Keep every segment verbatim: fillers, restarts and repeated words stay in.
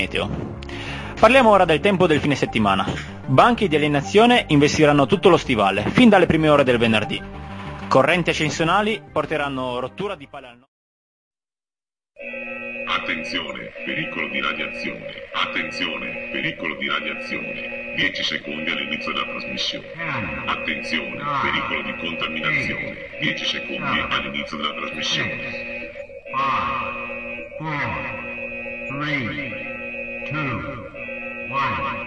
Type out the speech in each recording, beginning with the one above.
Meteo. Parliamo ora del tempo del fine settimana. Banchi di alienazione investiranno tutto lo stivale, fin dalle prime ore del venerdì. Correnti ascensionali porteranno rottura di pale al nord. Attenzione, pericolo di radiazione. Attenzione, pericolo di radiazione. dieci secondi all'inizio della trasmissione. Attenzione, pericolo di contaminazione. dieci secondi all'inizio della trasmissione. five, four, three, two, one.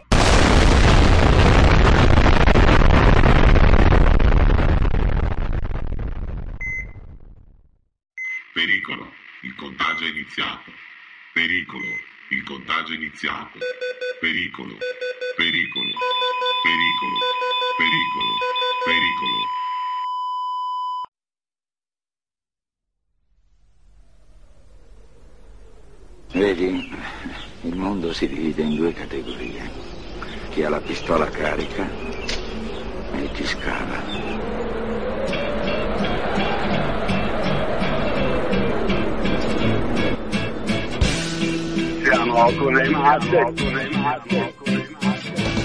Pericolo, il contagio è iniziato. Pericolo, il contagio è iniziato. Pericolo, pericolo, pericolo, pericolo, pericolo. Vedi, il mondo si divide in due categorie. Chi ha la pistola carica e chi scava. Siamo con le masse, con le masse, con le masse.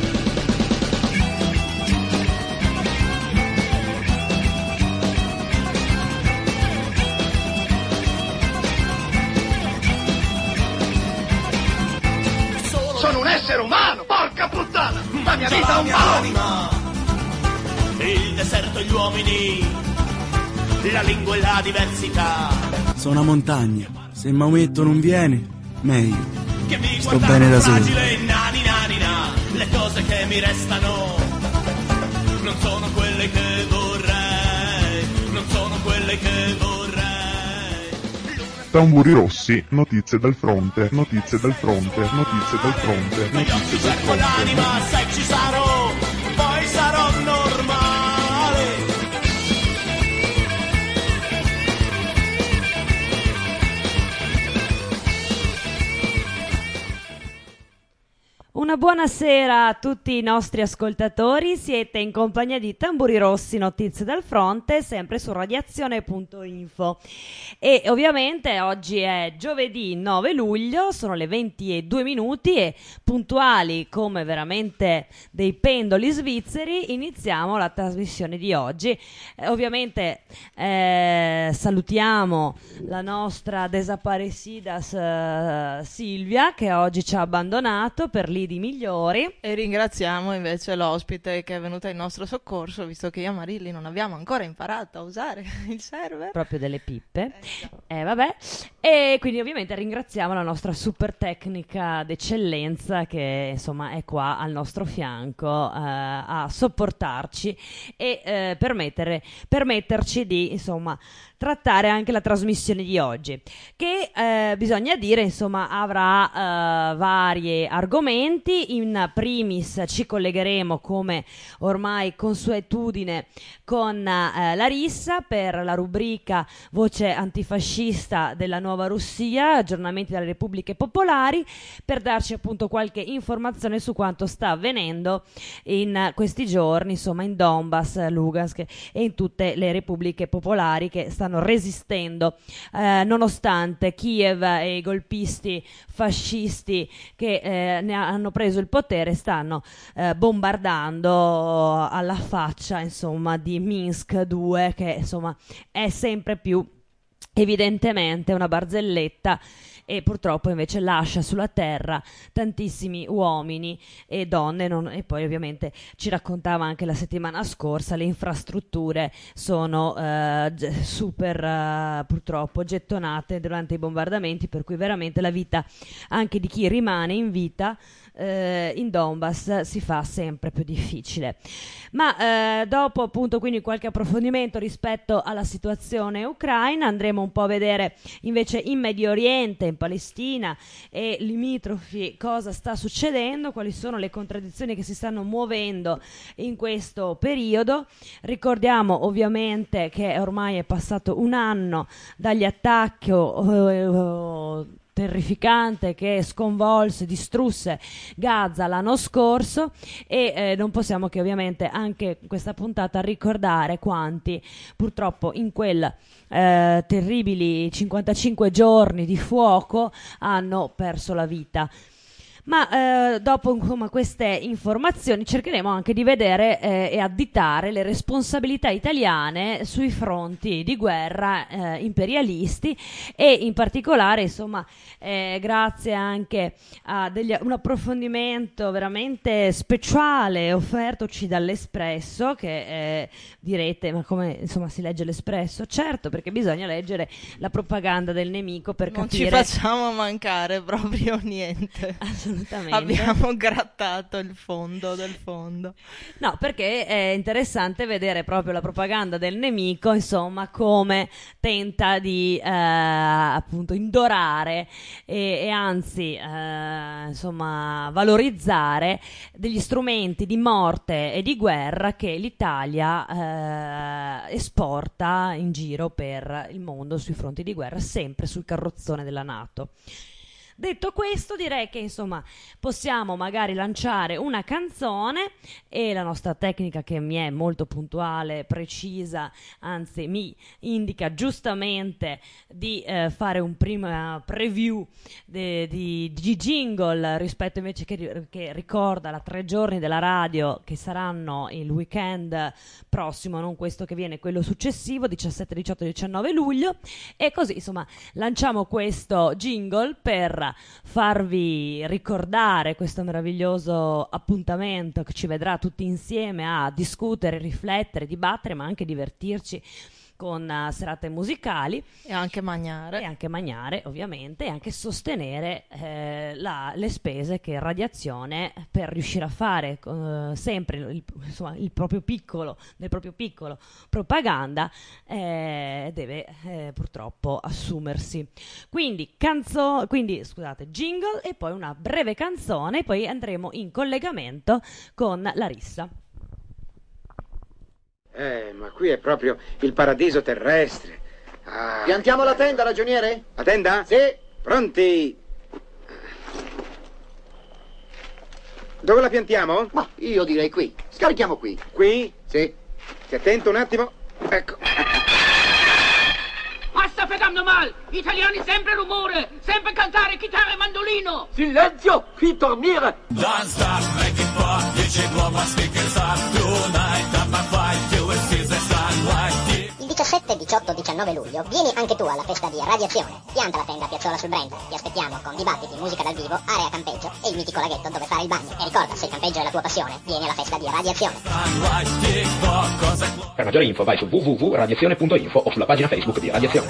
Sono un essere umano, porca puttana! La mia vita è un balonno! Il deserto e gli uomini, la lingua e la diversità. Sono una montagna, se Maometto non viene, meglio. Che mi sto bene da solo. Fragile, nani, nani, na. Le cose che mi restano non sono quelle che vorrei, non sono quelle che vorrei. Tamburi rossi, notizie dal fronte, notizie dal fronte, notizie dal fronte, notizie dal Con l'anima, fronte. se ci sarò, poi sarò normale. Una buonasera a tutti i nostri ascoltatori, siete in compagnia di Tamburi Rossi, notizie dal fronte, sempre su radiazione punto info. E ovviamente oggi è giovedì nove luglio, sono le venti e due minuti e puntuali come veramente dei pendoli svizzeri iniziamo la trasmissione di oggi. Eh, ovviamente eh, salutiamo la nostra desaparecidas eh, Silvia che oggi ci ha abbandonato per lidi migliori, e ringraziamo invece l'ospite che è venuta in nostro soccorso, visto che io e Marilli non abbiamo ancora imparato a usare il server. Proprio delle pippe. Eh, vabbè. E quindi ovviamente ringraziamo la nostra super tecnica d'eccellenza che insomma è qua al nostro fianco eh, a sopportarci e eh, permettere, permetterci di insomma trattare anche la trasmissione di oggi, che eh, bisogna dire insomma avrà eh, vari argomenti. In primis ci collegheremo come ormai consuetudine con eh, Larissa per la rubrica Voce antifascista della Nuova Russia, aggiornamenti dalle Repubbliche Popolari, per darci appunto qualche informazione su quanto sta avvenendo in questi giorni insomma in Donbass, Lugansk e in tutte le Repubbliche Popolari che stanno resistendo eh, nonostante Kiev e i golpisti fascisti che eh, ne hanno preso il potere stanno eh, bombardando alla faccia insomma di Minsk due, che insomma è sempre più evidentemente una barzelletta e purtroppo invece lascia sulla terra tantissimi uomini e donne non, e poi ovviamente ci raccontava anche la settimana scorsa le infrastrutture sono eh, super eh, purtroppo gettonate durante i bombardamenti, per cui veramente la vita anche di chi rimane in vita eh, in Donbass si fa sempre più difficile. Ma eh, dopo appunto quindi qualche approfondimento rispetto alla situazione ucraina andremo un po' a vedere invece in Medio Oriente, in Palestina e limitrofi cosa sta succedendo, quali sono le contraddizioni che si stanno muovendo in questo periodo. Ricordiamo ovviamente che ormai è passato un anno dagli attacchi oh, oh, terrificante che sconvolse, distrusse Gaza l'anno scorso, e eh, non possiamo che ovviamente anche in questa puntata ricordare quanti purtroppo in quel eh, terribili cinquantacinque giorni di fuoco hanno perso la vita. Ma eh, dopo insomma, queste informazioni cercheremo anche di vedere eh, e additare le responsabilità italiane sui fronti di guerra eh, imperialisti, e in particolare insomma eh, grazie anche a degli, un approfondimento veramente speciale offertoci dall'Espresso, che eh, direte ma come insomma si legge l'Espresso? Certo, perché bisogna leggere la propaganda del nemico per non capire. Non ci facciamo mancare proprio niente. Assolutamente. Abbiamo grattato il fondo del fondo. No, perché è interessante vedere proprio la propaganda del nemico, insomma, come tenta di eh, appunto indorare e, e anzi eh, insomma valorizzare degli strumenti di morte e di guerra che l'Italia eh, esporta in giro per il mondo sui fronti di guerra, sempre sul carrozzone della NATO. Detto questo, direi che insomma possiamo magari lanciare una canzone, e la nostra tecnica, che mi è molto puntuale, precisa, anzi mi indica giustamente di eh, fare un primo preview de, di, di jingle rispetto invece che, che ricorda la tre giorni della radio, che saranno il weekend prossimo, non questo che viene, quello successivo, diciassette, diciotto, diciannove luglio, e così insomma lanciamo questo jingle per farvi ricordare questo meraviglioso appuntamento che ci vedrà tutti insieme a discutere, riflettere, dibattere, ma anche divertirci con uh, serate musicali e anche mangiare e anche mangiare ovviamente, e anche sostenere eh, la, le spese che Radiazione, per riuscire a fare uh, sempre il, insomma, il proprio piccolo del proprio piccolo propaganda eh, deve eh, purtroppo assumersi. Quindi canzo quindi scusate jingle e poi una breve canzone, e poi andremo in collegamento con Larissa. Eh, ma qui è proprio il paradiso terrestre. Ah. Piantiamo la tenda, ragioniere? La tenda? Sì. Pronti? Dove la piantiamo? Ma io direi qui. Scarichiamo qui. Qui? Sì. Stai attento un attimo. Ecco. Basta fregando mal! Italiani sempre rumore! Sempre cantare chitarra e mandolino! Silenzio! Qui dormire! Don't stop making fun, D J blow my speakers up tonight. I'm a fight, you will see the sunlight. Il diciassette, diciotto, diciannove luglio vieni anche tu alla festa di Radiazione. Pianta la tenda a Piazzola sul Brenta. Ti aspettiamo con dibattiti, musica dal vivo, area campeggio e il mitico laghetto dove fare il bagno. E ricorda, se il campeggio è la tua passione, vieni alla festa di Radiazione. Per maggiori info vai su w w w punto radiazione punto info o sulla pagina Facebook di Radiazione.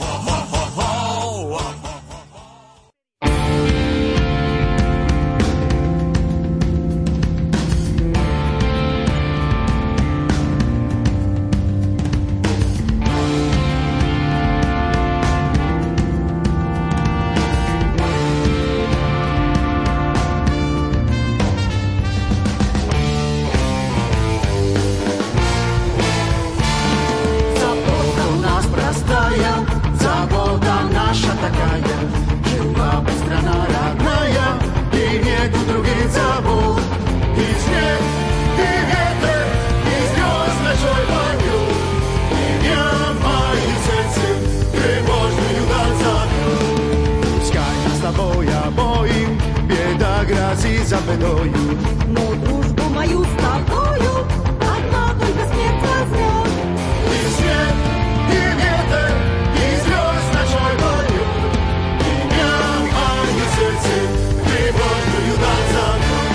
Запятою. Но дружбу мою с тобою одна только смерть возьмет. И свет, и ветер, и звезд ночной полет. Меня, мое сердце, тревожную дать закрой.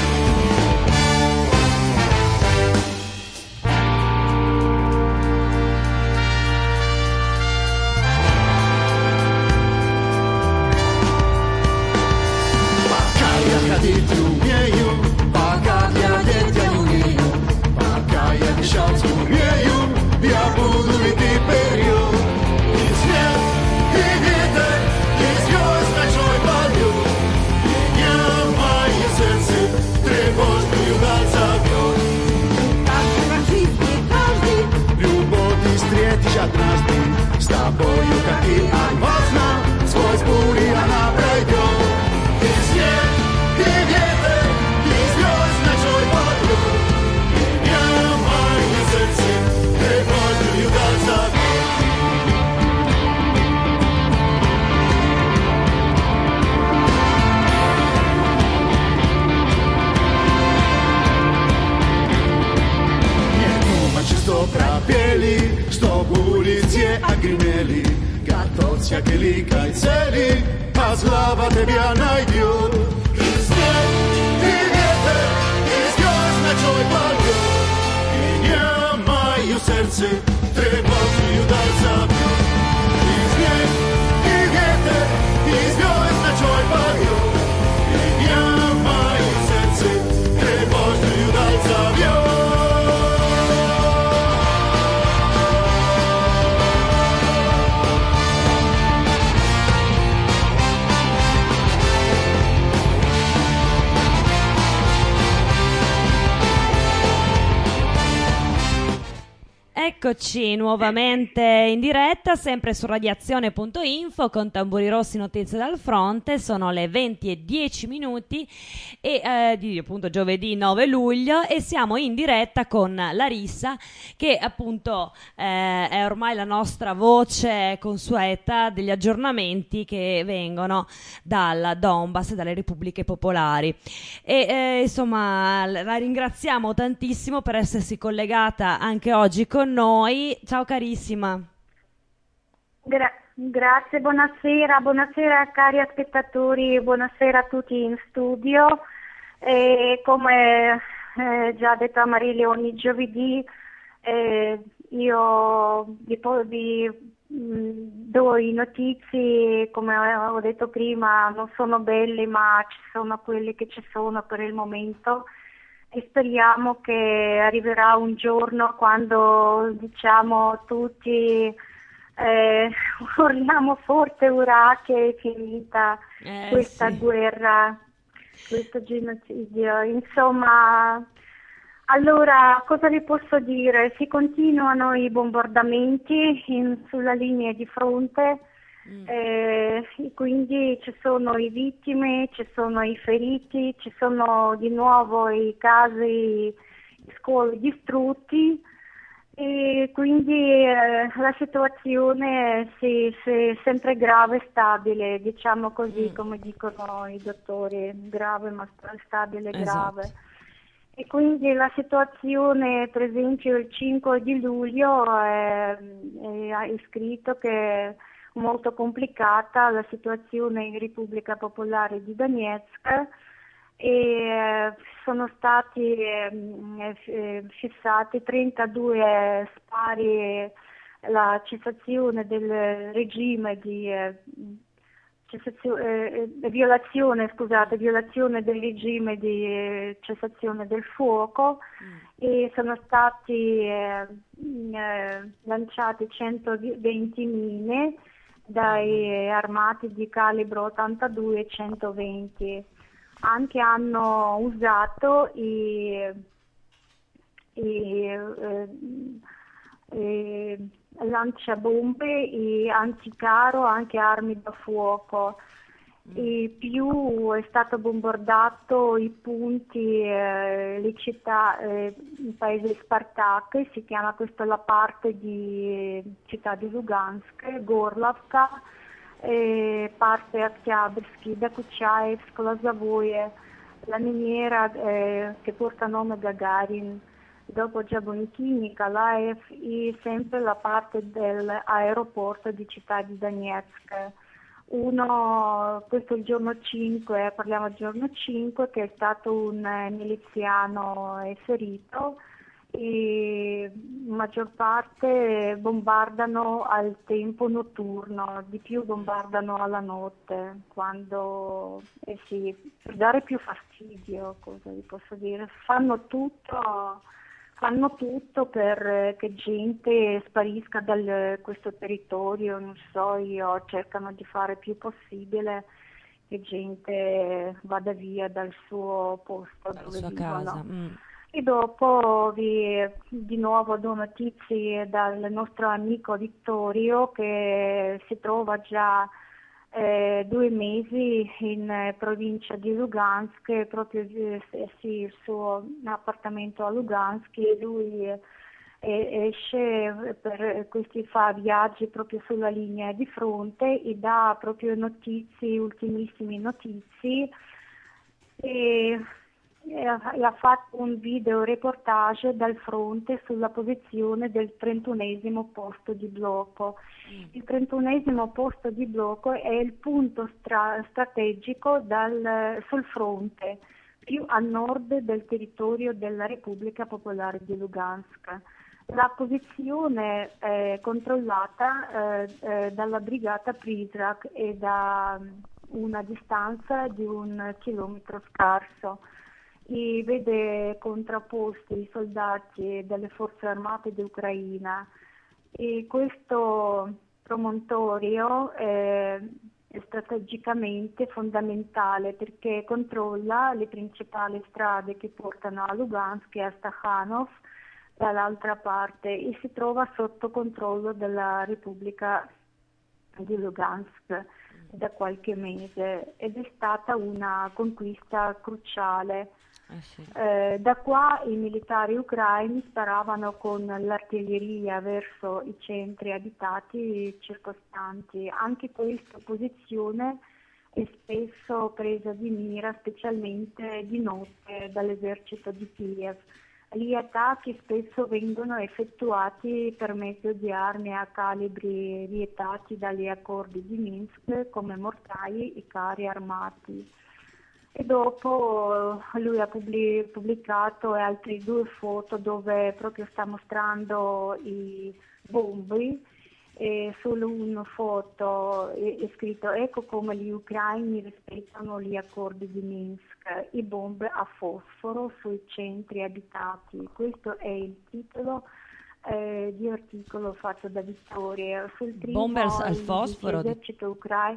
Пока я ходить умею, пока я sto polizie a Grimeli, Gatozia che li caizeli, a slava te viana idiot. Christian, i wiete, i zgorz na czoj palio, i nie mają serce, trzeba się dać zabił. Christian, i wiete, i zgorz na czoj palio, i nie mają serce, trzeba się dać zabił. Eccoci nuovamente in diretta, sempre su radiazione punto info con Tamburi Rossi, notizie dal fronte. Sono le venti e dieci minuti e, eh, di appunto giovedì nove luglio, e siamo in diretta con Larissa, che appunto eh, è ormai la nostra voce consueta degli aggiornamenti che vengono dal Donbass e dalle repubbliche popolari. E eh, insomma la ringraziamo tantissimo per essersi collegata anche oggi con noi. Ciao carissima. Gra- grazie, buonasera, buonasera cari spettatori, buonasera a tutti in studio. E come eh, già detto a Marile, ogni giovedì eh, io vi, vi mh, do i notizie, come ho detto prima, non sono belle, ma ci sono quelle che ci sono per il momento. E speriamo che arriverà un giorno quando diciamo tutti eh, urliamo forte urrà che è finita eh, questa sì. guerra, questo genocidio. Insomma, allora cosa vi posso dire? Si continuano i bombardamenti in, sulla linea di fronte. Mm. Eh, quindi ci sono i vittime, ci sono i feriti, ci sono di nuovo i casi, scuole distrutti, e quindi eh, la situazione si, si è sempre grave e stabile, diciamo così, mm. come dicono i dottori, grave ma stabile, grave. Esatto. E quindi la situazione, per esempio il cinque di luglio è, è scritto che è molto complicata la situazione in Repubblica Popolare di Donetsk, e sono stati eh, fissati trentadue spari, la cessazione del regime di eh, cessazione, eh, violazione, scusate, violazione del regime di eh, cessazione del fuoco, mm. e sono stati eh, eh, lanciati centoventi mine dai armati di calibro ottantadue e centoventi. Anche hanno usato i, i eh, eh, lanciabombe e anticaro, anche armi da fuoco. E più è stato bombardato i punti, eh, le città, eh, il paese Spartak, si chiama questa la parte di eh, città di Lugansk, Gorlavka, eh, parte Oktябрьский, Dokuchaevsk, la Zavoie, la miniera eh, che porta nome Gagarin, dopo Giabonchi, Nikolaev, e sempre la parte dell'aeroporto di città di Donetsk. Uno, questo è il giorno cinque, parliamo del giorno cinque, che è stato un miliziano è ferito, e maggior parte bombardano al tempo notturno, di più bombardano alla notte, quando eh sì, per dare più fastidio, cosa vi posso dire, fanno tutto fanno tutto per che gente sparisca da questo territorio, non so io, cercano di fare il più possibile che gente vada via dal suo posto, dalla dove sua vivono. Casa. Mm. E dopo vi, di nuovo do notizie dal nostro amico Vittorio, che si trova già eh, due mesi in eh, provincia di Lugansk, proprio eh, sì, il suo appartamento a Lugansk, e lui eh, esce per questi fa viaggi proprio sulla linea di fronte e dà proprio notizie, ultimissime notizie. E, e ha, e ha fatto un video reportage dal fronte sulla posizione del trentunesimo posto di blocco. Il trentunesimo posto di blocco è il punto stra- strategico dal, sul fronte, più a nord del territorio della Repubblica Popolare di Lugansk. La posizione è controllata eh, eh, dalla brigata Prizrak e da una distanza di un chilometro scarso. E vede contrapposti i soldati delle forze armate di Ucraina. E questo promontorio è, è strategicamente fondamentale perché controlla le principali strade che portano a Lugansk e a Stakhanov dall'altra parte e si trova sotto controllo della Repubblica di Lugansk da qualche mese ed è stata una conquista cruciale. Eh sì. Eh, da qua i militari ucraini sparavano con l'artiglieria verso i centri abitati circostanti. Anche questa posizione è spesso presa di mira, specialmente di notte, dall'esercito di Kiev. Gli attacchi spesso vengono effettuati per mezzo di armi a calibri vietati dagli accordi di Minsk, come mortai e carri armati. E dopo lui ha pubblicato altre due foto dove proprio sta mostrando i bombi. E solo una foto è, è scritto: ecco come gli ucraini rispettano gli accordi di Minsk, i bombe a fosforo sui centri abitati. Questo è il titolo eh, di articolo fatto da Vittoria. Sul primo, Bombers al fosforo? Esercito ucraino,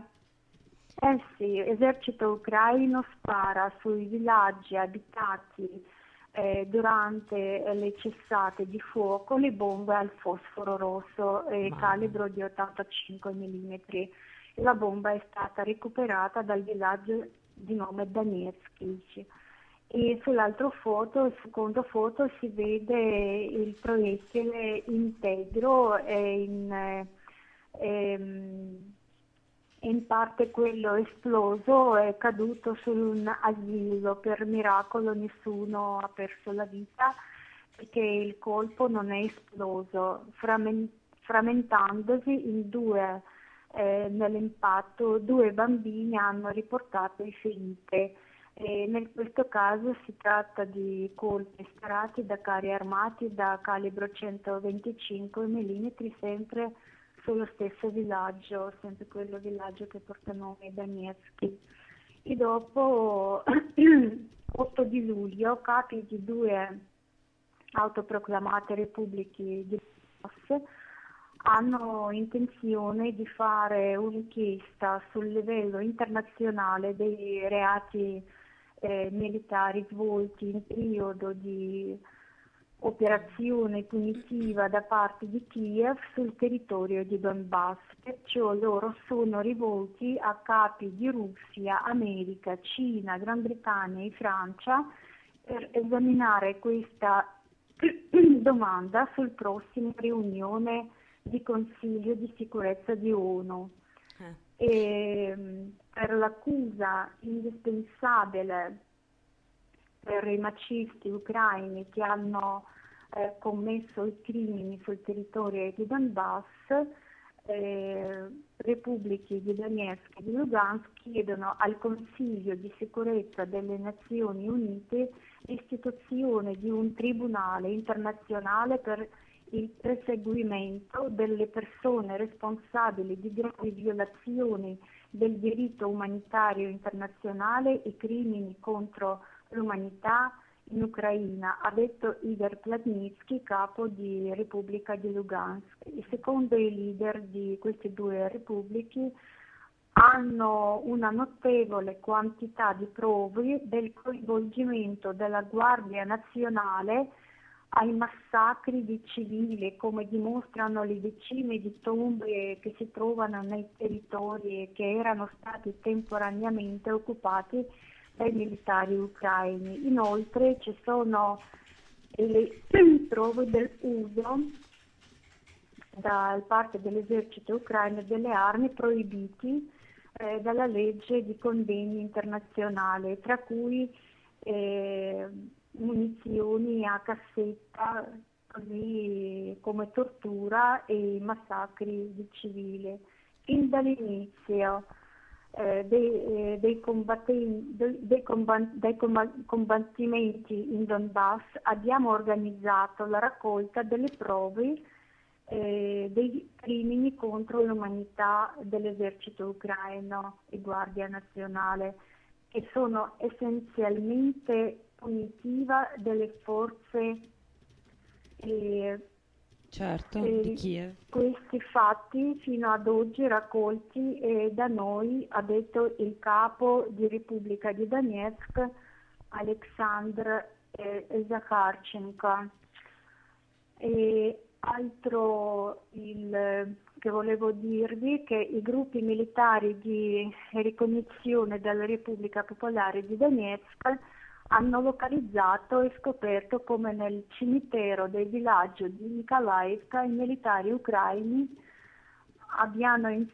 eh sì, esercito ucraino spara sui villaggi abitati Eh, durante le cessate di fuoco le bombe al fosforo rosso eh, calibro di ottantacinque millimetri. La bomba è stata recuperata dal villaggio di nome Donetsk. E sull'altra foto, il secondo foto, si vede il proiettile integro e in, eh, ehm, in parte quello esploso è caduto su un asilo. Per miracolo nessuno ha perso la vita perché il colpo non è esploso, Framen- frammentandosi in due eh, nell'impatto. Due bambini hanno riportato i ferite. E in questo caso si tratta di colpi sparati da carri armati da calibro centoventicinque millimetri, sempre sullo stesso villaggio, sempre quello villaggio che porta nome Donetsk. E dopo, otto di luglio, capi di due autoproclamate repubbliche di Donbass hanno intenzione di fare un'inchiesta sul livello internazionale dei reati eh, militari svolti in periodo di operazione punitiva da parte di Kiev sul territorio di Donbass. Perciò loro sono rivolti a capi di Russia, America, Cina, Gran Bretagna e Francia per esaminare questa domanda sul prossimo riunione di Consiglio di sicurezza di ONU. Eh. E, per l'accusa indispensabile per i macisti ucraini che hanno eh, commesso i crimini sul territorio di Donbass, eh, repubbliche di Donetsk e di Lugansk chiedono al Consiglio di sicurezza delle Nazioni Unite l'istituzione di un tribunale internazionale per il perseguimento delle persone responsabili di gravi violazioni del diritto umanitario internazionale e crimini contro l'umanità in Ucraina, ha detto Igor Plotnitsky, capo di Repubblica di Lugansk. E secondo i leader di queste due repubbliche hanno una notevole quantità di prove del coinvolgimento della Guardia Nazionale ai massacri di civili, come dimostrano le decine di tombe che si trovano nei territori che erano stati temporaneamente occupati dai militari ucraini. Inoltre ci sono le prove dell'uso da parte dell'esercito ucraino delle armi proibiti eh, dalla legge di convegni internazionali, tra cui eh, munizioni a cassetta, così come tortura e massacri di civili. Fin dall'inizio eh, dei, eh, dei, combatten- dei, dei, combat- dei comb- combattimenti in Donbass abbiamo organizzato la raccolta delle prove eh, dei crimini contro l'umanità dell'esercito ucraino e Guardia Nazionale, che sono essenzialmente punitiva delle forze eh, Certo, eh, di Kiev. Questi fatti fino ad oggi raccolti eh, da noi, ha detto il capo di Repubblica di Donetsk, Alexandr eh, Zakharchenko. E altro il, che volevo dirvi che i gruppi militari di ricognizione della Repubblica Popolare di Donetsk hanno localizzato e scoperto come nel cimitero del villaggio di Nikolaivka i militari ucraini abbiano, in,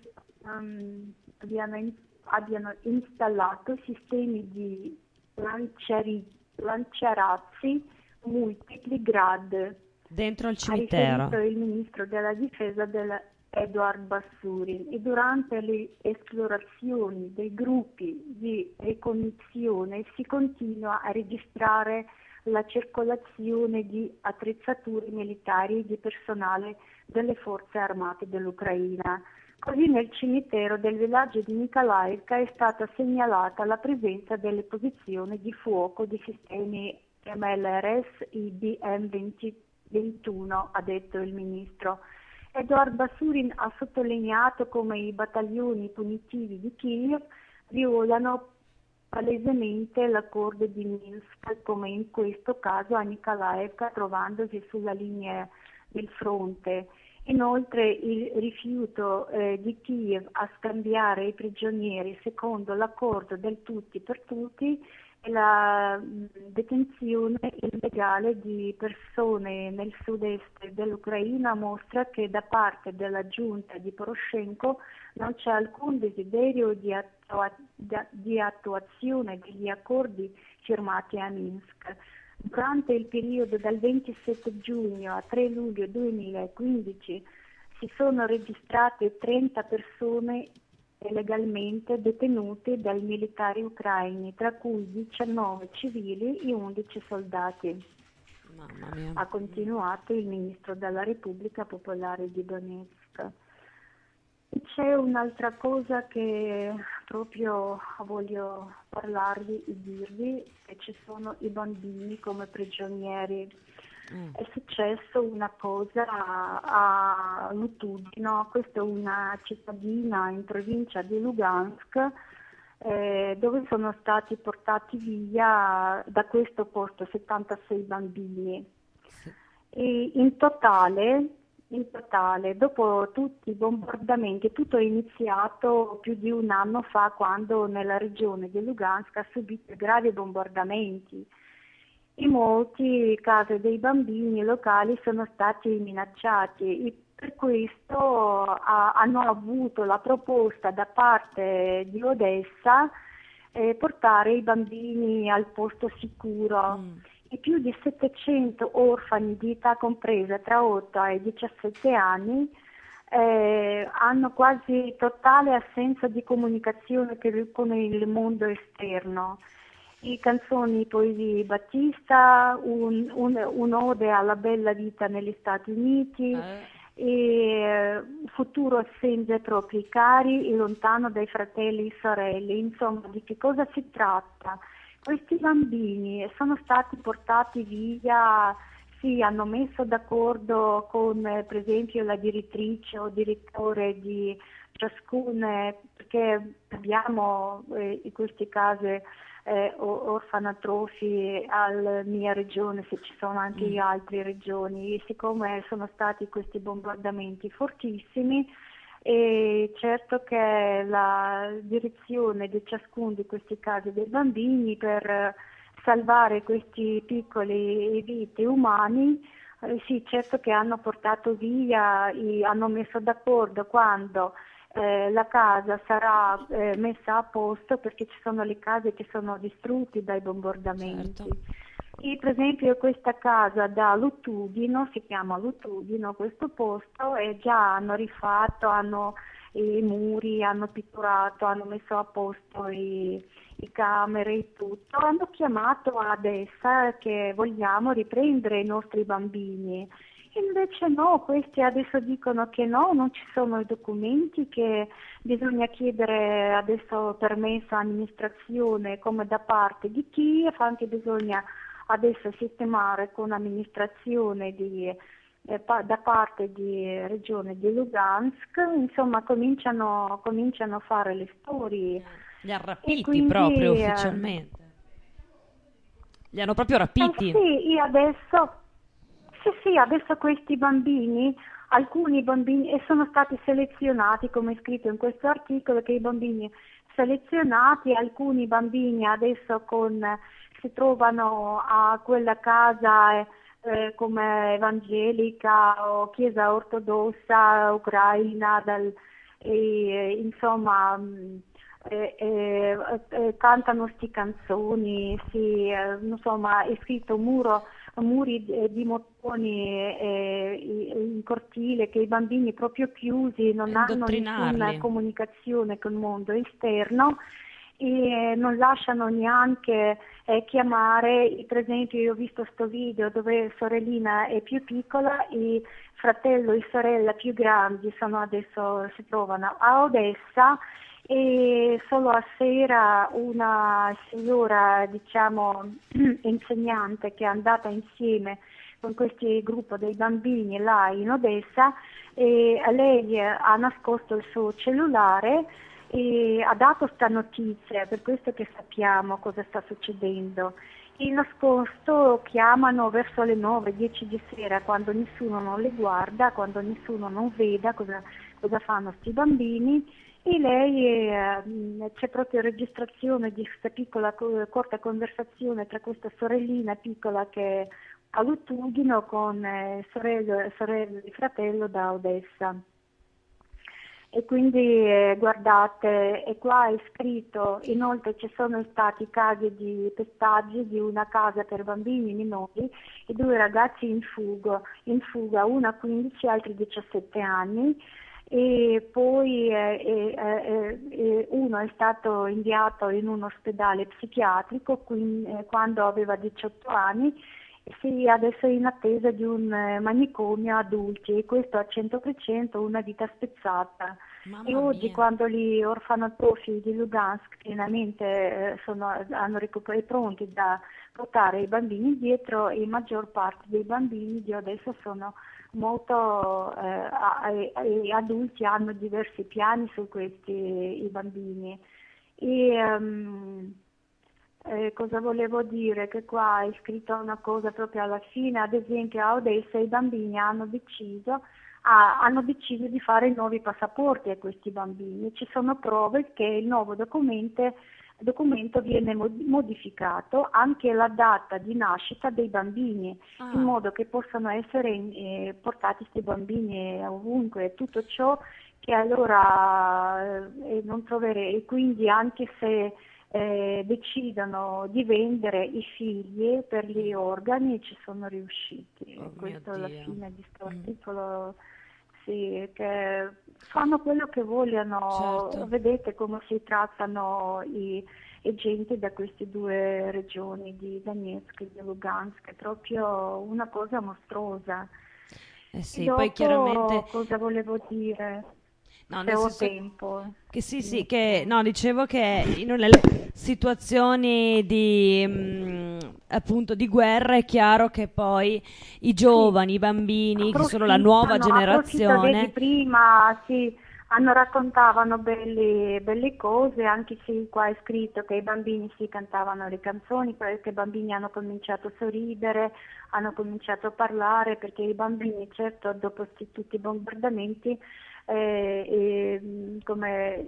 um, abbiano, in, abbiano installato sistemi di lanciari, lanciarazzi multipli Grad. Dentro il Ha cimitero. riferito il ministro della difesa del Eduard Bassurin, e durante le esplorazioni dei gruppi di ricognizione si continua a registrare la circolazione di attrezzature militari e di personale delle forze armate dell'Ucraina. Così nel cimitero del villaggio di Nikolaivka è stata segnalata la presenza delle posizioni di fuoco di sistemi M L R S e B M ventuno, ha detto il ministro. Eduard Bassurin ha sottolineato come i battaglioni punitivi di Kiev violano palesemente l'accordo di Minsk, come in questo caso a Nikolaevka, trovandosi sulla linea del fronte. Inoltre il rifiuto eh, di Kiev a scambiare i prigionieri secondo l'accordo del tutti per tutti e la mh, detenzione illegale di persone nel sud-est dell'Ucraina mostra che da parte della giunta di Poroshenko non c'è alcun desiderio di, attua- di attuazione degli accordi firmati a Minsk. Durante il periodo dal ventisette giugno a tre luglio duemilaquindici si sono registrate trenta persone legalmente detenute dai militari ucraini, tra cui diciannove civili e undici soldati. Mamma mia. Ha continuato il ministro della Repubblica Popolare di Donetsk. C'è un'altra cosa che proprio voglio parlarvi e dirvi, che ci sono i bambini come prigionieri. Mm. È successo una cosa a, a Lutudino, questa è una cittadina in provincia di Lugansk, eh, dove sono stati portati via da questo posto settantasei bambini. Sì. E in totale... In totale, dopo tutti i bombardamenti, tutto è iniziato più di un anno fa, quando nella regione di Lugansk ha subito gravi bombardamenti. In molti casi dei bambini locali sono stati minacciati e per questo ha, hanno avuto la proposta da parte di Odessa eh, portare i bambini al posto sicuro. Mm. E più di settecento orfani di età compresa tra otto e diciassette anni eh, hanno quasi totale assenza di comunicazione per, con il mondo esterno. I canzoni Poesie di Battista, un, un, un'ode alla bella vita negli Stati Uniti, eh. e futuro assente ai propri cari e lontano dai fratelli e sorelle. Insomma, di che cosa si tratta? Questi bambini sono stati portati via, sì, hanno messo d'accordo con eh, per esempio la direttrice o direttore di ciascun, perché abbiamo eh, in questi casi eh, orfanatrofi alla mia regione, se ci sono anche in altre regioni, e siccome sono stati questi bombardamenti fortissimi, e certo che la direzione di ciascuno di questi casi dei bambini per salvare questi piccoli vite umani, eh, sì, certo che hanno portato via, e hanno messo d'accordo quando eh, la casa sarà eh, messa a posto, perché ci sono le case che sono distrutte dai bombardamenti. Certo. E per esempio questa casa da Lutugino, si chiama Lutugino questo posto, e già hanno rifatto, hanno i muri, hanno pitturato, hanno messo a posto i, i camere e tutto. Hanno chiamato adesso che vogliamo riprendere i nostri bambini. Invece no, questi adesso dicono che no, non ci sono i documenti, che bisogna chiedere adesso permesso all'amministrazione come da parte di Kiev, anche bisogna adesso sistemare con l'amministrazione di, eh, pa- da parte di regione di Lugansk. Insomma cominciano, cominciano a fare le storie. Li ha rapiti quindi, proprio eh, ufficialmente. Li hanno proprio rapiti. Eh sì, e adesso, sì, sì, adesso questi bambini, alcuni bambini, e sono stati selezionati, come è scritto in questo articolo, che i bambini selezionati, alcuni bambini adesso con, si trovano a quella casa eh, come evangelica o chiesa ortodossa ucraina, dal, e, insomma mh, eh, eh, eh, cantano sti canzoni, sì, eh, insomma è scritto muro, muri di, di mottoni eh, in cortile, che i bambini proprio chiusi non hanno nessuna comunicazione con il mondo esterno e non lasciano neanche eh, chiamare. Per esempio io ho visto sto video dove sorellina è più piccola e fratello e sorella più grandi sono adesso, si trovano a Odessa, e solo a sera una signora, diciamo insegnante, che è andata insieme con questo gruppo dei bambini là in Odessa, e a lei ha nascosto il suo cellulare e ha dato sta notizia, per questo che sappiamo cosa sta succedendo. Il nascosto chiamano verso le nove dieci di sera, quando nessuno non le guarda, quando nessuno non veda cosa, cosa fanno sti bambini. E lei eh, c'è proprio registrazione di questa piccola corta conversazione tra questa sorellina piccola che è a Lutugino con eh, sorella, sorella di fratello da Odessa. E quindi eh, guardate, e qua è scritto, inoltre ci sono stati casi di pestaggi di una casa per bambini minori e due ragazzi in fuga, in fuga una a quindici, altri diciassette anni. E poi eh, eh, eh, uno è stato inviato in un ospedale psichiatrico quindi, eh, quando aveva diciotto anni, e sì, adesso è in attesa di un eh, manicomio adulti, e questo a cento per cento una vita spezzata. Mamma e oggi mia. Quando gli orfanotrofi di Lugansk pienamente eh, sono, hanno recuperato pronti da portare i bambini indietro, e la maggior parte dei bambini di adesso sono molto eh, gli adulti hanno diversi piani su questi i bambini. E um, eh, cosa volevo dire? Che qua è scritto una cosa proprio alla fine, ad esempio a Odessa i bambini hanno deciso ah, hanno deciso di fare nuovi passaporti a questi bambini. Ci sono prove che il nuovo documento documento viene modificato, anche la data di nascita dei bambini, ah. in modo che possano essere eh, portati questi bambini ovunque, tutto ciò che allora eh, non troverei. E quindi anche se eh, decidono di vendere i figli per gli organi ci sono riusciti. Oh, questo è la fine di questo mm. articolo. Sì, che fanno quello che vogliono, certo. Vedete come si trattano i, i gente da queste due regioni di Donetsk e di Lugansk, è proprio una cosa mostruosa. Eh sì, Dopo, poi chiaramente cosa volevo dire? No, Se nel ho senso tempo. Che sì, sì, che no, dicevo che in nelle situazioni di mh, appunto di guerra è chiaro che poi i giovani, sì. i bambini, che sono la nuova generazione. Vedi, prima sì, hanno raccontavano belle, belle cose, anche se qua è scritto che i bambini si cantavano le canzoni, perché i bambini hanno cominciato a sorridere, hanno cominciato a parlare, perché i bambini, certo, dopo tutti i bombardamenti, Eh, e, come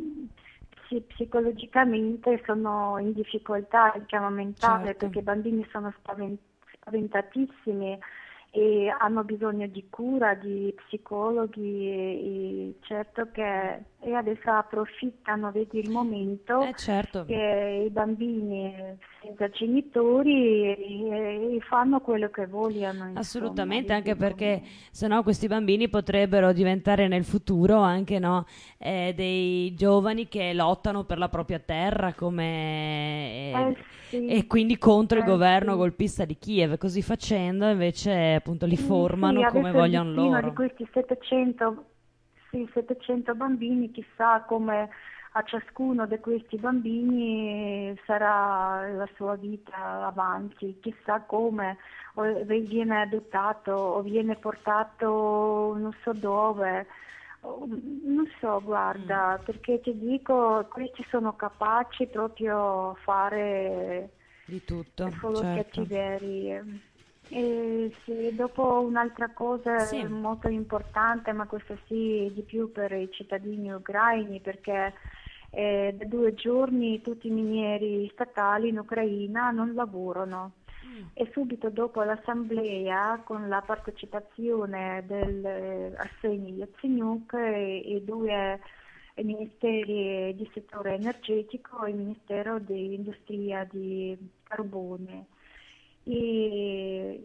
eh, psicologicamente sono in difficoltà, diciamo, mentale, certo. perché i bambini sono spavent- spaventatissimi e hanno bisogno di cura, di psicologi, e, e certo che e adesso approfittano, vedi il momento Eh, certo. che i bambini senza genitori e, e fanno quello che vogliono. insomma, Assolutamente, vedi anche come- perché sennò questi bambini potrebbero diventare nel futuro anche no, eh, dei giovani che lottano per la propria terra come, Eh, sì. e quindi contro il Eh, governo sì. golpista di Kiev. Così facendo invece appunto li Sì, formano sì, come adesso il vogliono destino loro. di questi settecento, sì, settecento bambini, chissà come a ciascuno di questi bambini sarà la sua vita avanti, chissà come o viene adottato o viene portato non so dove. o- Non so, guarda, Mm. perché ti dico, questi sono capaci proprio a fare Di tutto, solo certo. cattiverie. E sì, dopo un'altra cosa Sì. molto importante, ma questo sì di più per i cittadini ucraini, perché eh, da due giorni tutti i minieri statali in Ucraina non lavorano. E subito dopo l'assemblea, con la partecipazione del eh, Arsenij Yatsenyuk e, e due eh, ministeri di settore energetico e il Ministero di Industria di Carbone. E,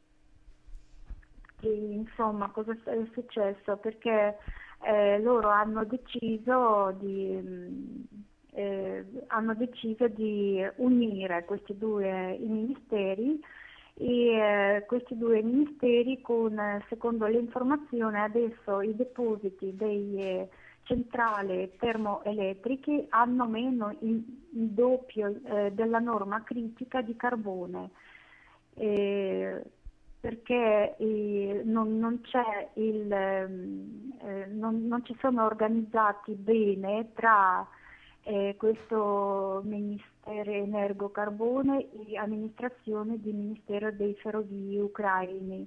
e, insomma, cosa è successo? Perché eh, loro hanno deciso di, mh, eh, hanno deciso di unire questi due i ministeri e eh, questi due ministeri con, eh, secondo le informazioni, adesso i depositi dei eh, centrali termoelettriche hanno meno il, il doppio eh, della norma critica di carbone. Eh, perché eh, non, non c'è il, ehm, eh, non, non ci sono organizzati bene tra eh, questo Ministero Energo Carbone e amministrazione del Ministero dei Ferrovie ucraini.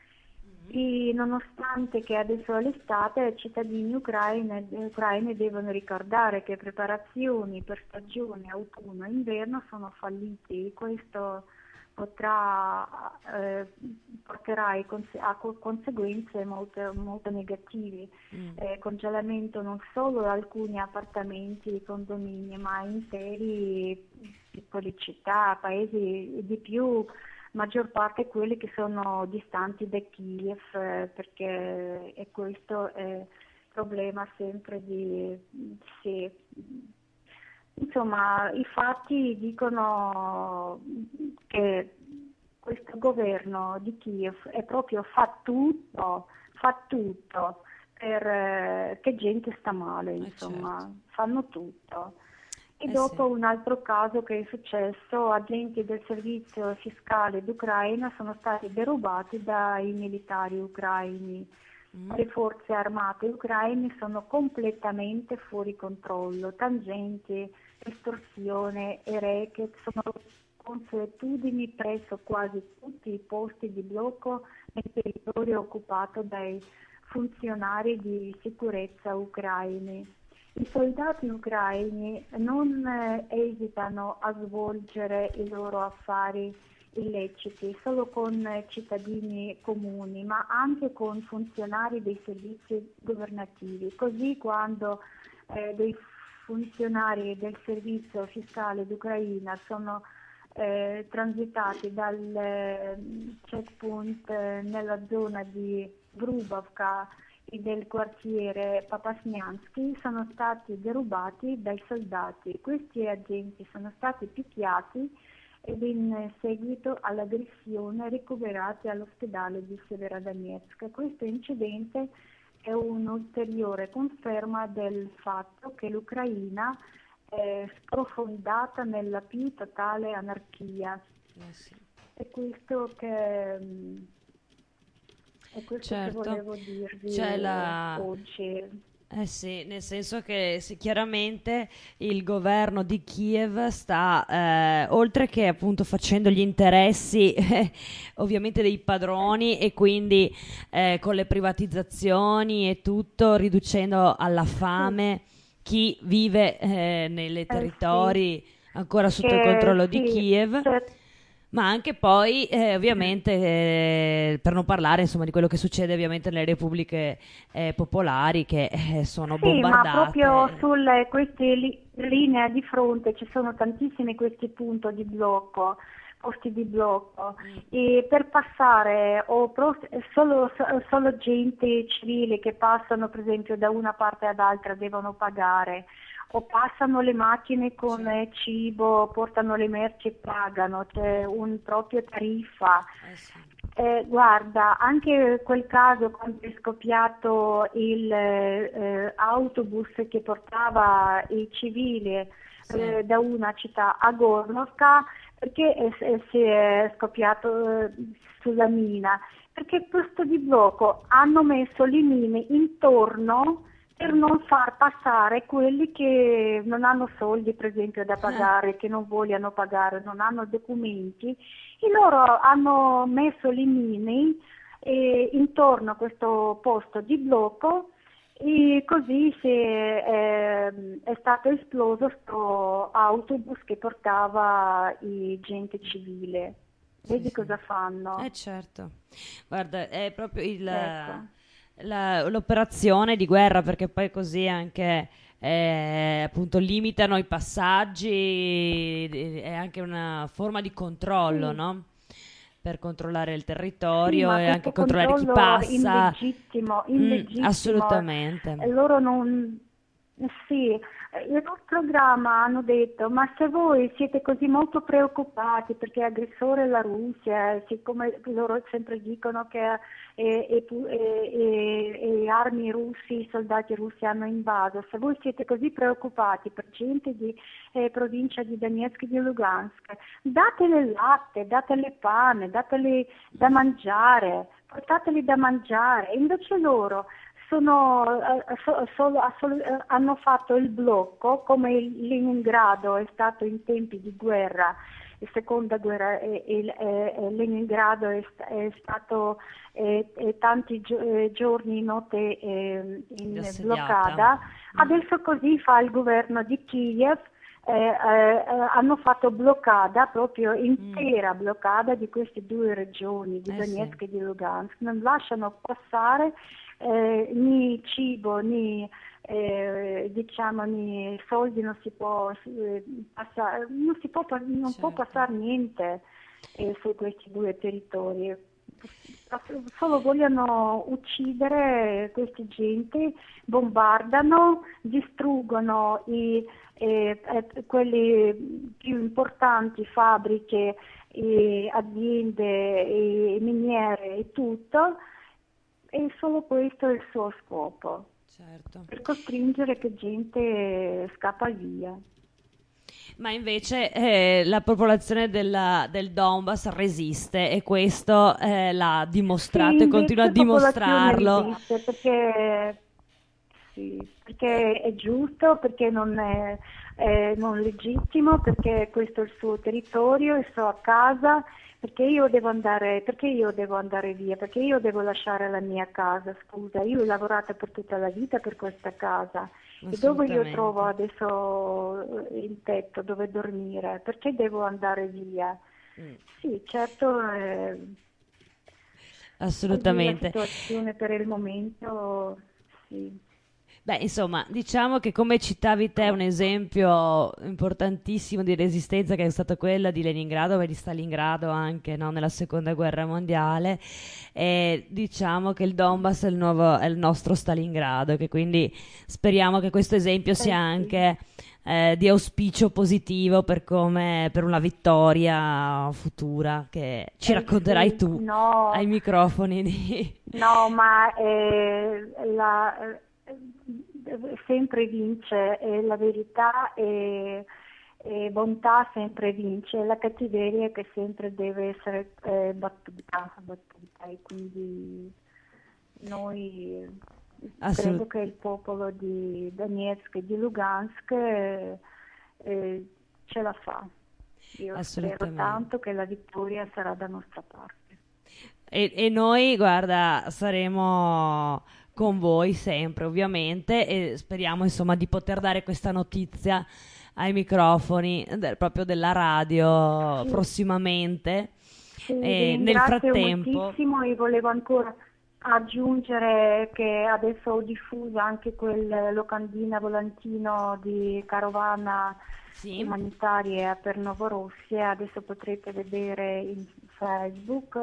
E nonostante che adesso è l'estate, i cittadini ucraini, ucraini devono ricordare che preparazioni per stagione autunno e inverno sono fallite. Questo potrà, eh, porterà ai conse- a co- conseguenze molto, molto negative, Mm. eh, congelamento non solo di alcuni appartamenti e condomini, ma interi piccole città, paesi e di più, maggior parte quelli che sono distanti da Kiev, eh, perché e questo è il problema sempre di se Insomma, i fatti dicono che questo governo di Kiev è proprio fa tutto, fa tutto per eh, che gente sta male, insomma, fanno tutto. E Eh dopo sì. un altro caso che è successo, agenti del servizio fiscale d'Ucraina sono stati derubati dai militari ucraini. Mm. Le forze armate ucraine sono completamente fuori controllo, tangenti, estorsione e racket sono consuetudini presso quasi tutti i posti di blocco nel territorio occupato dai funzionari di sicurezza ucraini. I soldati ucraini non eh, esitano a svolgere i loro affari illeciti solo con eh, cittadini comuni, ma anche con funzionari dei servizi governativi. Così quando eh, dei funzionari del servizio fiscale d'Ucraina sono eh, transitati dal eh, checkpoint eh, nella zona di Grubovka e del quartiere Papasniansky, sono stati derubati dai soldati. Questi agenti sono stati picchiati ed in seguito all'aggressione ricoverati all'ospedale di Severodonetsk. Questo incidente è un'ulteriore conferma del fatto che l'Ucraina è sprofondata nella più totale anarchia. Eh sì. È questo che, è questo Certo. che volevo dirvi C'è la- oggi. Eh sì, nel senso che sì, chiaramente il governo di Kiev sta, eh, oltre che appunto facendo gli interessi eh, ovviamente dei padroni e quindi eh, con le privatizzazioni e tutto, riducendo alla fame chi vive eh, nei territori ancora sotto il Che controllo di sì, Kiev. c'è- Ma anche poi, eh, ovviamente, eh, per non parlare insomma di quello che succede ovviamente nelle repubbliche eh, popolari che eh, sono Sì, bombardate. ma proprio sulle queste li- linee di fronte ci sono tantissimi questi punti di blocco, posti di blocco, e per passare o pro- solo, solo gente civile che passano per esempio da una parte ad altra devono pagare, o passano le macchine con eh, cibo, portano le merci e pagano, c'è un proprio tariffa. Eh, guarda, anche quel caso quando è scoppiato il eh, autobus che portava i civili eh, da una città a Gornovka, perché è, è- si è scoppiato eh, sulla mina? Perché questo di blocco hanno messo le mine intorno per non far passare quelli che non hanno soldi, per esempio, da pagare, che non vogliono pagare, non hanno documenti, e loro hanno messo le mine eh, intorno a questo posto di blocco, e così si è, eh, è stato esploso questo autobus che portava i gente civile. Vedi Sì, cosa fanno? Eh certo, guarda, è proprio il, Ecco. la- l'operazione di guerra, perché poi così anche eh, appunto limitano i passaggi, eh, è anche una forma di controllo, Sì. no? Per controllare il Sì, territorio ma e questo anche controllare chi controllo passa. illegittimo, Mm, illegittimo. assolutamente. Eh, Loro non... Sì, eh, in un programma hanno detto, ma se voi siete così molto preoccupati perché aggressore è la Russia, siccome loro sempre dicono che eh, e, pu- e- e- e armi russi, i soldati russi hanno invaso, se voi siete così preoccupati per gente di eh, provincia di Donetsk e di Lugansk, datele latte, datele pane, datele da mangiare, portateli da mangiare. E invece loro sono, eh, so- solo- assolu- eh, hanno fatto il blocco, come il Leningrado è stato in tempi di guerra, la seconda guerra, eh, il- eh, eh, Leningrado è, sta- è stato eh, eh, tanti gio- eh, giorni, notte eh, in Assediata. bloccata. Adesso così fa il governo di Kiev. Eh, eh, eh, hanno fatto bloccata, proprio intera bloccata di queste due regioni, di Eh, Donetsk sì. e di Lugansk. Non lasciano passare eh, né cibo né eh, diciamo né soldi, non si può eh, passare, non si può, pa- non può Certo. passare niente eh, su questi due territori. Solo vogliono uccidere queste gente, bombardano, distruggono i, eh, eh, quelle più importanti fabbriche, eh, aziende, eh, miniere e tutto, e solo questo è il suo scopo, Certo. per costringere che gente scappa via. Ma invece eh, la popolazione della- del Donbass resiste, e questo eh, l'ha dimostrato Sì, e continua a invece popolazione dimostrarlo. resiste, perché, sì, perché è giusto, perché non è, è non legittimo, perché questo è il suo territorio, è sua casa, perché io devo andare, perché io devo andare via, perché io devo lasciare la mia casa, scusa, io ho lavorato per tutta la vita per questa casa. E dove io Assolutamente. trovo adesso il tetto dove dormire? Perché devo andare via? Mm. Sì, certo, eh, Assolutamente. così la situazione per il momento, sì. Beh, insomma, diciamo che come citavi te un esempio importantissimo di resistenza, che è stato quella di Leningrado e di Stalingrado anche, no, nella seconda guerra mondiale, e diciamo che il Donbass è il nuovo, è il nostro Stalingrado, che quindi speriamo che questo esempio sia anche eh, di auspicio positivo per come per una vittoria futura che ci Eh racconterai sì, tu no. ai microfoni di... No, ma eh, la, eh, sempre vince, eh, la verità e, e bontà sempre vince, la cattiveria che sempre deve essere eh, battuta, battuta, e quindi noi Assolut- credo che il popolo di Donetsk e di Lugansk eh, eh, ce la fa. Io spero Assolutamente. tanto che la vittoria sarà da nostra parte. E, e noi, guarda, saremo con voi sempre, ovviamente, e speriamo insomma di poter dare questa notizia ai microfoni del, proprio della radio sì. prossimamente. Sì, e nel frattempo moltissimo e volevo ancora aggiungere che adesso ho diffuso anche quel locandina volantino di carovana sì. umanitaria per Novorossia, adesso potrete vedere in Facebook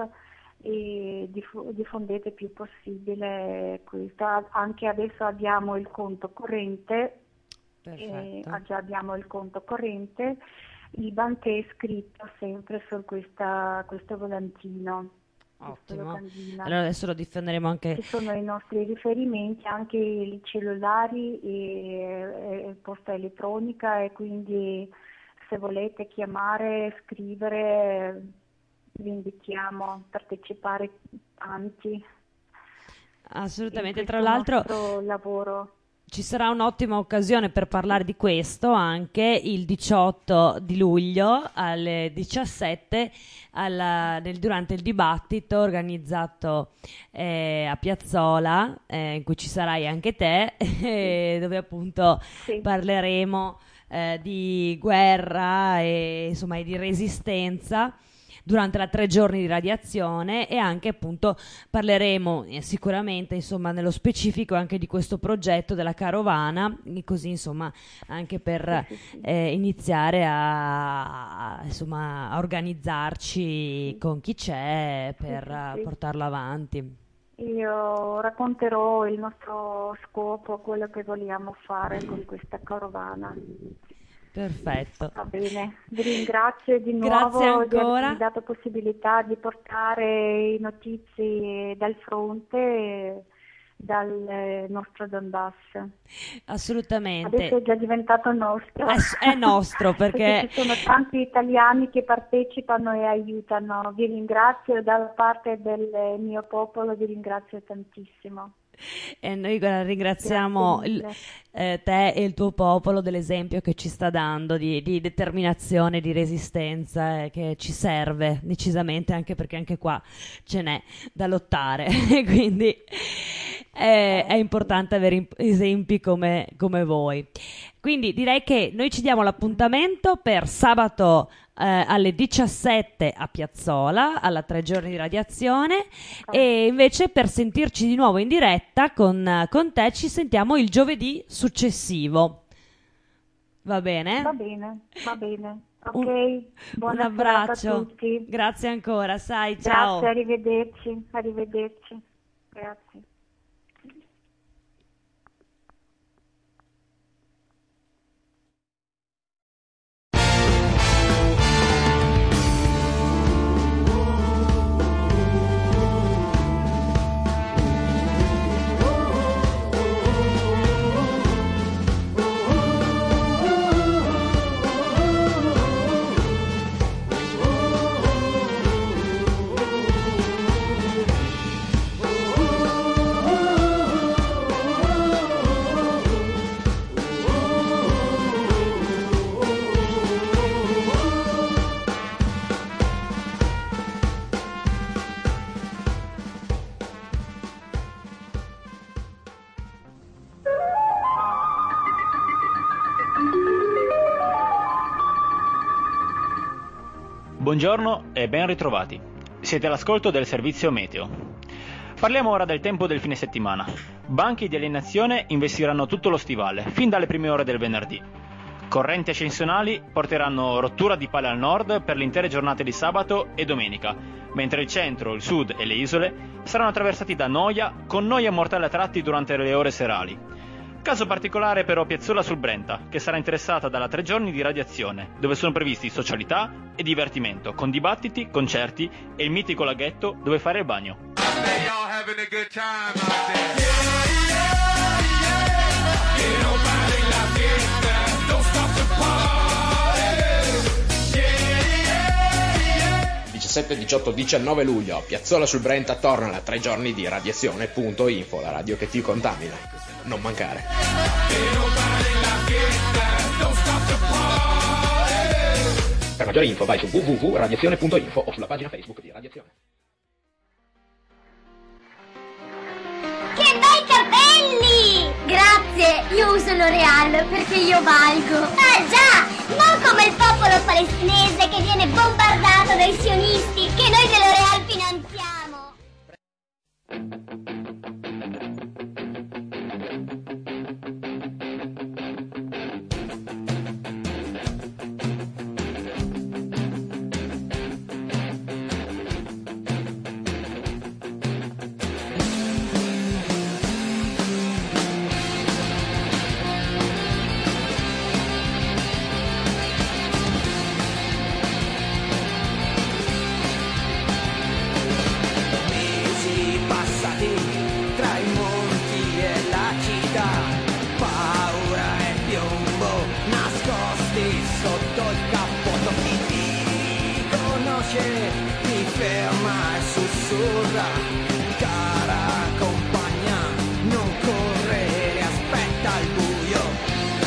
e diff- diffondete il più possibile questo. Anche adesso abbiamo il conto corrente, e già abbiamo il conto corrente, il I B A N che è scritto sempre su questa, questo volantino. Ottimo, allora adesso lo diffonderemo anche. Ci sono i nostri riferimenti, anche i cellulari e, e posta elettronica, e quindi se volete chiamare, scrivere, vi invitiamo a partecipare tanti. Assolutamente, tra l'altro lavoro. Ci sarà un'ottima occasione per parlare di questo anche il diciotto di luglio alle diciassette alla, nel, durante il dibattito organizzato eh, a Piazzola, eh, in cui ci sarai anche te, eh, dove appunto sì. parleremo eh, di guerra e insomma e di resistenza durante la tre giorni di radiazione, e anche appunto parleremo eh, sicuramente insomma nello specifico anche di questo progetto della carovana, così insomma anche per eh, iniziare a, a insomma a organizzarci con chi c'è per sì, sì. portarlo avanti. Io racconterò il nostro scopo, quello che vogliamo fare con questa carovana. Perfetto. Va bene, vi ringrazio di nuovo di avermi dato possibilità di portare notizie dal fronte, dal nostro Donbass. Assolutamente. Adesso è già diventato nostro. È, è nostro perché... perché ci sono tanti italiani che partecipano e aiutano. Vi ringrazio, dalla parte del mio popolo vi ringrazio tantissimo. E noi guarda, ringraziamo il, eh, te e il tuo popolo dell'esempio che ci sta dando di, di determinazione, di resistenza, eh, che ci serve decisamente, anche perché anche qua ce n'è da lottare quindi è, è importante avere esempi come, come voi. Quindi direi che noi ci diamo l'appuntamento per sabato eh, alle diciassette a Piazzola, alla tre giorni di radiazione, oh. e invece per sentirci di nuovo in diretta con, con te ci sentiamo il giovedì successivo. Va bene? Va bene, va bene. Ok, un, un abbraccio. A tutti. Grazie ancora, sai, Grazie, ciao. arrivederci, arrivederci. Grazie. Buongiorno e ben ritrovati. Siete all'ascolto del servizio meteo. Parliamo ora del tempo del fine settimana. Banchi di alienazione investiranno tutto lo stivale, fin dalle prime ore del venerdì. Correnti ascensionali porteranno rottura di pale al nord per le intere giornate di sabato e domenica, mentre il centro, il sud e le isole saranno attraversati da noia, con noia mortale a tratti durante le ore serali. Caso particolare però Piazzola sul Brenta, che sarà interessata dalla tre giorni di radiazione, dove sono previsti socialità e divertimento, con dibattiti, concerti e il mitico laghetto dove fare il bagno. diciassette, diciotto, diciannove luglio, Piazzola sul Brenta torna alla tre giorni di radiazione punto info, la radio che ti contamina. Non mancare. Per maggiori info vai su w w w punto radiazione punto info o sulla pagina Facebook di Radiazione. Che bei capelli! Grazie, io uso L'Oreal perché io valgo. Ah già, non come il popolo palestinese che viene bombardato dai sionisti che noi di L'Oreal finanziamo. Mesi passati tra i monti e la città, paura e piombo nascosti sotto il cappotto. Chi ti conosce ti ferma e sussurra: cara compagna, non correre, aspetta il buio.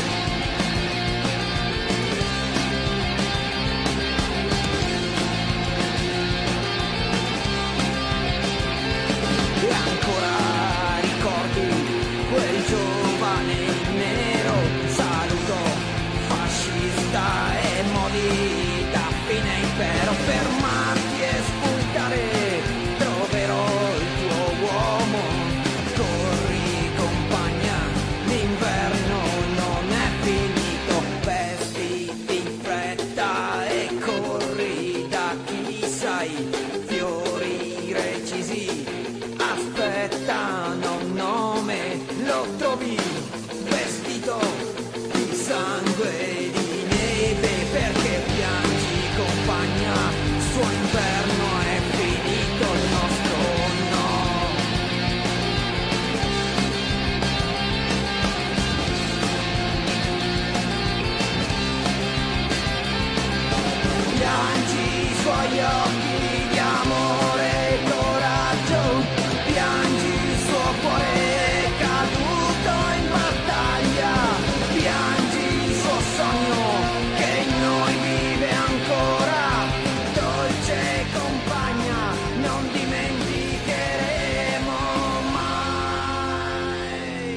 E ancora ricordi quel giovane in nero, saluto fascista e modi da fine impero. Fermarti e spuntare, troverò il tuo uomo. Corri compagna, l'inverno non è finito. Vestiti in fretta e corri da chi sai, fiori recisi aspettano un nome, lo trovi vestito di sangue e di neve. Perché piangi compagna, suo inverno è finito, il nostro no. Piangi i suoi occhi di amore e coraggio, piangi il suo cuore caduto in battaglia, piangi il suo sogno che in noi vive ancora. Dolce compagna, non dimenticheremo mai.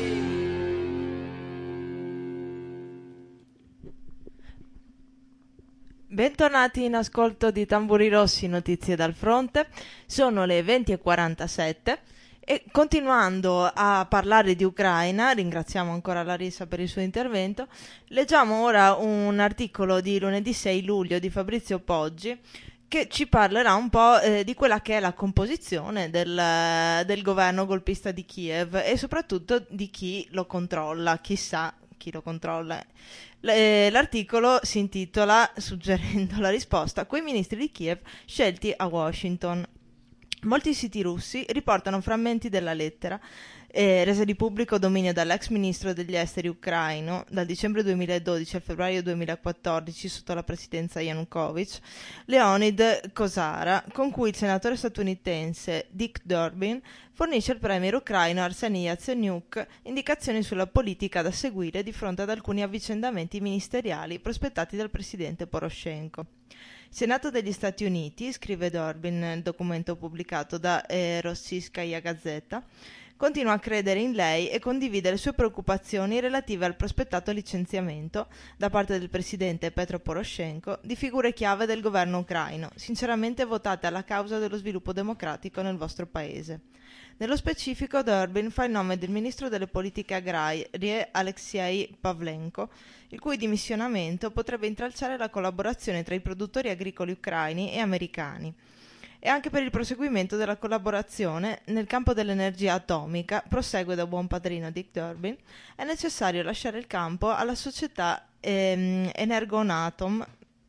Bentornati in ascolto di Tamburi Rossi, notizie dal fronte. Sono le venti e quarantasette e continuando a parlare di Ucraina, ringraziamo ancora Larissa per il suo intervento, leggiamo ora un articolo di lunedì sei luglio di Fabrizio Poggi che ci parlerà un po' eh, di quella che è la composizione del, del governo golpista di Kiev e soprattutto di chi lo controlla, chissà chi lo controlla. L- L'articolo si intitola, suggerendo la risposta, quei ministri di Kiev scelti a Washington. Molti siti russi riportano frammenti della lettera eh, resa di pubblico dominio dall'ex ministro degli esteri ucraino dal dicembre duemiladodici al febbraio duemilaquattordici sotto la presidenza Yanukovych, Leonid Kozara, con cui il senatore statunitense Dick Durbin fornisce al premier ucraino Arseniy Yatsenyuk indicazioni sulla politica da seguire di fronte ad alcuni avvicendamenti ministeriali prospettati dal presidente Poroshenko. Il Senato degli Stati Uniti, scrive Durbin nel documento pubblicato da eh, Rossijskaja Gazeta, continua a credere in lei e condivide le sue preoccupazioni relative al prospettato licenziamento, da parte del presidente Petro Poroshenko, di figure chiave del governo ucraino, sinceramente votate alla causa dello sviluppo democratico nel vostro paese. Nello specifico, Durbin fa il nome del ministro delle politiche agrarie Alexei Pavlenko, il cui dimissionamento potrebbe intralciare la collaborazione tra i produttori agricoli ucraini e americani. E anche per il proseguimento della collaborazione nel campo dell'energia atomica, prosegue da buon padrino Dick Durbin, è necessario lasciare il campo alla società ehm, Energoatom,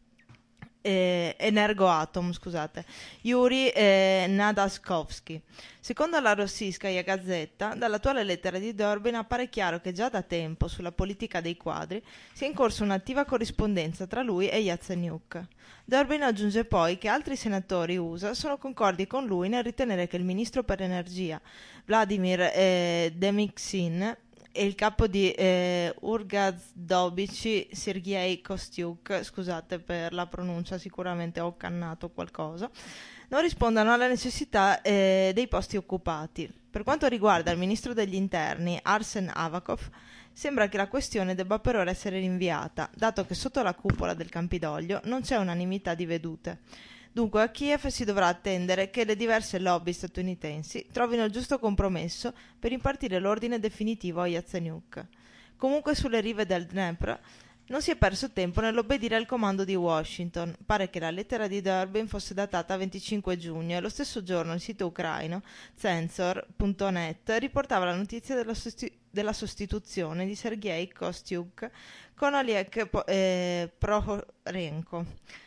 eh, Energoatom, scusate, Yuri eh, Nadaskovsky. Secondo la Rossijskaja Gazeta, dall'attuale lettera di Durbin appare chiaro che già da tempo sulla politica dei quadri sia in corso un'attiva corrispondenza tra lui e Yatsenyuk. Durbin aggiunge poi che altri senatori U S A sono concordi con lui nel ritenere che il ministro per l'energia Vladimir eh, Demytsin e il capo di eh, Urgazdobici, Sergei Kostyuk, scusate per la pronuncia, sicuramente ho cannato qualcosa, non rispondono alla necessità eh, dei posti occupati. Per quanto riguarda il ministro degli interni, Arsen Avakov, sembra che la questione debba per ora essere rinviata, dato che sotto la cupola del Campidoglio non c'è unanimità di vedute. Dunque a Kiev si dovrà attendere che le diverse lobby statunitensi trovino il giusto compromesso per impartire l'ordine definitivo a Yatsenyuk. Comunque sulle rive del Dnepr non si è perso tempo nell'obbedire al comando di Washington. Pare che la lettera di Durbin fosse datata venticinque giugno e lo stesso giorno il sito ucraino Censor punto net riportava la notizia della, sosti- della sostituzione di Sergei Kostyuk con Oleg po- eh, Prohorenko.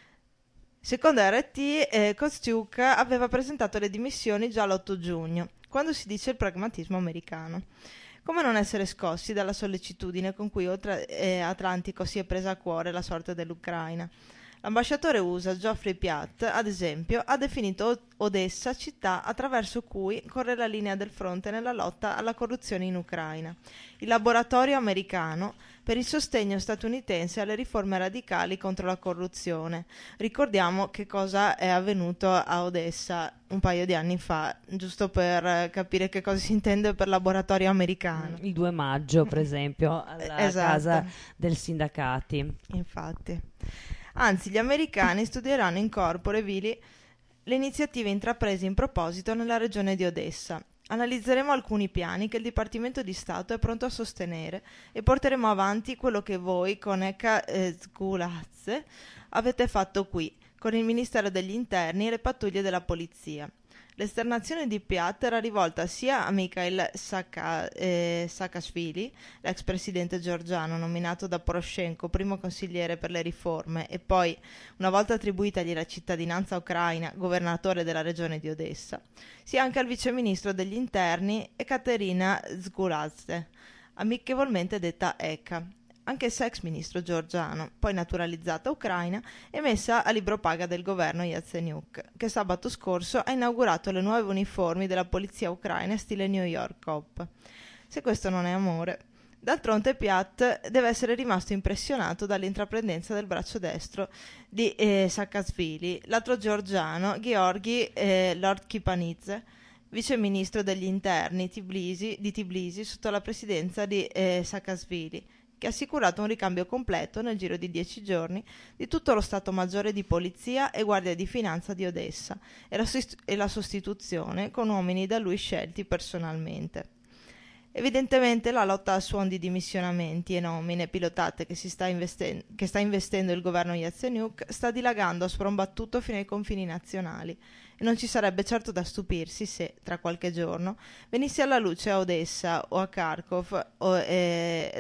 Secondo R T, eh, Kostyuk aveva presentato le dimissioni già l'otto giugno, quando si dice il pragmatismo americano. Come non essere scossi dalla sollecitudine con cui oltre eh, Atlantico si è presa a cuore la sorte dell'Ucraina? L'ambasciatore U S A Geoffrey Piatt, ad esempio, ha definito Odessa città attraverso cui corre la linea del fronte nella lotta alla corruzione in Ucraina. Il laboratorio americano per il sostegno statunitense alle riforme radicali contro la corruzione. Ricordiamo che cosa è avvenuto a Odessa un paio di anni fa, giusto per capire che cosa si intende per laboratorio americano. Il due maggio, per esempio, alla esatto. casa del sindacati. Infatti. Anzi, gli americani studieranno in corpore vili le iniziative intraprese in proposito nella regione di Odessa. Analizzeremo alcuni piani che il Dipartimento di Stato è pronto a sostenere e porteremo avanti quello che voi con Eka eh, Zgulazze avete fatto qui, con il Ministero degli Interni e le pattuglie della polizia. L'esternazione di Piatt era rivolta sia a Mikhail Saaka, eh, Saakashvili, l'ex presidente georgiano nominato da Poroshenko primo consigliere per le riforme e poi, una volta attribuitagli la cittadinanza ucraina, governatore della regione di Odessa, sia anche al viceministro degli interni Ekaterina Zgulazze, amichevolmente detta Eka, anche ex ministro georgiano, poi naturalizzata ucraina e messa a libro paga del governo Yatsenyuk, che sabato scorso ha inaugurato le nuove uniformi della polizia ucraina stile New York Cop. Se questo non è amore. D'altronde Piatt deve essere rimasto impressionato dall'intraprendenza del braccio destro di eh, Saakashvili, l'altro georgiano, Georgi eh, Lord Kipanidze, vice ministro degli interni Tbilisi, di Tbilisi sotto la presidenza di eh, Saakashvili, che ha assicurato un ricambio completo nel giro di dieci giorni di tutto lo Stato Maggiore di Polizia e Guardia di Finanza di Odessa e la, sost- e la sostituzione con uomini da lui scelti personalmente. Evidentemente la lotta a suon di dimissionamenti e nomine pilotate che, si sta, investen- che sta investendo il governo Yatsenyuk sta dilagando a sprombattuto fino ai confini nazionali e non ci sarebbe certo da stupirsi se, tra qualche giorno, venisse alla luce a Odessa o a Kharkov o eh,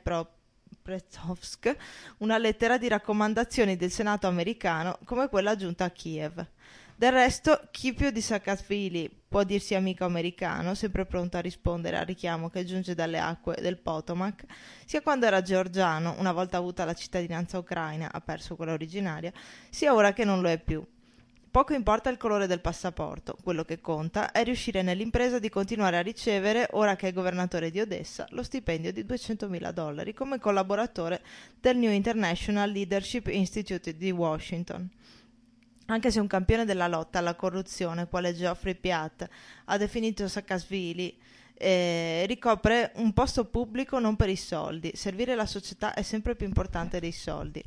Dnepropetrovsk una lettera di raccomandazioni del Senato americano come quella giunta a Kiev. Del resto, chi più di Saakashvili può dirsi amico americano, sempre pronto a rispondere al richiamo che giunge dalle acque del Potomac, sia quando era georgiano, una volta avuta la cittadinanza ucraina, ha perso quella originaria, sia ora che non lo è più. Poco importa il colore del passaporto, quello che conta è riuscire nell'impresa di continuare a ricevere, ora che è governatore di Odessa, lo stipendio di duecentomila dollari come collaboratore del New International Leadership Institute di Washington. Anche se un campione della lotta alla corruzione, quale Geoffrey Piatt ha definito Saakashvili, eh, ricopre un posto pubblico non per i soldi. Servire la società è sempre più importante dei soldi.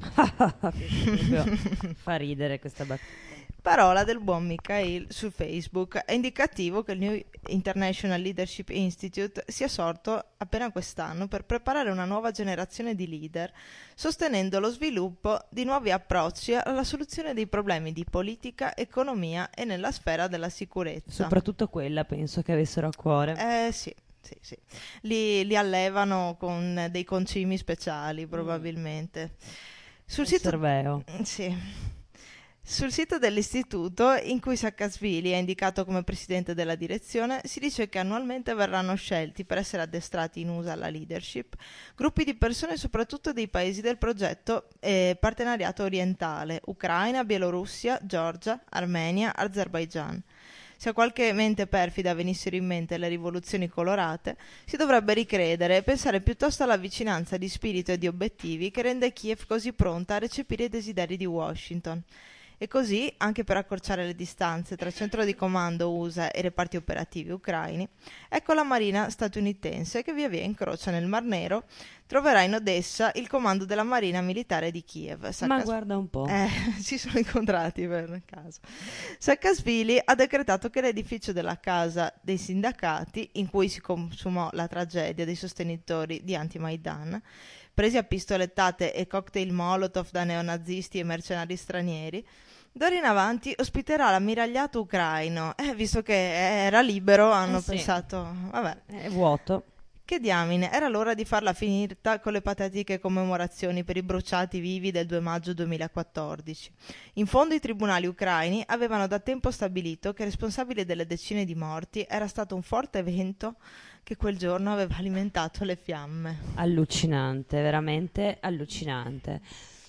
Fa ridere questa battuta. Parola del buon Mikhail su Facebook. È indicativo che il New International Leadership Institute sia sorto appena quest'anno per preparare una nuova generazione di leader, sostenendo lo sviluppo di nuovi approcci alla soluzione dei problemi di politica, economia e nella sfera della sicurezza. Soprattutto quella penso che avessero a cuore. Eh sì. Sì, sì. Li, li allevano con dei concimi speciali probabilmente. Sul Il sito Serveo. Sì. Sul sito dell'istituto, in cui Saakashvili è indicato come presidente della direzione, si dice che annualmente verranno scelti per essere addestrati in U S A alla leadership gruppi di persone soprattutto dei paesi del progetto eh, partenariato orientale, Ucraina, Bielorussia, Georgia, Armenia, Azerbaigian. Se a qualche mente perfida venissero in mente le rivoluzioni colorate, si dovrebbe ricredere e pensare piuttosto alla vicinanza di spirito e di obiettivi che rende Kiev così pronta a recepire i desideri di Washington. E così, anche per accorciare le distanze tra centro di comando U S A e reparti operativi ucraini, ecco la marina statunitense che via via incrocia nel Mar Nero, troverà in Odessa il comando della marina militare di Kiev. Sakas- Ma guarda un po'. Eh, si sono incontrati per caso. Saakashvili ha decretato che l'edificio della Casa dei Sindacati, in cui si consumò la tragedia dei sostenitori di anti-Maidan, presi a pistolettate e cocktail molotov da neonazisti e mercenari stranieri, d'ora in avanti ospiterà l'ammiragliato ucraino. Eh, visto che era libero, hanno Eh sì. pensato, vabbè, È vuoto. che diamine, era l'ora di farla finita con le patetiche commemorazioni per i bruciati vivi del due maggio duemilaquattordici. In fondo i tribunali ucraini avevano da tempo stabilito che responsabile delle decine di morti era stato un forte vento che quel giorno aveva alimentato le fiamme. Allucinante, veramente allucinante.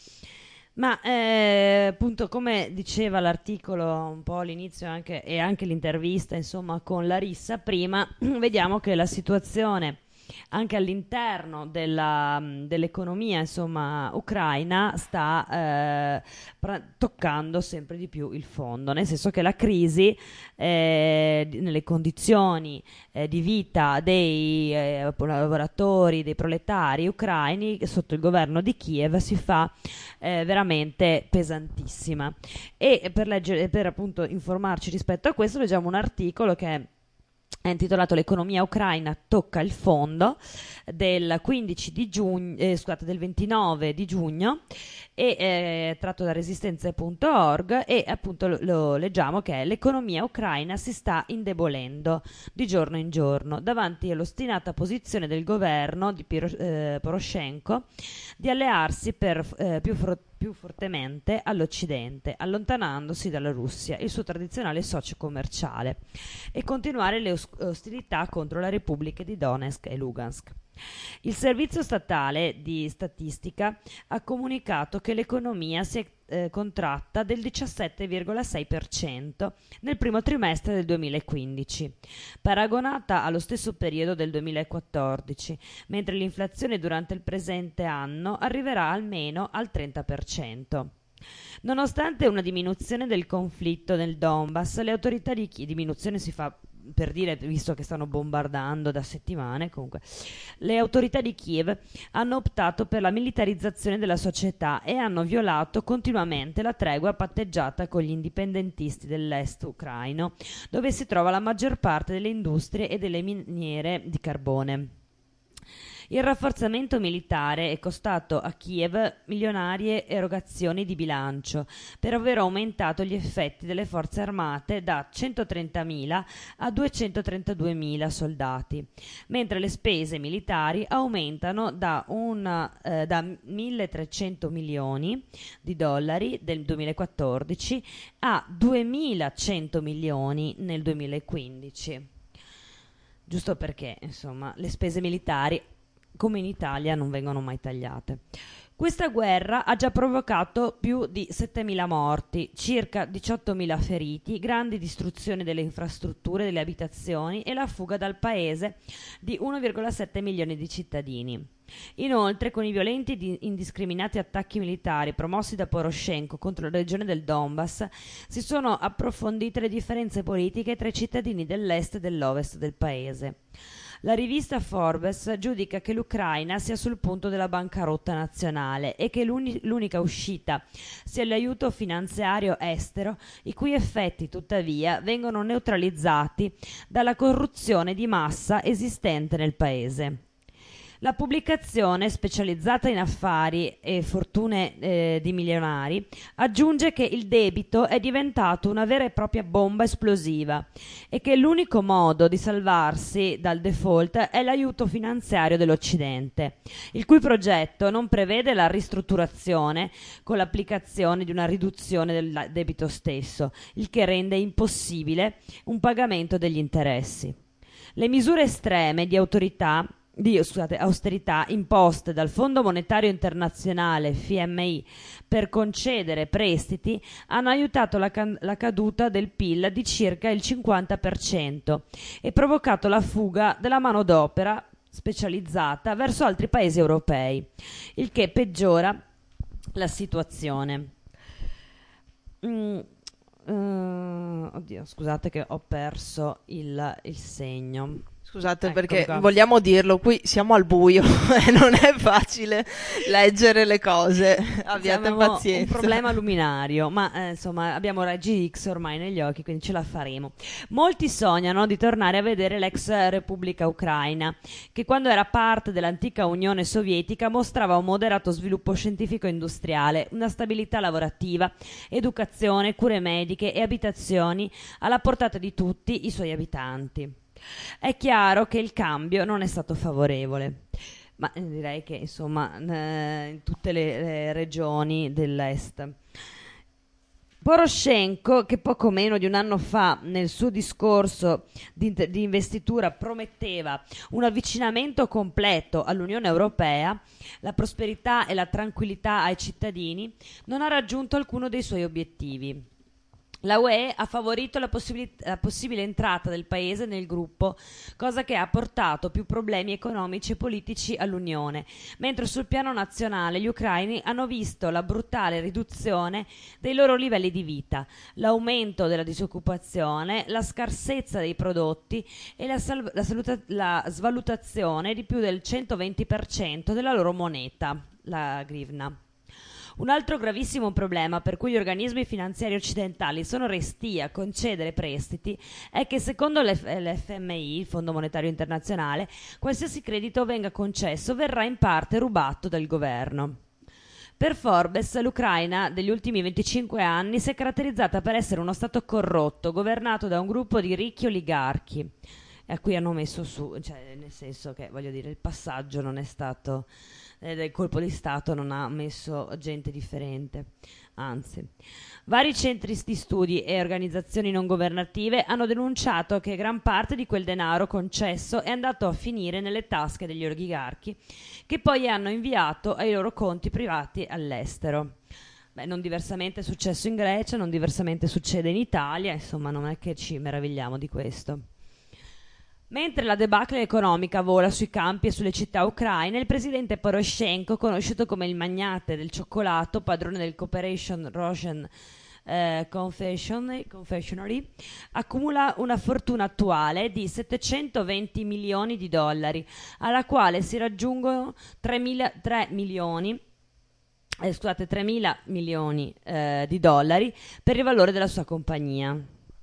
Ma eh, appunto, come diceva l'articolo un po' all'inizio anche, e anche l'intervista insomma con Larissa prima, vediamo che la situazione anche all'interno della, dell'economia insomma ucraina sta eh, pra- toccando sempre di più il fondo, nel senso che la crisi eh, di- nelle condizioni eh, di vita dei eh, lavoratori, dei proletari ucraini sotto il governo di Kiev si fa eh, veramente pesantissima. E per leggere, per appunto informarci rispetto a questo, leggiamo un articolo che è è intitolato L'economia ucraina tocca il fondo, del quindici di giugno, eh, scusate, del ventinove di giugno, e eh, tratto da resistenze punto org, e appunto lo, lo leggiamo che l'economia ucraina si sta indebolendo di giorno in giorno davanti all'ostinata posizione del governo di Piro, eh, Poroshenko di allearsi per, eh, più, fro- più fortemente all'Occidente, allontanandosi dalla Russia, il suo tradizionale socio commerciale, e continuare le os- ostilità contro le repubbliche di Donetsk e Lugansk. Il servizio statale di statistica ha comunicato che l'economia si è eh, contratta del diciassette virgola sei per cento nel primo trimestre del duemilaquindici, paragonata allo stesso periodo del duemilaquattordici, mentre l'inflazione durante il presente anno arriverà almeno al trenta per cento. Nonostante una diminuzione del conflitto nel Donbass, le autorità di Kiev, diminuzione si fa per dire, visto che stanno bombardando da settimane, comunque, le autorità di Kiev hanno optato per la militarizzazione della società e hanno violato continuamente la tregua patteggiata con gli indipendentisti dell'est ucraino, dove si trova la maggior parte delle industrie e delle miniere di carbone. Il rafforzamento militare è costato a Kiev milionarie erogazioni di bilancio per aver aumentato gli effetti delle forze armate da centotrentamila a duecentotrentaduemila soldati, mentre le spese militari aumentano da, una, eh, da milletrecento milioni di dollari del duemilaquattordici a duemilacento milioni nel duemilaquindici. Giusto perché, insomma, le spese militari come in Italia non vengono mai tagliate. Questa guerra ha già provocato più di settemila morti, circa diciottomila feriti, grandi distruzioni delle infrastrutture, delle abitazioni e la fuga dal paese di uno virgola sette milioni di cittadini. Inoltre, con i violenti ed indiscriminati attacchi militari promossi da Poroshenko contro la regione del Donbass, si sono approfondite le differenze politiche tra i cittadini dell'est e dell'ovest del paese. La rivista Forbes giudica che l'Ucraina sia sul punto della bancarotta nazionale e che l'uni- l'unica uscita sia l'aiuto finanziario estero, i cui effetti tuttavia vengono neutralizzati dalla corruzione di massa esistente nel paese. La pubblicazione, specializzata in affari e fortune eh, di milionari, aggiunge che il debito è diventato una vera e propria bomba esplosiva e che l'unico modo di salvarsi dal default è l'aiuto finanziario dell'Occidente, il cui progetto non prevede la ristrutturazione con l'applicazione di una riduzione del debito stesso, il che rende impossibile un pagamento degli interessi. Le misure estreme di autorità di scusate, austerità imposte dal Fondo Monetario Internazionale F M I per concedere prestiti hanno aiutato la, can- la caduta del P I L di circa il cinquanta per cento e provocato la fuga della manodopera specializzata verso altri paesi europei, il che peggiora la situazione. Mm, uh, oddio, scusate che ho perso il, il segno. Scusate, Ecco perché qua. vogliamo dirlo, qui siamo al buio e non è facile leggere le cose. Abbiate Abbiamo pazienza. un problema luminario, ma eh, insomma abbiamo raggi X ormai negli occhi, quindi ce la faremo. Molti sognano di tornare a vedere l'ex Repubblica Ucraina, che quando era parte dell'antica Unione Sovietica mostrava un moderato sviluppo scientifico-industriale, una stabilità lavorativa, educazione, cure mediche e abitazioni alla portata di tutti i suoi abitanti. È chiaro che il cambio non è stato favorevole, ma eh, direi che insomma eh, in tutte le, le regioni dell'est. Poroshenko, che poco meno di un anno fa nel suo discorso di, di investitura prometteva un avvicinamento completo all'Unione Europea, la prosperità e la tranquillità ai cittadini, non ha raggiunto alcuno dei suoi obiettivi. La U E ha favorito la, possibili- la possibile entrata del paese nel gruppo, cosa che ha portato più problemi economici e politici all'Unione, mentre sul piano nazionale gli ucraini hanno visto la brutale riduzione dei loro livelli di vita, l'aumento della disoccupazione, la scarsezza dei prodotti e la, sal- la, saluta- la svalutazione di più del centoventi per cento della loro moneta, la grivna. Un altro gravissimo problema per cui gli organismi finanziari occidentali sono restii a concedere prestiti è che secondo l'F- l'F M I, il Fondo Monetario Internazionale, qualsiasi credito venga concesso verrà in parte rubato dal governo. Per Forbes, l'Ucraina degli ultimi venticinque anni si è caratterizzata per essere uno stato corrotto, governato da un gruppo di ricchi oligarchi. E a cui hanno messo su, cioè nel senso che, voglio dire, il passaggio non è stato... del colpo di Stato non ha messo gente differente, anzi. Vari centri di studi e organizzazioni non governative hanno denunciato che gran parte di quel denaro concesso è andato a finire nelle tasche degli oligarchi, che poi hanno inviato ai loro conti privati all'estero. Beh, non diversamente è successo in Grecia, non diversamente succede in Italia, insomma non è che ci meravigliamo di questo. Mentre la debacle economica vola sui campi e sulle città ucraine, il presidente Poroshenko, conosciuto come il magnate del cioccolato, padrone del Cooperation Russian eh, Confectionery, accumula una fortuna attuale di settecentoventi milioni di dollari, alla quale si raggiungono tre milioni eh, scusate, tremila milioni eh, di dollari per il valore della sua compagnia.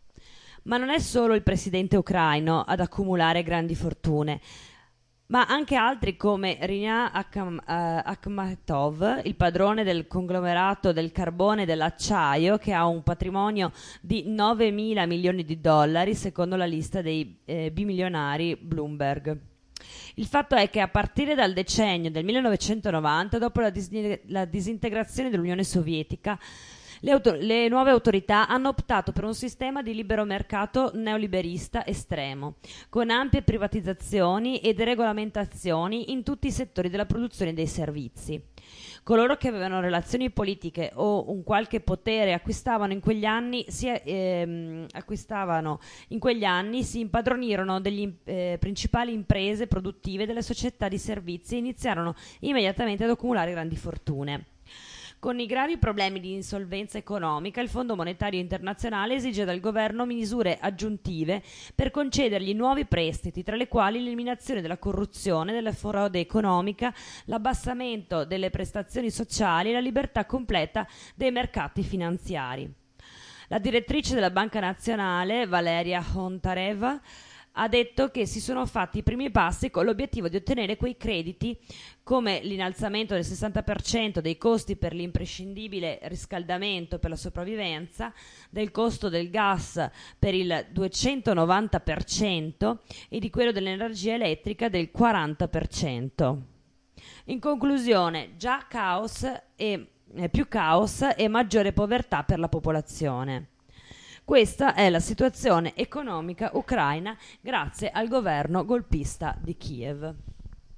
Ma non è solo il presidente ucraino ad accumulare grandi fortune, ma anche altri come Rina Akham- uh, Akhmatov, il padrone del conglomerato del carbone e dell'acciaio, che ha un patrimonio di novemila milioni di dollari, secondo la lista dei eh, bimilionari Bloomberg. Il fatto è che a partire dal decennio del millenovecentonovanta, dopo la, dis- la disintegrazione dell'Unione Sovietica, Le, auto- le nuove autorità hanno optato per un sistema di libero mercato neoliberista estremo, con ampie privatizzazioni e deregolamentazioni in tutti i settori della produzione dei servizi. Coloro che avevano relazioni politiche o un qualche potere acquistavano in quegli anni si, ehm, acquistavano in quegli anni si impadronirono delle eh, principali imprese produttive delle società di servizi e iniziarono immediatamente ad accumulare grandi fortune. Con i gravi problemi di insolvenza economica, il Fondo Monetario Internazionale esige dal governo misure aggiuntive per concedergli nuovi prestiti, tra le quali l'eliminazione della corruzione, della frode economica, l'abbassamento delle prestazioni sociali e la libertà completa dei mercati finanziari. La direttrice della Banca Nazionale, Valeria Hontareva, ha detto che si sono fatti i primi passi con l'obiettivo di ottenere quei crediti, come l'innalzamento del sessanta per cento dei costi per l'imprescindibile riscaldamento per la sopravvivenza, del costo del gas per il duecentonovanta per cento e di quello dell'energia elettrica del quaranta per cento. In conclusione, già caos e eh, più caos e maggiore povertà per la popolazione. Questa è la situazione economica ucraina grazie al governo golpista di Kiev.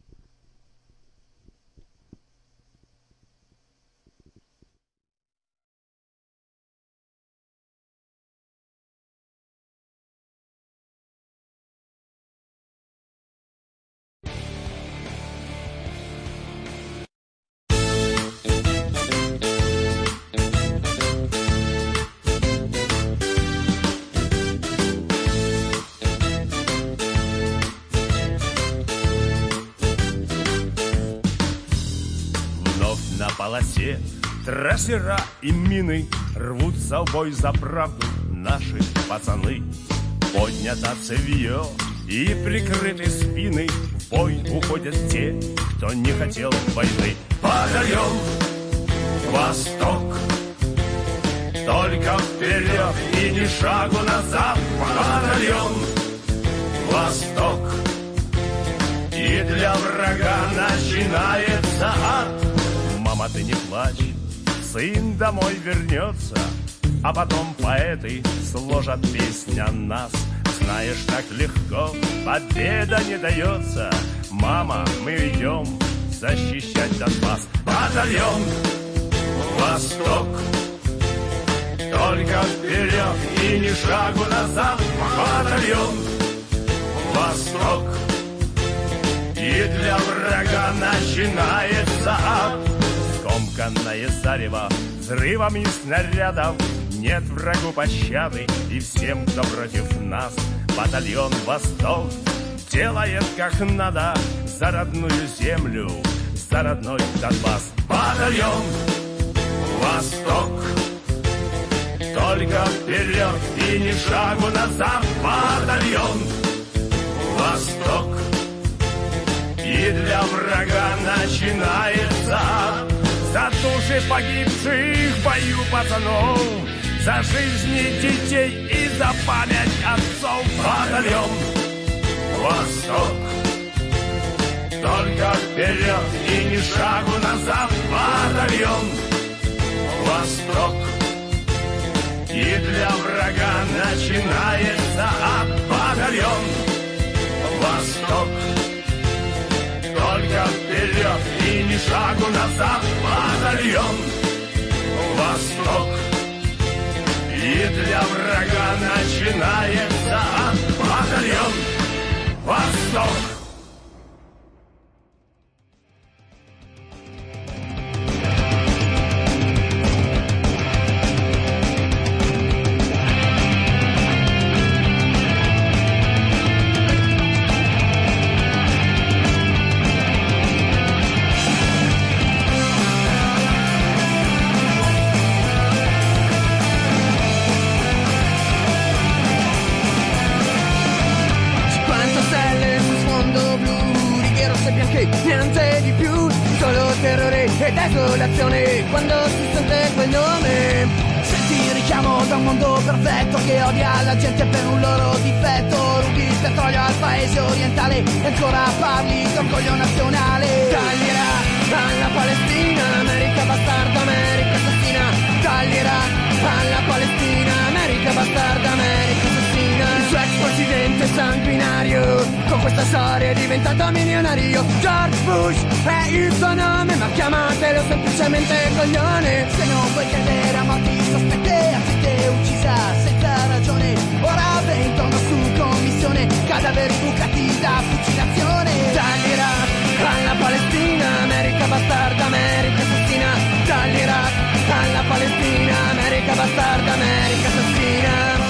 полосе трассера и мины рвутся в бой за правду наши пацаны. Поднято цевье и прикрыты спины, в бой уходят те, кто не хотел войны. Батальон Восток, только вперед и ни шагу назад. Батальон Восток, и для врага начинается ад. Мама, ты не плачь, сын домой вернется, а потом поэты сложат песнь о нас. Знаешь, так легко победа не дается. Мама, мы идем защищать Донбасс. Батальон Восток, только вперед и ни шагу назад. Батальон Восток, и для врага начинается ад. Скомканное зарево взрывами снарядов, нет врагу пощады и всем, кто против нас. Батальон Восток делает как надо за родную землю, за родной Донбасс. Батальон Восток, только вперед и ни шагу назад. Батальон Восток, и для врага начинается ад. За души погибших в бою пацанов, за жизни детей и за память отцов. Батальон Восток, только вперед и ни шагу назад. Батальон Восток, и для врага начинается ад. Батальон Восток, только вперед и ни шагу назад. Батальон Восток, и для врага начинается ад. Батальон Восток. Niente di più, solo terrore e desolazione quando si sente quel nome. Senti il richiamo da un mondo perfetto che odia la gente per un loro difetto. Rubi il petrolio al paese orientale e ancora parli d'orgoglio nazionale. Taglierà alla Palestina, America bastarda, America assassina. Taglierà alla Palestina, America bastarda, America assassina. Il suo ex presidente sanguinario con questa storia è diventato milionario. George Bush è il suo nome, ma chiamatelo semplicemente coglione. Se non vuoi credere a morti sospette, a gente uccisa senza ragione. Ora vengono su commissione cadaveri bucati da fucilazione. Taglierà alla Palestina, America bastarda, America assassina. Taglierà alla Palestina, America bastarda, America assassina.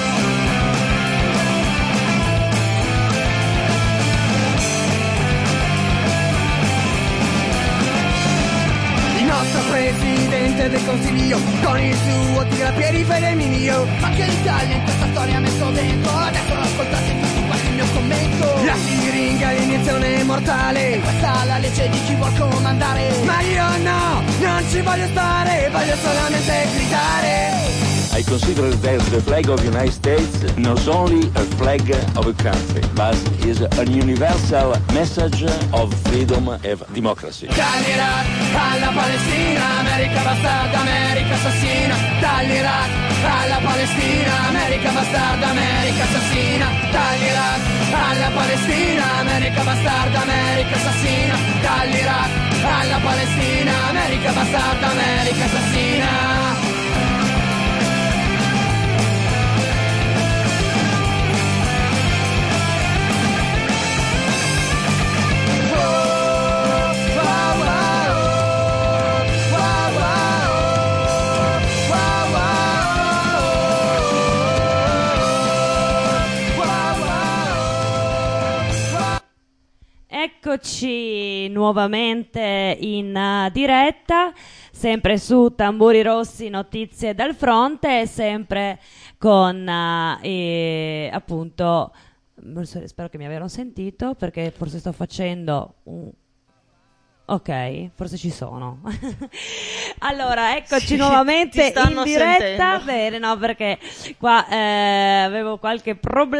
Il nostro presidente del consiglio con il suo tirapiedi federminio. Anche l'Italia in questa storia ha messo dentro. Adesso ascoltate tutti quanti il mio commento. La siringa di iniezione mortale, questa è la legge di chi vuol comandare. Ma io no, non ci voglio stare, voglio solamente gridare. I consider that the flag of the United States not only a flag of a country, but is a universal message of freedom and democracy. Taglierà alla Palestina, America bastarda, America assassina. Taglierà alla Palestina, America bastarda, America assassina. Taglierà alla Palestina, America bastarda, America assassina. Taglierà alla Palestina, America bastarda, America assassina. eccoci nuovamente in uh, diretta, sempre su Tamburi Rossi, notizie dal fronte, sempre con uh, e, appunto, spero che mi abbiano sentito perché forse sto facendo un... Ok, forse ci sono. Allora, eccoci sì, nuovamente in diretta. sentendo. Bene, no, perché qua eh, avevo qualche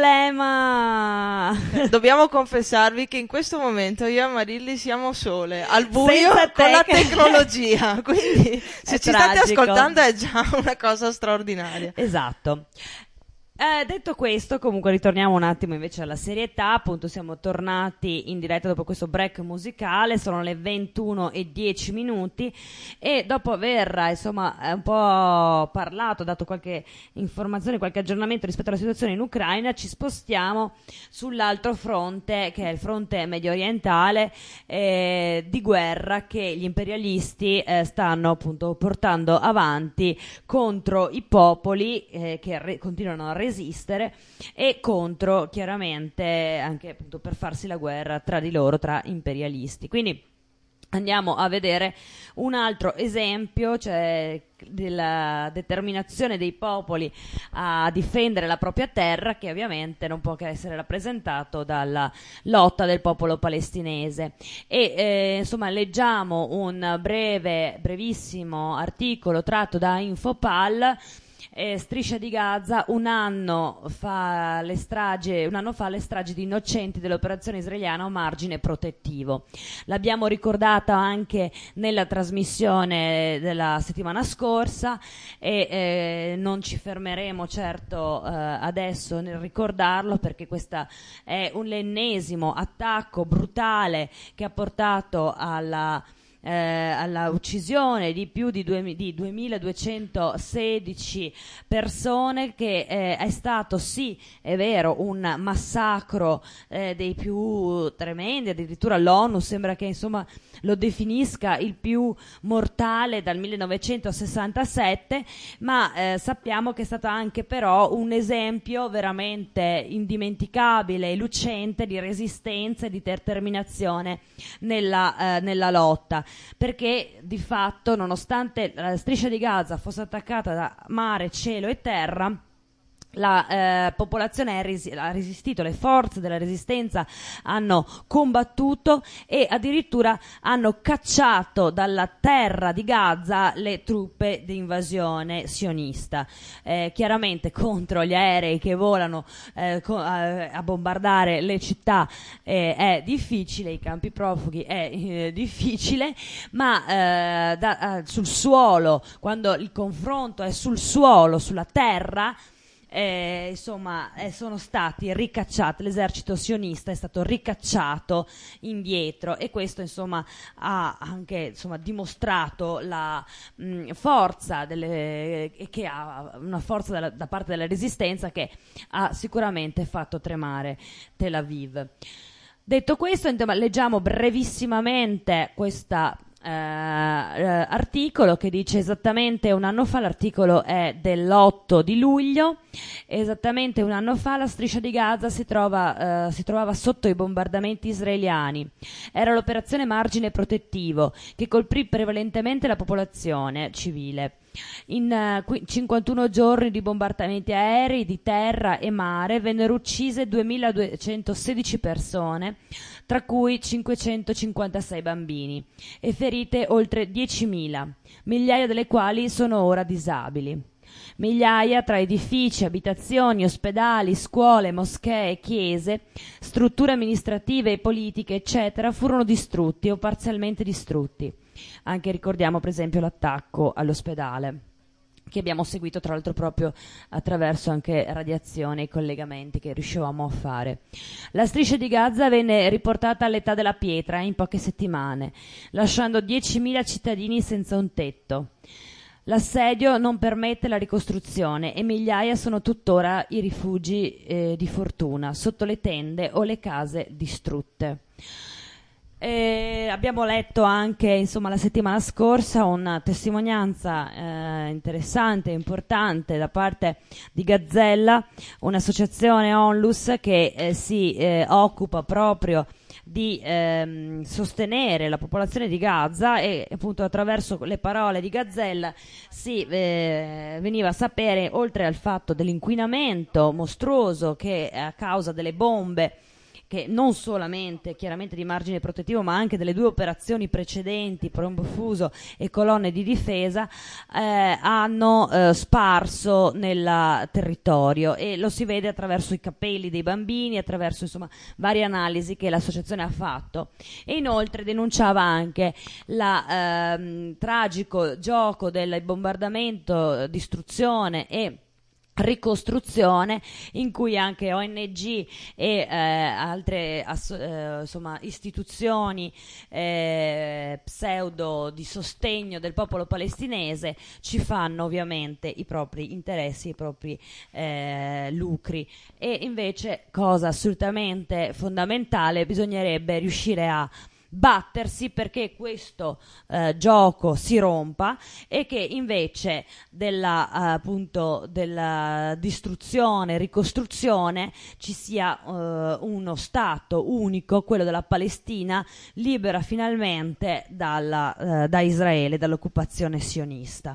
problema. Dobbiamo confessarvi che in questo momento io e Marilli siamo sole, al buio, Senza con la tec- tecnologia. Quindi se È ci state tragico. ascoltando è già una cosa straordinaria. Esatto. Eh, detto questo, comunque ritorniamo un attimo invece alla serietà, appunto siamo tornati in diretta dopo questo break musicale, sono le ventuno e dieci minuti e dopo aver insomma un po' parlato, dato qualche informazione, qualche aggiornamento rispetto alla situazione in Ucraina, ci spostiamo sull'altro fronte, che è il fronte medio orientale eh, di guerra che gli imperialisti eh, stanno appunto portando avanti contro i popoli eh, che re- continuano a resistere e contro chiaramente anche appunto per farsi la guerra tra di loro, tra imperialisti. Quindi andiamo a vedere un altro esempio, cioè della determinazione dei popoli a difendere la propria terra, che ovviamente non può che essere rappresentato dalla lotta del popolo palestinese. E eh, insomma leggiamo un breve, brevissimo articolo tratto da Infopal. Eh, Striscia di Gaza, un anno fa le stragi, un anno fa le stragi di innocenti dell'operazione israeliana a margine protettivo. L'abbiamo ricordata anche nella trasmissione della settimana scorsa e eh, non ci fermeremo certo eh, adesso nel ricordarlo, perché questo è un l'ennesimo attacco brutale che ha portato alla Eh, alla uccisione di più di, due, di duemiladuecentosedici persone, che eh, è stato, sì, è vero, un massacro eh, dei più tremendi, addirittura l'ONU sembra che insomma lo definisca il più mortale dal millenovecentosessantasette, ma eh, sappiamo che è stato anche però un esempio veramente indimenticabile e lucente di resistenza e di determinazione nella, eh, nella lotta, perché di fatto, nonostante la striscia di Gaza fosse attaccata da mare, cielo e terra, la eh, popolazione ha, resi- ha resistito, le forze della resistenza hanno combattuto e addirittura hanno cacciato dalla terra di Gaza le truppe di invasione sionista, eh, chiaramente contro gli aerei che volano eh, co- a-, a bombardare le città eh, è difficile, i campi profughi è eh, difficile, ma eh, da, eh, sul suolo, quando il confronto è sul suolo, sulla terra, Eh, insomma eh, sono stati ricacciati, l'esercito sionista è stato ricacciato indietro, e questo insomma ha anche insomma dimostrato la mh, forza delle, che ha una forza della, da parte della resistenza, che ha sicuramente fatto tremare Tel Aviv. Detto questo, insomma, leggiamo brevissimamente questa Uh, uh, articolo che dice esattamente un anno fa, l'articolo è dell'otto di luglio, esattamente un anno fa la striscia di Gaza si, trova, uh, si trovava sotto i bombardamenti israeliani. Era l'operazione Margine Protettivo, che colpì prevalentemente la popolazione civile. In uh, qu- cinquantuno giorni di bombardamenti aerei, di terra e mare, vennero uccise duemiladuecentosedici persone, tra cui cinquecentocinquantasei bambini, e ferite oltre diecimila, migliaia delle quali sono ora disabili. Migliaia tra edifici, abitazioni, ospedali, scuole, moschee, chiese, strutture amministrative e politiche, eccetera, furono distrutti o parzialmente distrutti. Anche ricordiamo per esempio l'attacco all'ospedale, che abbiamo seguito tra l'altro proprio attraverso anche radiazione e collegamenti che riuscivamo a fare. La striscia di Gaza venne riportata all'età della pietra in poche settimane, lasciando diecimila cittadini senza un tetto. L'assedio non permette la ricostruzione e migliaia sono tuttora i rifugi eh, di fortuna, sotto le tende o le case distrutte. E abbiamo letto anche, insomma, la settimana scorsa una testimonianza eh, interessante e importante da parte di Gazzella, un'associazione Onlus che eh, si eh, occupa proprio di ehm, sostenere la popolazione di Gaza, e appunto attraverso le parole di Gazzella si eh, veniva a sapere, oltre al fatto dell'inquinamento mostruoso che a causa delle bombe, che non solamente chiaramente di margine protettivo ma anche delle due operazioni precedenti, Prombo Fuso e colonne di difesa, eh, hanno eh, sparso nel territorio, e lo si vede attraverso i capelli dei bambini, attraverso insomma varie analisi che l'associazione ha fatto. E inoltre denunciava anche la ehm, tragico gioco del bombardamento, distruzione e ricostruzione, in cui anche O N G e eh, altre asso- eh, insomma, istituzioni eh, pseudo di sostegno del popolo palestinese ci fanno ovviamente i propri interessi, i propri eh, lucri. E invece, cosa assolutamente fondamentale, bisognerebbe riuscire a battersi perché questo eh, gioco si rompa, e che invece della eh, appunto della distruzione, ricostruzione, ci sia eh, uno stato unico, quello della Palestina, libera finalmente dalla, eh, da Israele, dall'occupazione sionista.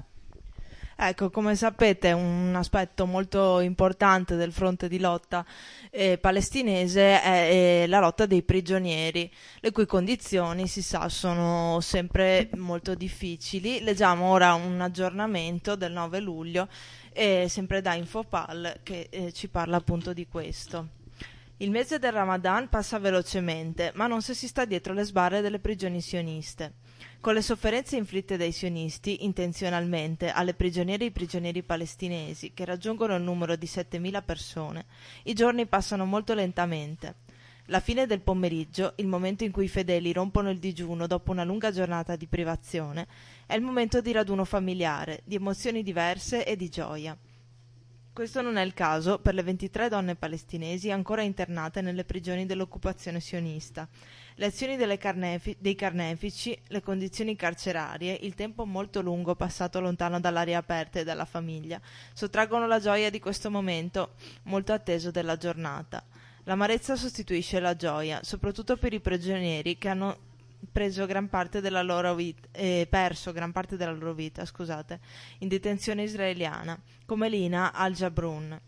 Ecco, come sapete, un aspetto molto importante del fronte di lotta eh, palestinese è, è la lotta dei prigionieri, le cui condizioni, si sa, sono sempre molto difficili. Leggiamo ora un aggiornamento del nove luglio, eh, sempre da Infopal, che eh, ci parla appunto di questo. Il mese del Ramadan passa velocemente, ma non se si sta dietro le sbarre delle prigioni sioniste. Con le sofferenze inflitte dai sionisti intenzionalmente alle prigioniere e ai prigionieri palestinesi, che raggiungono il numero di settemila persone, i giorni passano molto lentamente. La fine del pomeriggio, il momento in cui i fedeli rompono il digiuno dopo una lunga giornata di privazione, è il momento di raduno familiare, di emozioni diverse e di gioia. Questo non è il caso per le ventitré donne palestinesi ancora internate nelle prigioni dell'occupazione sionista. Le azioni delle carnefi- dei carnefici, le condizioni carcerarie, il tempo molto lungo passato lontano dall'aria aperta e dalla famiglia, sottraggono la gioia di questo momento molto atteso della giornata. L'amarezza sostituisce la gioia, soprattutto per i prigionieri che hanno preso gran parte della loro vita, eh, perso gran parte della loro vita, scusate, in detenzione israeliana, come Lina al-Jabrun.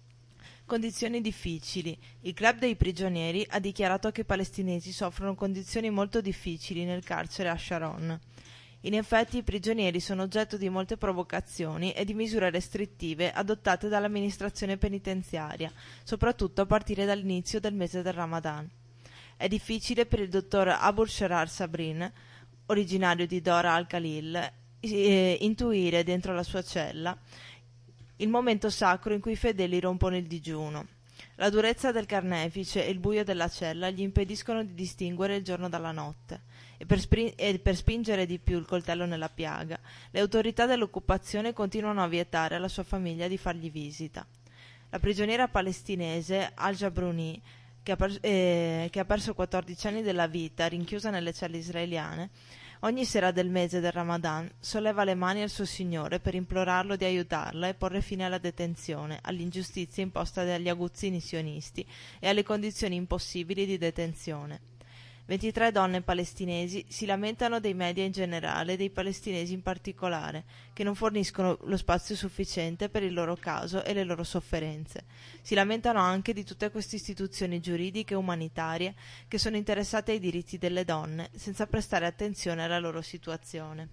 Condizioni difficili. Il club dei prigionieri ha dichiarato che i palestinesi soffrono condizioni molto difficili nel carcere a Sharon. In effetti i prigionieri sono oggetto di molte provocazioni e di misure restrittive adottate dall'amministrazione penitenziaria, soprattutto a partire dall'inizio del mese del Ramadan. È difficile per il dottor Abul Sharar Sabrin, originario di Dora al-Khalil, eh, intuire dentro la sua cella il momento sacro in cui i fedeli rompono il digiuno. La durezza del carnefice e il buio della cella gli impediscono di distinguere il giorno dalla notte, e per, spri- e per spingere di più il coltello nella piaga, le autorità dell'occupazione continuano a vietare alla sua famiglia di fargli visita. La prigioniera palestinese Al-Jabruni, che ha, per- eh, che ha perso quattordici anni della vita rinchiusa nelle celle israeliane, ogni sera del mese del Ramadan solleva le mani al suo Signore per implorarlo di aiutarla e porre fine alla detenzione, all'ingiustizia imposta dagli aguzzini sionisti e alle condizioni impossibili di detenzione. ventitré donne palestinesi si lamentano dei media in generale e dei palestinesi in particolare, che non forniscono lo spazio sufficiente per il loro caso e le loro sofferenze. Si lamentano anche di tutte queste istituzioni giuridiche e umanitarie che sono interessate ai diritti delle donne, senza prestare attenzione alla loro situazione.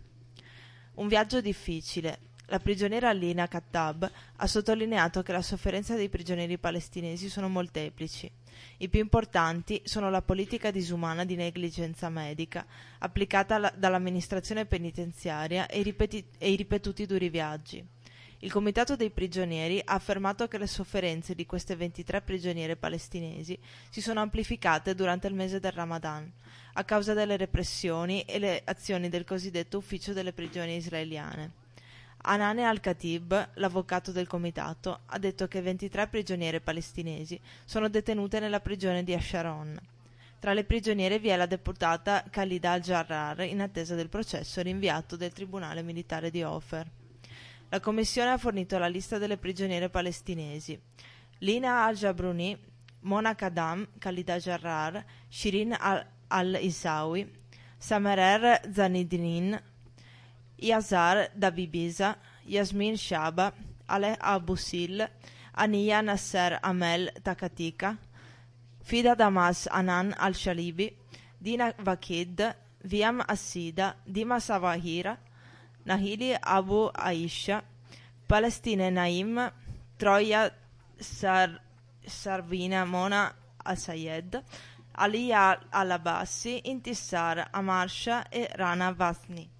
Un viaggio difficile. La prigioniera Lina Kattab ha sottolineato che la sofferenza dei prigionieri palestinesi sono molteplici. I più importanti sono la politica disumana di negligenza medica, applicata la, dall'amministrazione penitenziaria e i, ripeti, e i ripetuti duri viaggi. Il Comitato dei prigionieri ha affermato che le sofferenze di queste ventitré prigioniere palestinesi si sono amplificate durante il mese del Ramadan, a causa delle repressioni e le azioni del cosiddetto ufficio delle prigioni israeliane. Anane al-Khatib, l'avvocato del comitato, ha detto che ventitré prigioniere palestinesi sono detenute nella prigione di Asharon. Tra le prigioniere vi è la deputata Khalida al-Jarrar, in attesa del processo rinviato del Tribunale Militare di Ofer. La commissione ha fornito la lista delle prigioniere palestinesi: Lina al-Jabruni, Mona Kadam, Khalida al-Jarrar, Shirin al-Isawi, Samerer Zanidinin, Yazar Dabibisa, Yasmin Shaba, Aleh Abusil, Ania Nasser Amel Takatika, Fida Damas Anan al-Shalibi, Dina Vakid, Viam Assida, Dima Savahira, Nahili Abu Aisha, Palestine Naim, Troia Sar- Sarvina Mona Al-Sayed, Aliya Al-Abbasi, Intissar Amarsha e Rana Vazni.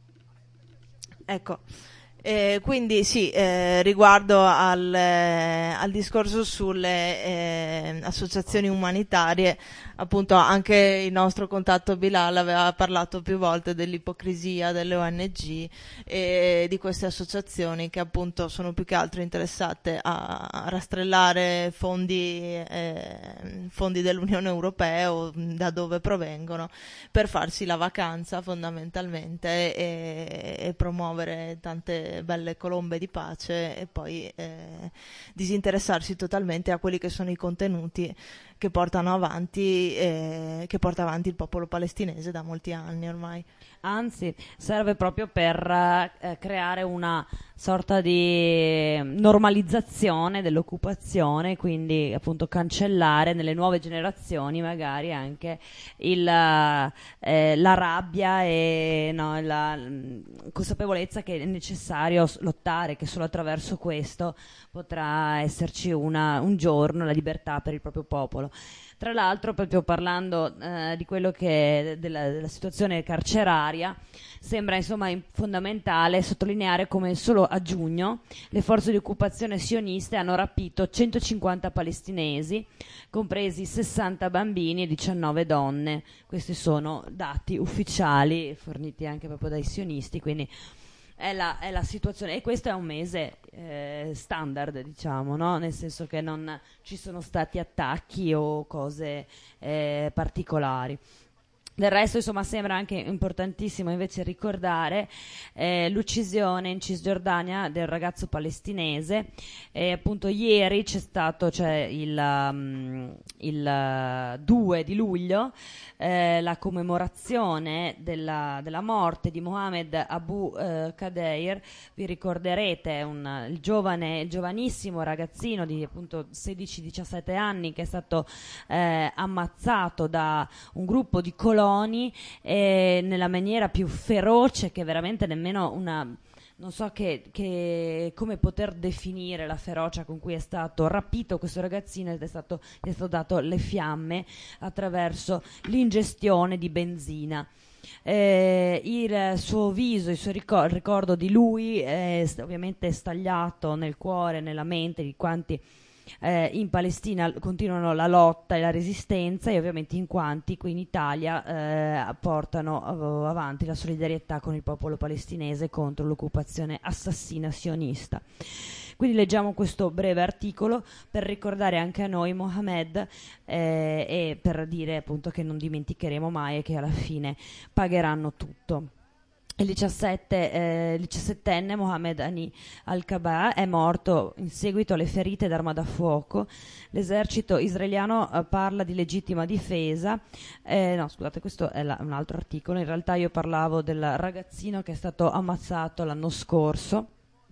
Ecco, eh, quindi sì, eh, riguardo al, eh, al discorso sulle eh, associazioni umanitarie, appunto anche il nostro contatto Bilal aveva parlato più volte dell'ipocrisia delle O N G e di queste associazioni che appunto sono più che altro interessate a, a rastrellare fondi, eh, fondi dell'Unione Europea o da dove provengono per farsi la vacanza fondamentalmente e, e promuovere tante belle colombe di pace e poi eh, disinteressarsi totalmente a quelli che sono i contenuti che portano avanti eh, che porta avanti il popolo palestinese da molti anni ormai. Anzi, serve proprio per eh, creare una sorta di normalizzazione dell'occupazione, quindi appunto cancellare nelle nuove generazioni magari anche il, eh, la rabbia e no, la mh, consapevolezza che è necessario lottare, che solo attraverso questo potrà esserci una, un giorno la libertà per il proprio popolo. Tra l'altro, proprio parlando eh, di quello che della, della situazione carceraria, sembra insomma fondamentale sottolineare come solo a giugno le forze di occupazione sioniste hanno rapito centocinquanta palestinesi, compresi sessanta bambini e diciannove donne. Questi sono dati ufficiali forniti anche proprio dai sionisti, quindi È la, è la situazione, e questo è un mese eh, standard, diciamo, no? Nel senso che non ci sono stati attacchi o cose eh, particolari. Del resto, insomma, sembra anche importantissimo invece ricordare eh, l'uccisione in Cisgiordania del ragazzo palestinese. E appunto ieri c'è stato, cioè il, um, il due di luglio, eh, la commemorazione della, della morte di Mohamed Abu eh, Kadeir. Vi ricorderete, un, il giovane, il giovanissimo ragazzino di appunto sedici diciassette anni che è stato eh, ammazzato da un gruppo di coloni eh, nella maniera più feroce, che veramente nemmeno una, non so che, che come poter definire la ferocia con cui è stato rapito questo ragazzino, ed è stato, gli è stato dato le fiamme attraverso l'ingestione di benzina. Eh, il suo viso, il suo ricor- il ricordo di lui è ovviamente stagliato nel cuore, nella mente di quanti Eh, in Palestina continuano la lotta e la resistenza, e ovviamente in quanti qui in Italia eh, portano uh, avanti la solidarietà con il popolo palestinese contro l'occupazione assassina sionista. Quindi leggiamo questo breve articolo per ricordare anche a noi Mohamed eh, e per dire appunto che non dimenticheremo mai e che alla fine pagheranno tutto. Il diciassette, eh, diciassettenne Mohamed Hani al-Kaba è morto in seguito alle ferite d'arma da fuoco. L'esercito israeliano eh, parla di legittima difesa. Eh, no, scusate, questo è la, un altro articolo. In realtà io parlavo del ragazzino che è stato ammazzato l'anno scorso.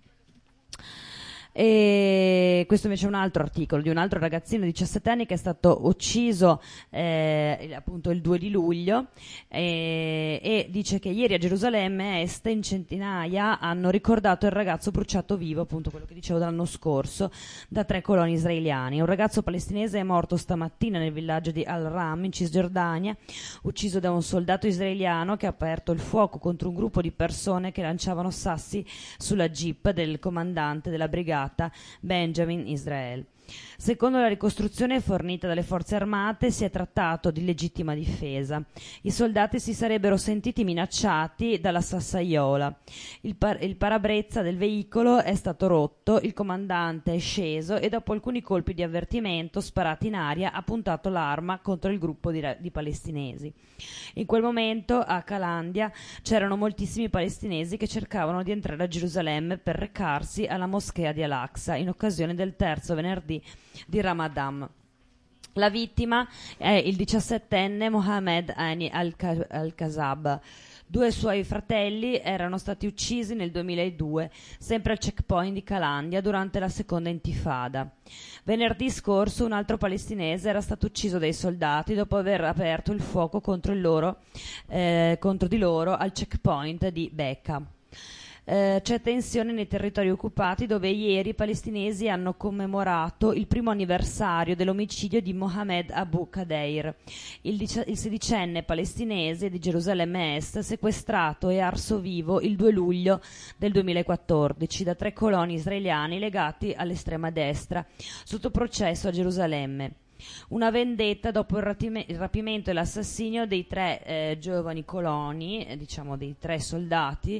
E questo invece è un altro articolo di un altro ragazzino di diciassette anni che è stato ucciso eh, appunto il due di luglio e, e dice che ieri a Gerusalemme Est in centinaia hanno ricordato il ragazzo bruciato vivo, appunto quello che dicevo dell'anno scorso, da tre coloni israeliani. Un ragazzo palestinese è morto stamattina nel villaggio di Al-Ram in Cisgiordania, ucciso da un soldato israeliano che ha aperto il fuoco contro un gruppo di persone che lanciavano sassi sulla jeep del comandante della brigata Benjamin Israel. Secondo la ricostruzione fornita dalle forze armate si è trattato di legittima difesa. I soldati si sarebbero sentiti minacciati dalla sassaiola. Il, par- il parabrezza del veicolo è stato rotto, il comandante è sceso e dopo alcuni colpi di avvertimento sparati in aria ha puntato l'arma contro il gruppo di, ra- di palestinesi. In quel momento a Calandia c'erano moltissimi palestinesi che cercavano di entrare a Gerusalemme per recarsi alla moschea di Al-Aqsa in occasione del terzo venerdì di Ramadan. La vittima è il diciassettenne Mohammed Hani Al-Kazab. Due suoi fratelli erano stati uccisi nel duemiladue, sempre al checkpoint di Calandia durante la seconda intifada. Venerdì scorso un altro palestinese era stato ucciso dai soldati dopo aver aperto il fuoco contro, il loro, eh, contro di loro al checkpoint di Bekaa. Eh, c'è tensione nei territori occupati dove ieri i palestinesi hanno commemorato il primo anniversario dell'omicidio di Mohamed Abu Qadeir, il, dici- il sedicenne palestinese di Gerusalemme Est sequestrato e arso vivo il due luglio del duemilaquattordici da tre coloni israeliani legati all'estrema destra sotto processo a Gerusalemme. Una vendetta dopo il, ratime- il rapimento e l'assassinio dei tre eh, giovani coloni, eh, diciamo dei tre soldati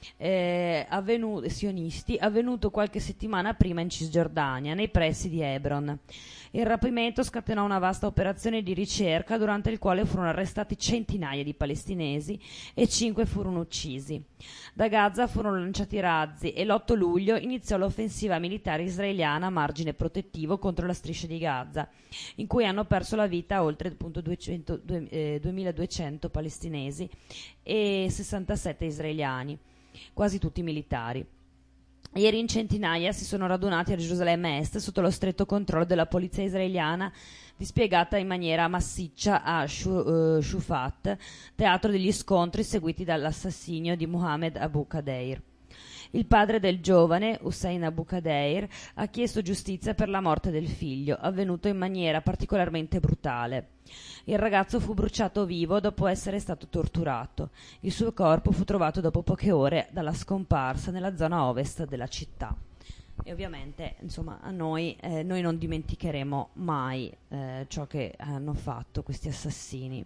Eh, avvenuto, sionisti, avvenuto qualche settimana prima in Cisgiordania, nei pressi di Hebron. Il rapimento scatenò una vasta operazione di ricerca durante il quale furono arrestati centinaia di palestinesi e cinque furono uccisi. Da Gaza furono lanciati razzi e l'otto luglio iniziò l'offensiva militare israeliana a margine protettivo contro la striscia di Gaza, in cui hanno perso la vita oltre appunto duecento, duemiladuecento palestinesi e sessantasette israeliani, quasi tutti militari. Ieri in centinaia si sono radunati a Gerusalemme Est sotto lo stretto controllo della polizia israeliana, dispiegata in maniera massiccia a Shufat, teatro degli scontri seguiti dall'assassinio di Mohammed Abu Qadeir. Il padre del giovane, Hussein Abu Qadeir, ha chiesto giustizia per la morte del figlio, avvenuto in maniera particolarmente brutale. Il ragazzo fu bruciato vivo dopo essere stato torturato. Il suo corpo fu trovato dopo poche ore dalla scomparsa nella zona ovest della città. E ovviamente, insomma, a noi, eh, noi non dimenticheremo mai eh, ciò che hanno fatto questi assassini.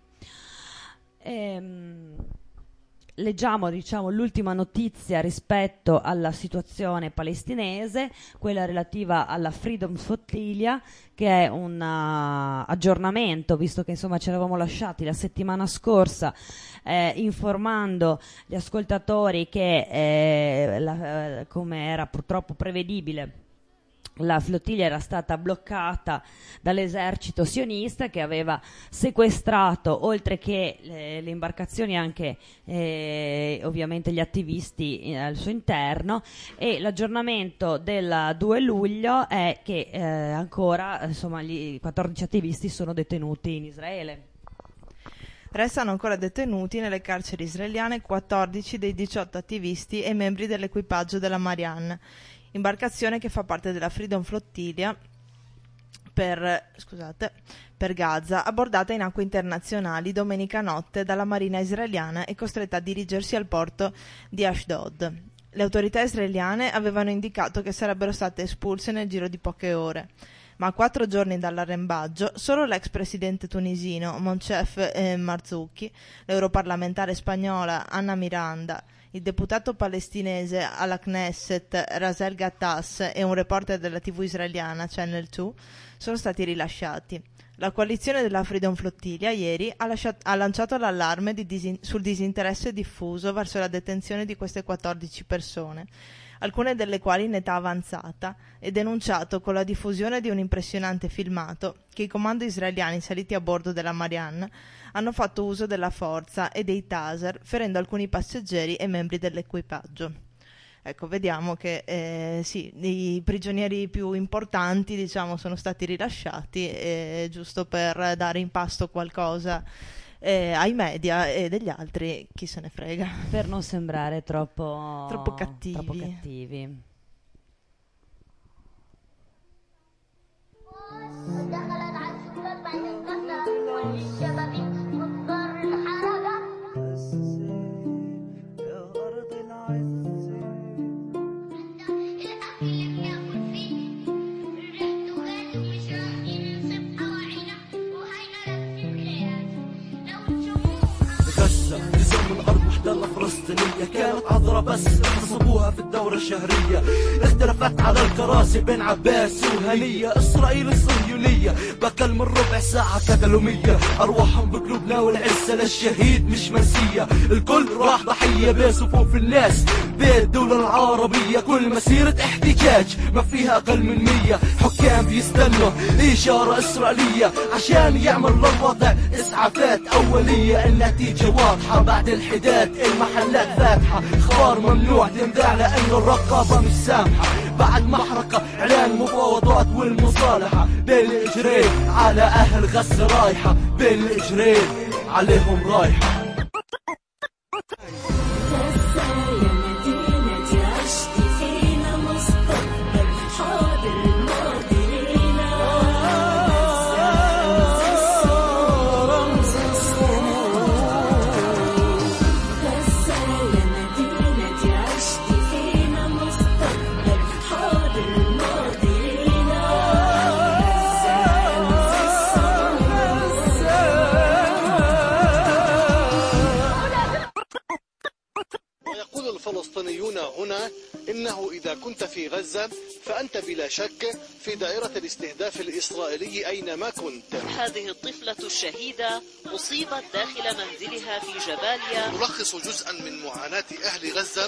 Ehm... Leggiamo, diciamo, l'ultima notizia rispetto alla situazione palestinese, quella relativa alla Freedom Flotilla, che è un uh, aggiornamento, visto che insomma ci eravamo lasciati la settimana scorsa eh, informando gli ascoltatori che, eh, la, eh, come era purtroppo prevedibile, la flottiglia era stata bloccata dall'esercito sionista che aveva sequestrato, oltre che le, le imbarcazioni, anche eh, ovviamente gli attivisti eh, al suo interno, e l'aggiornamento del due luglio è che eh, ancora insomma gli quattordici attivisti sono detenuti in Israele. Restano ancora detenuti nelle carceri israeliane quattordici dei diciotto attivisti e membri dell'equipaggio della Marianne, imbarcazione che fa parte della Freedom Flotilla per, scusate, per Gaza, abbordata in acque internazionali domenica notte dalla marina israeliana e costretta a dirigersi al porto di Ashdod. Le autorità israeliane avevano indicato che sarebbero state espulse nel giro di poche ore, ma a quattro giorni dall'arrembaggio solo l'ex presidente tunisino Moncef eh, Marzouki, l'europarlamentare spagnola Anna Miranda, il deputato palestinese alla Knesset Rasel Gattas e un reporter della tivù israeliana Channel due sono stati rilasciati. La coalizione della Freedom Flotilla ieri ha, lasciato, ha lanciato l'allarme di disin- sul disinteresse diffuso verso la detenzione di queste quattordici persone, alcune delle quali in età avanzata, e denunciato con la diffusione di un impressionante filmato che i comandi israeliani saliti a bordo della Marianne hanno fatto uso della forza e dei taser, ferendo alcuni passeggeri e membri dell'equipaggio. Ecco, vediamo che eh, sì, i prigionieri più importanti, diciamo, sono stati rilasciati, eh, giusto per dare in pasto qualcosa eh, ai media, e degli altri chi se ne frega. Per non sembrare troppo, troppo cattivi. Troppo cattivi. غزة جزء من الأرض محتلة فلسطينية كانت عذرة بس اغتصبوها في الدورة الشهرية. اختلفت على الكراسي بين عباس وهنية. إسرائيل الصهيونية بدل من ربع ساعة قتلوا مية. أرواحهم بقلوبنا والعزة للشهيد مش منسية. الكل راح ضحية بصفوف الناس بالدولة العربية. كل مسيرة احتجاج ما فيها أقل من مية. حكام بيستنوا إشارة إسرائيلية عشان يعمل للوضع إسعافات أولية. النتيجة واضحة بعد الحداد المحلات فاتحة. خبر ممنوع تنباع لأنه الرقابة مش سامحة. بعد محرقة إعلان مفاوضات والمصالحة بين الإجرين على أهل غزة رايحة. بين الإجرين عليهم رايحة. الفلسطينيون هنا إنه إذا كنت في غزة فأنت بلا شك في دائرة الاستهداف الإسرائيلي أينما كنت. هذه الطفلة الشهيدة أصيبت داخل منزلها في جباليا. نلخص جزءا من معاناة أهل غزة.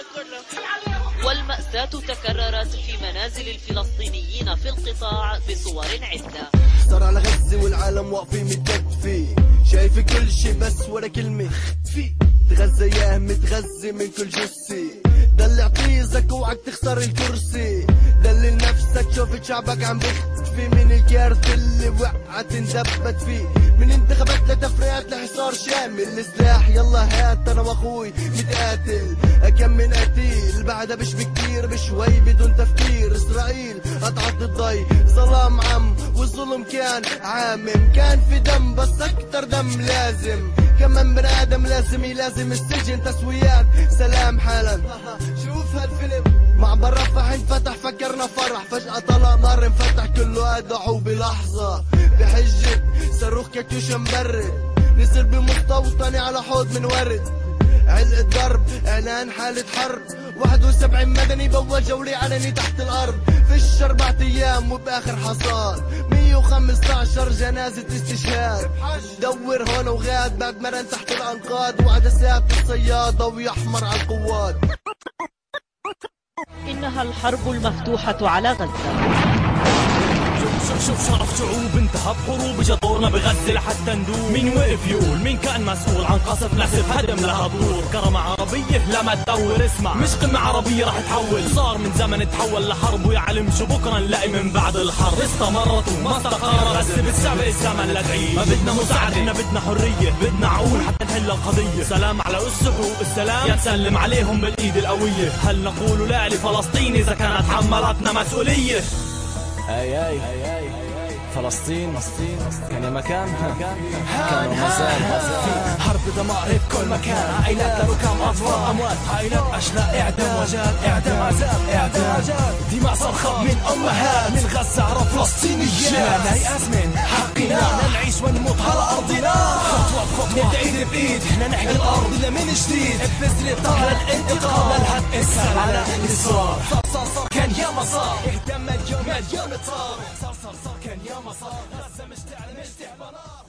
والمأساة تكررت في منازل الفلسطينيين في القطاع بصور عدة. صار على غزة والعالم واقفين متكتفي. شايف كل شي بس ولا كلمة في تغزى ياه متغزي من كل جثة. دلع طيزك اوعك تخسر الكرسي. دلل نفسك شوف شعبك عم بيختفي من الكارثة اللي وقعت اندبت فيه. من انتخابات لتفريعات لحصار شامل. السلاح يلا هات انا واخوي متقاتل. كم من قتيل بعدها مش بكتير بشوي بدون تفكير. اسرائيل قطعت الضي ظلام عم والظلم كان عامم. كان في دم بس اكتر دم لازم. كمان بني ادم لازم يلازم السجن تسويات سلام حالا. شوف هالفيلم معبر رفح انفتح فكرنا فرح. فجأة طلع نار انفتح كله ادعوا بلحظة بحجة صاروخ كاتوش مبرد. نزل بمستوطني على حوض من ورد. علق الضرب اعلان حالة حرب. واحد وسبعين مدني بول جولي علني تحت الارض. فيش اربع ايام وباخر حصاد مية وخمسة عشر جنازة استشهاد. دور هون وغاد بعد مرن تحت الانقاض. وعدسات الصيادة ويحمر على القوات. إنها الحرب المفتوحة على غزة. شوف شوف شرف شعوب انتهى بحروب. اجا دورنا بغزة لحتى ندوب. مين وقف يقول مين كان مسؤول عن قصف نسف هدم لها ظهور. كرمة عربية لا ما تدور اسمع مش قمة عربية راح تحول. صار من زمن تحول لحرب ويعلم شو بكرة نلاقي من بعد الحرب. استمرت وما استقرت غزة بتسابق الزمن لتعيش. ما بدنا مساعدة احنا بدنا حرية. بدنا عقول حتى نحل القضية. سلام على أس حقوق السلام يا نسلم عليهم بالإيد القوية. هل نقول لا لفلسطين إذا كانت حملتنا مسؤولية. هاي هاي هاي فلسطين كان يا مكان كان ومازال في حرب دمار في كل مكان. عائلات لركام أطفال أموات. عائلات أشلاء إعدام وجال إعدام عذاب إعدام دماء صرخة من أمهات. من غزة على فلسطينيات. لا يأس من حقنا نعيش ونموت على أرضنا. خطوة بخطوة نبدأ إيد بإيد. إحنا نحمي الأرض إلا من جديد. بذل الطاقة للانتقام للهد إنسان على الإصرار. صار صار صار كان يا مسار. اهتم اليوم اليوم صار. صار صار صار كان يا مسار. غزة مشتعلة مشتعلة نار.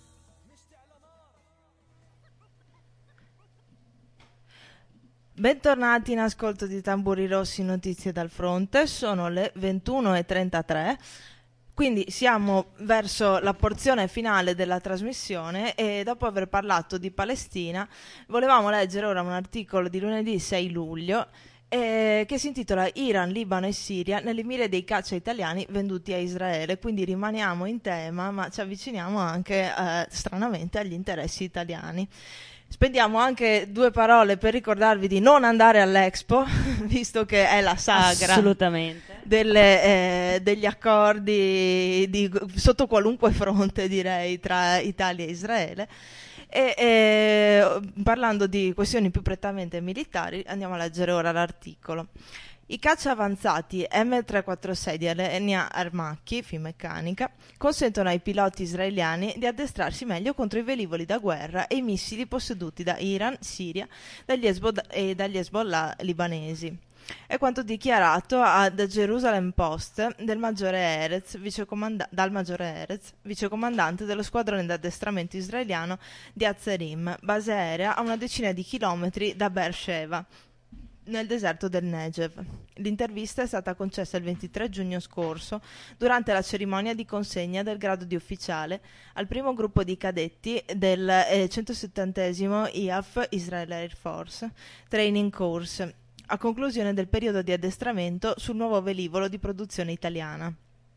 Bentornati in ascolto di Tamburi Rossi, notizie dal fronte. Sono le ventuno e trentatré. Quindi siamo verso la porzione finale della trasmissione e dopo aver parlato di Palestina volevamo leggere ora un articolo di lunedì sei luglio eh, che si intitola Iran, Libano e Siria nelle mire dei caccia italiani venduti a Israele. Quindi rimaniamo in tema ma ci avviciniamo anche eh, stranamente agli interessi italiani. Spendiamo anche due parole per ricordarvi di non andare all'Expo, visto che è la sagra assolutamente delle, eh, degli accordi di, sotto qualunque fronte, direi, tra Italia e Israele. E eh, parlando di questioni più prettamente militari, andiamo a leggere ora l'articolo. I caccia avanzati M trecentoquarantasei di Alenia Aermacchi, Finmeccanica, consentono ai piloti israeliani di addestrarsi meglio contro i velivoli da guerra e i missili posseduti da Iran, Siria dagli Hezbollah e dagli Hezbollah libanesi. È quanto dichiarato a The Jerusalem Post del maggiore Erez, vicecomanda- dal maggiore Erez, vicecomandante dello squadrone d'addestramento israeliano di Hazerim, base aerea a una decina di chilometri da Beersheva, nel deserto del Negev. L'intervista è stata concessa il ventitré giugno scorso durante la cerimonia di consegna del grado di ufficiale al primo gruppo di cadetti del eh, centosettantesimo I A F Israel Air Force Training Course, a conclusione del periodo di addestramento sul nuovo velivolo di produzione italiana.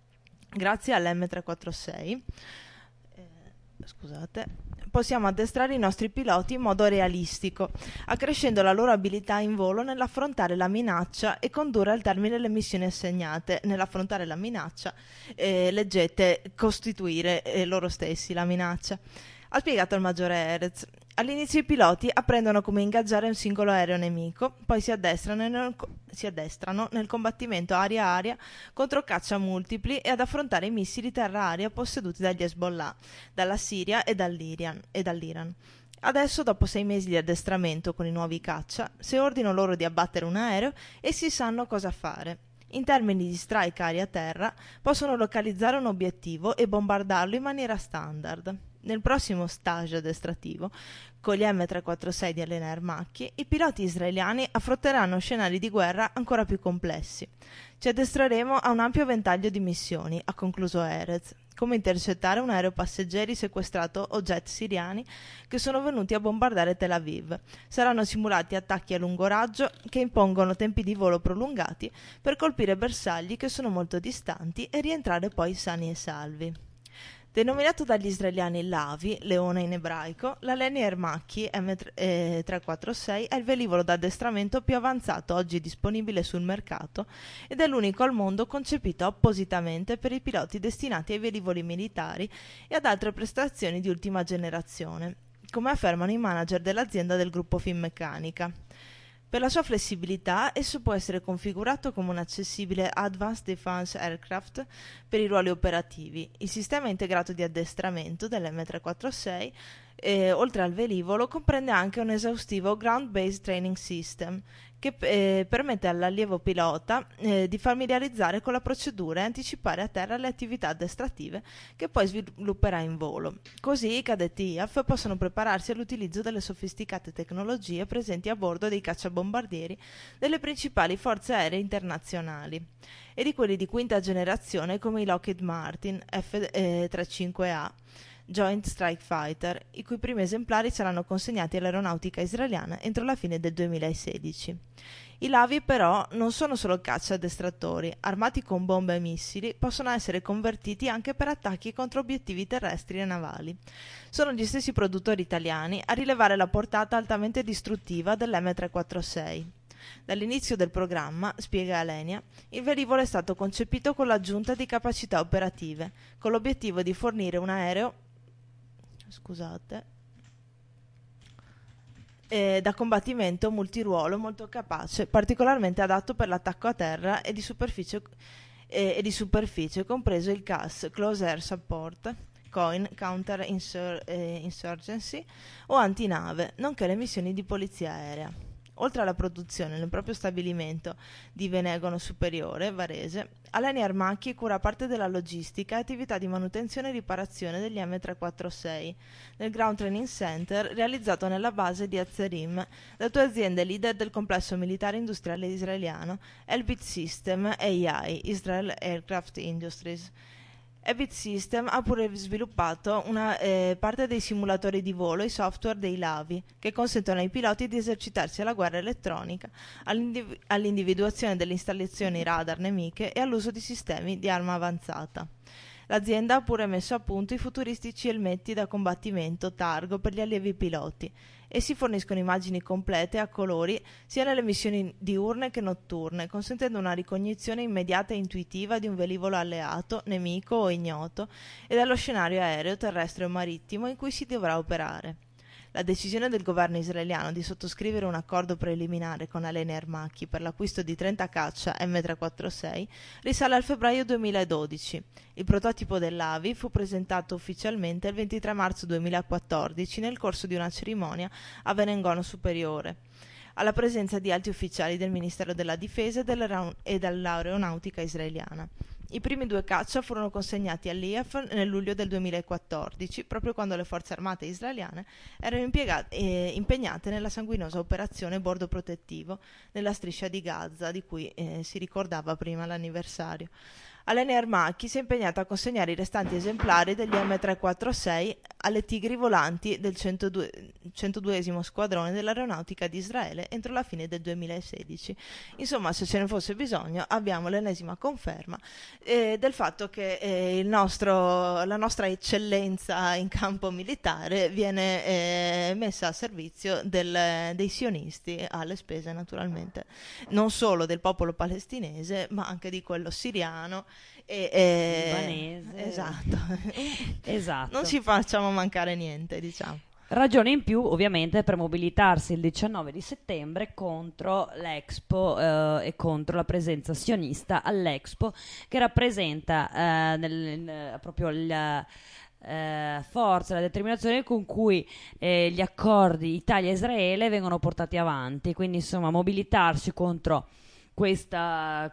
Grazie all'M trecentoquarantasei eh, scusate, possiamo addestrare i nostri piloti in modo realistico, accrescendo la loro abilità in volo nell'affrontare la minaccia e condurre al termine le missioni assegnate. Nell'affrontare la minaccia, eh, leggete, costituire eh, loro stessi la minaccia. Ha spiegato il maggiore Erez. All'inizio i piloti apprendono come ingaggiare un singolo aereo nemico, poi si addestrano nel, si addestrano nel combattimento aria-aria contro caccia multipli e ad affrontare i missili terra-aria posseduti dagli Hezbollah, dalla Siria e dall'Iran. E dall'Iran. Adesso, dopo sei mesi di addestramento con i nuovi caccia, se ordino loro di abbattere un aereo, essi sanno cosa fare. In termini di strike aria-terra, possono localizzare un obiettivo e bombardarlo in maniera standard. Nel prossimo stage addestrativo, con gli M trecentoquarantasei di Alenia Aermacchi, i piloti israeliani affronteranno scenari di guerra ancora più complessi. Ci addestreremo a un ampio ventaglio di missioni, ha concluso Erez, come intercettare un aereo passeggeri sequestrato o jet siriani che sono venuti a bombardare Tel Aviv. Saranno simulati attacchi a lungo raggio che impongono tempi di volo prolungati per colpire bersagli che sono molto distanti e rientrare poi sani e salvi. Denominato dagli israeliani Lavi, leone in ebraico, l'Alenia Aermacchi M trecentoquarantasei è il velivolo d'addestramento più avanzato oggi disponibile sul mercato ed è l'unico al mondo concepito appositamente per i piloti destinati ai velivoli militari e ad altre prestazioni di ultima generazione, come affermano i manager dell'azienda del gruppo Finmeccanica. Per la sua flessibilità, esso può essere configurato come un accessibile Advanced Defense Aircraft per i ruoli operativi. Il sistema integrato di addestramento dell'M trecentoquarantasei, eh, oltre al velivolo, comprende anche un esaustivo Ground-Based Training System che eh, permette all'allievo pilota eh, di familiarizzare con la procedura e anticipare a terra le attività addestrative che poi svilupperà in volo. Così i cadetti I A F possono prepararsi all'utilizzo delle sofisticate tecnologie presenti a bordo dei cacciabombardieri delle principali forze aeree internazionali e di quelli di quinta generazione come i Lockheed Martin F trentacinque A Joint Strike Fighter, i cui primi esemplari saranno consegnati all'aeronautica israeliana entro la fine del duemilasedici. I Lavi però non sono solo caccia addestratori, armati con bombe e missili, possono essere convertiti anche per attacchi contro obiettivi terrestri e navali. Sono gli stessi produttori italiani a rilevare la portata altamente distruttiva dell'M trecentoquarantasei. Dall'inizio del programma, spiega Alenia, il velivolo è stato concepito con l'aggiunta di capacità operative, con l'obiettivo di fornire un aereo scusate eh, da combattimento multiruolo molto capace, particolarmente adatto per l'attacco a terra e di superficie, eh, e di superficie compreso il C A S, Close Air Support, C O I N, Counter Insur- eh, Insurgency o antinave, nonché le missioni di polizia aerea. Oltre alla produzione nel proprio stabilimento di Venegono Superiore, Varese, Alenia Aermacchi cura parte della logistica e attività di manutenzione e riparazione degli M trecentoquarantasei nel Ground Training Center realizzato nella base di Hazerim da due aziende leader del complesso militare industriale israeliano, Elbit System e I A I, Israel Aircraft Industries. Elbit System ha pure sviluppato una eh, parte dei simulatori di volo e software dei Lavi, che consentono ai piloti di esercitarsi alla guerra elettronica, all'indiv- all'individuazione delle installazioni radar nemiche e all'uso di sistemi di arma avanzata. L'azienda ha pure messo a punto i futuristici elmetti da combattimento Targo per gli allievi piloti. Essi forniscono immagini complete a colori sia nelle missioni diurne che notturne, consentendo una ricognizione immediata e intuitiva di un velivolo alleato, nemico o ignoto e dello scenario aereo, terrestre o marittimo in cui si dovrà operare. La decisione del governo israeliano di sottoscrivere un accordo preliminare con Alenia Aermacchi per l'acquisto di trenta caccia M trecentoquarantasei risale al febbraio duemiladodici. Il prototipo dell'A V I fu presentato ufficialmente il ventitré marzo duemilaquattordici nel corso di una cerimonia a Venengono Superiore, alla presenza di alti ufficiali del Ministero della Difesa e dell'Aeronautica israeliana. I primi due caccia furono consegnati all'I A F nel luglio del duemilaquattordici, proprio quando le forze armate israeliane erano impiegate, eh, impegnate nella sanguinosa operazione bordo protettivo nella striscia di Gaza, di cui eh, si ricordava prima l'anniversario. Alenia Aermacchi si è impegnata a consegnare i restanti esemplari degli M trecentoquarantasei alle Tigri volanti del centoduesimo squadrone dell'aeronautica di Israele entro la fine del duemilasedici. Insomma, se ce ne fosse bisogno, abbiamo l'ennesima conferma eh, del fatto che eh, il nostro, la nostra eccellenza in campo militare viene eh, messa a servizio del, dei sionisti, alle spese naturalmente non solo del popolo palestinese, ma anche di quello siriano e, e libanese. Esatto. Esatto. Non ci facciamo mancare niente, diciamo. Ragione in più ovviamente per mobilitarsi il diciannove di settembre contro l'Expo eh, e contro la presenza sionista all'Expo, che rappresenta eh, nel, nel, proprio la eh, forza, la determinazione con cui eh, gli accordi Italia-Israele vengono portati avanti, quindi insomma mobilitarsi contro questa,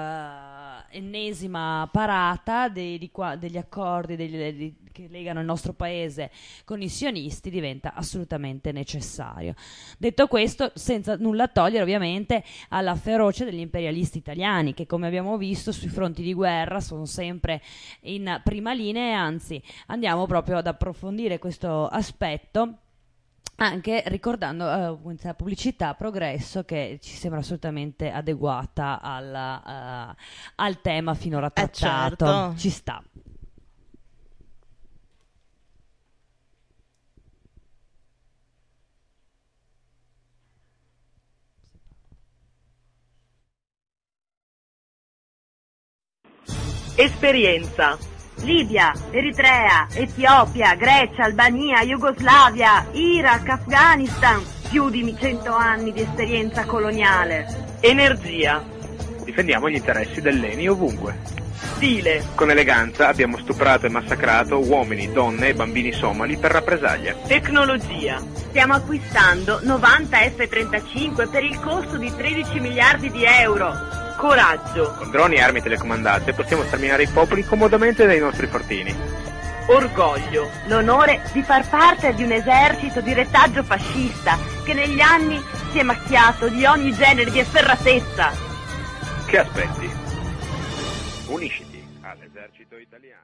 questa ennesima parata dei, di qua, degli accordi degli, degli, che legano il nostro paese con i sionisti diventa assolutamente necessario. Detto questo, senza nulla togliere ovviamente alla ferocia degli imperialisti italiani, che come abbiamo visto sui fronti di guerra sono sempre in prima linea, e anzi andiamo proprio ad approfondire questo aspetto anche ricordando uh, la pubblicità Progresso, che ci sembra assolutamente adeguata alla, uh, al tema finora trattato. Eh certo. Ci sta. Esperienza. Libia, Eritrea, Etiopia, Grecia, Albania, Jugoslavia, Iraq, Afghanistan, più di cento anni di esperienza coloniale. Energia. Difendiamo gli interessi dell'E N I ovunque. Stile. Con eleganza abbiamo stuprato e massacrato uomini, donne e bambini somali per rappresaglia. Tecnologia. Stiamo acquistando novanta F trentacinque per il costo di tredici miliardi di euro. Coraggio. Con droni e armi telecomandate possiamo sterminare i popoli comodamente dai nostri fortini. Orgoglio. L'onore di far parte di un esercito di retaggio fascista che negli anni si è macchiato di ogni genere di efferratezza. Che aspetti? Unisciti all'esercito italiano.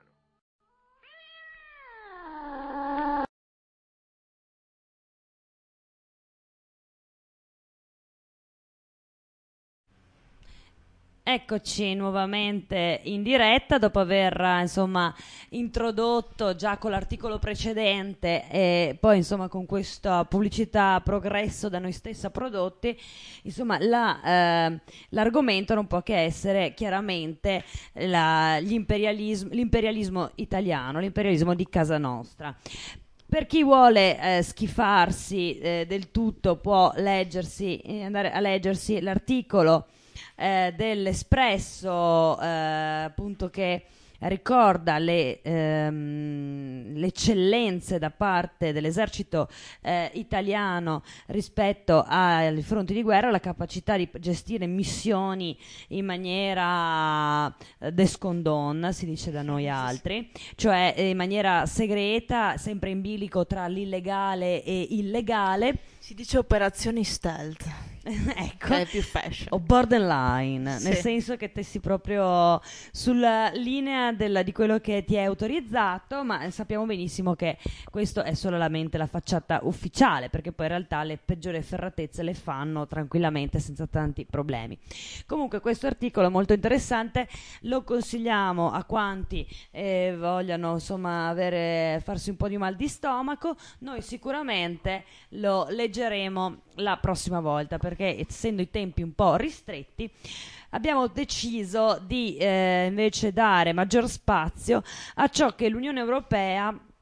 Eccoci nuovamente in diretta dopo aver insomma introdotto già con l'articolo precedente e poi insomma con questa pubblicità Progresso da noi stessa prodotti, insomma la, eh, l'argomento non può che essere chiaramente la, gli imperialismo, l'imperialismo italiano, l'imperialismo di casa nostra. Per chi vuole eh, schifarsi eh, del tutto può leggersi, eh, andare a leggersi l'articolo Eh, dell'Espresso eh, appunto che ricorda le, ehm, le eccellenze da parte dell'esercito eh, italiano rispetto ai fronti di guerra, la capacità di gestire missioni in maniera eh, descondon, si dice da noi altri, cioè in maniera segreta, sempre in bilico tra l'illegale e illegale. Si dice operazioni stealth. Ecco, che è più fashion. O borderline, sì. Nel senso che te si proprio sulla linea della, di quello che ti è autorizzato, ma sappiamo benissimo che questo è solamente la facciata ufficiale, perché poi in realtà le peggiori efferratezze le fanno tranquillamente senza tanti problemi. Comunque questo articolo è molto interessante, lo consigliamo a quanti eh, vogliano insomma avere, farsi un po' di mal di stomaco. Noi sicuramente lo leggeremo la prossima volta, perché essendo i tempi un po' ristretti abbiamo deciso di eh, invece dare maggior spazio a ciò che l'Unione Europea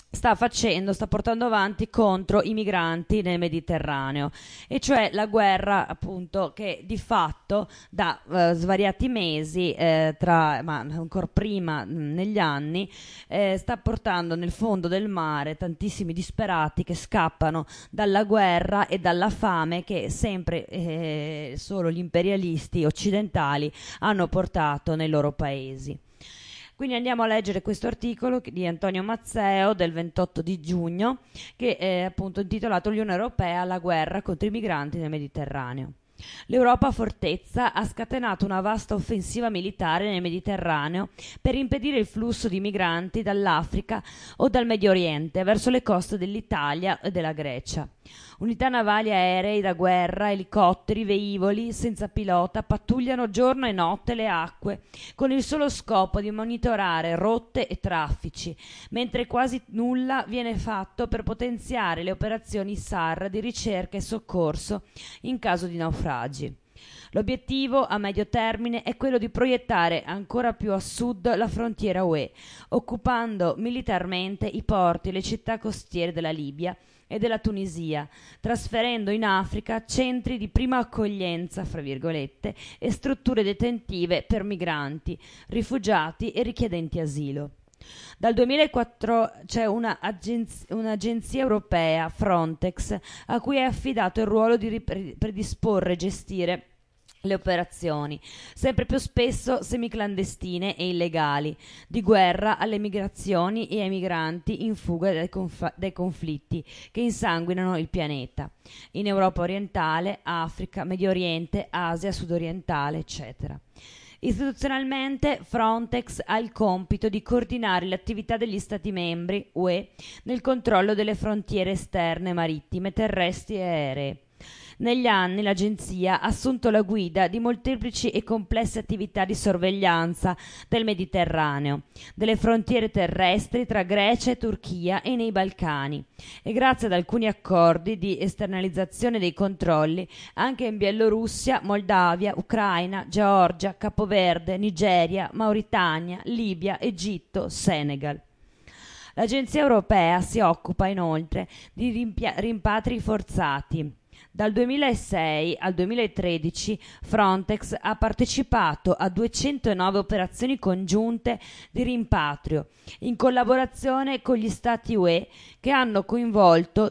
sta facendo, sta portando avanti contro i migranti nel Mediterraneo, e cioè la guerra appunto che di fatto da eh, svariati mesi, eh, tra, ma ancora prima mh, negli anni, eh, sta portando nel fondo del mare tantissimi disperati che scappano dalla guerra e dalla fame che sempre eh, solo gli imperialisti occidentali hanno portato nei loro paesi. Quindi andiamo a leggere questo articolo di Antonio Mazzeo del ventotto di giugno, che è appunto intitolato "L'Unione Europea, la guerra contro i migranti nel Mediterraneo". L'Europa fortezza ha scatenato una vasta offensiva militare nel Mediterraneo per impedire il flusso di migranti dall'Africa o dal Medio Oriente verso le coste dell'Italia e della Grecia. Unità navali, aerei da guerra, elicotteri, velivoli senza pilota pattugliano giorno e notte le acque con il solo scopo di monitorare rotte e traffici, mentre quasi nulla viene fatto per potenziare le operazioni S A R di ricerca e soccorso in caso di naufragi. L'obiettivo a medio termine è quello di proiettare ancora più a sud la frontiera U E, occupando militarmente i porti e le città costiere della Libia e della Tunisia, trasferendo in Africa centri di prima accoglienza, fra virgolette, e strutture detentive per migranti, rifugiati e richiedenti asilo. Dal duemilaquattro c'è una agenz- un'agenzia europea, Frontex, a cui è affidato il ruolo di ripre- predisporre e gestire le operazioni, sempre più spesso semiclandestine e illegali, di guerra alle migrazioni e ai migranti in fuga dai, conf- dai conflitti che insanguinano il pianeta, in Europa orientale, Africa, Medio Oriente, Asia sudorientale, eccetera. Istituzionalmente Frontex ha il compito di coordinare le attività degli Stati membri U E nel controllo delle frontiere esterne marittime, terrestri e aeree. Negli anni l'agenzia ha assunto la guida di molteplici e complesse attività di sorveglianza del Mediterraneo, delle frontiere terrestri tra Grecia e Turchia e nei Balcani, e grazie ad alcuni accordi di esternalizzazione dei controlli anche in Bielorussia, Moldavia, Ucraina, Georgia, Capoverde, Nigeria, Mauritania, Libia, Egitto, Senegal. L'agenzia europea si occupa inoltre di rimpia- rimpatri forzati. Dal duemilasei al duemilatredici Frontex ha partecipato a duecentonove operazioni congiunte di rimpatrio, in collaborazione con gli Stati U E, che hanno coinvolto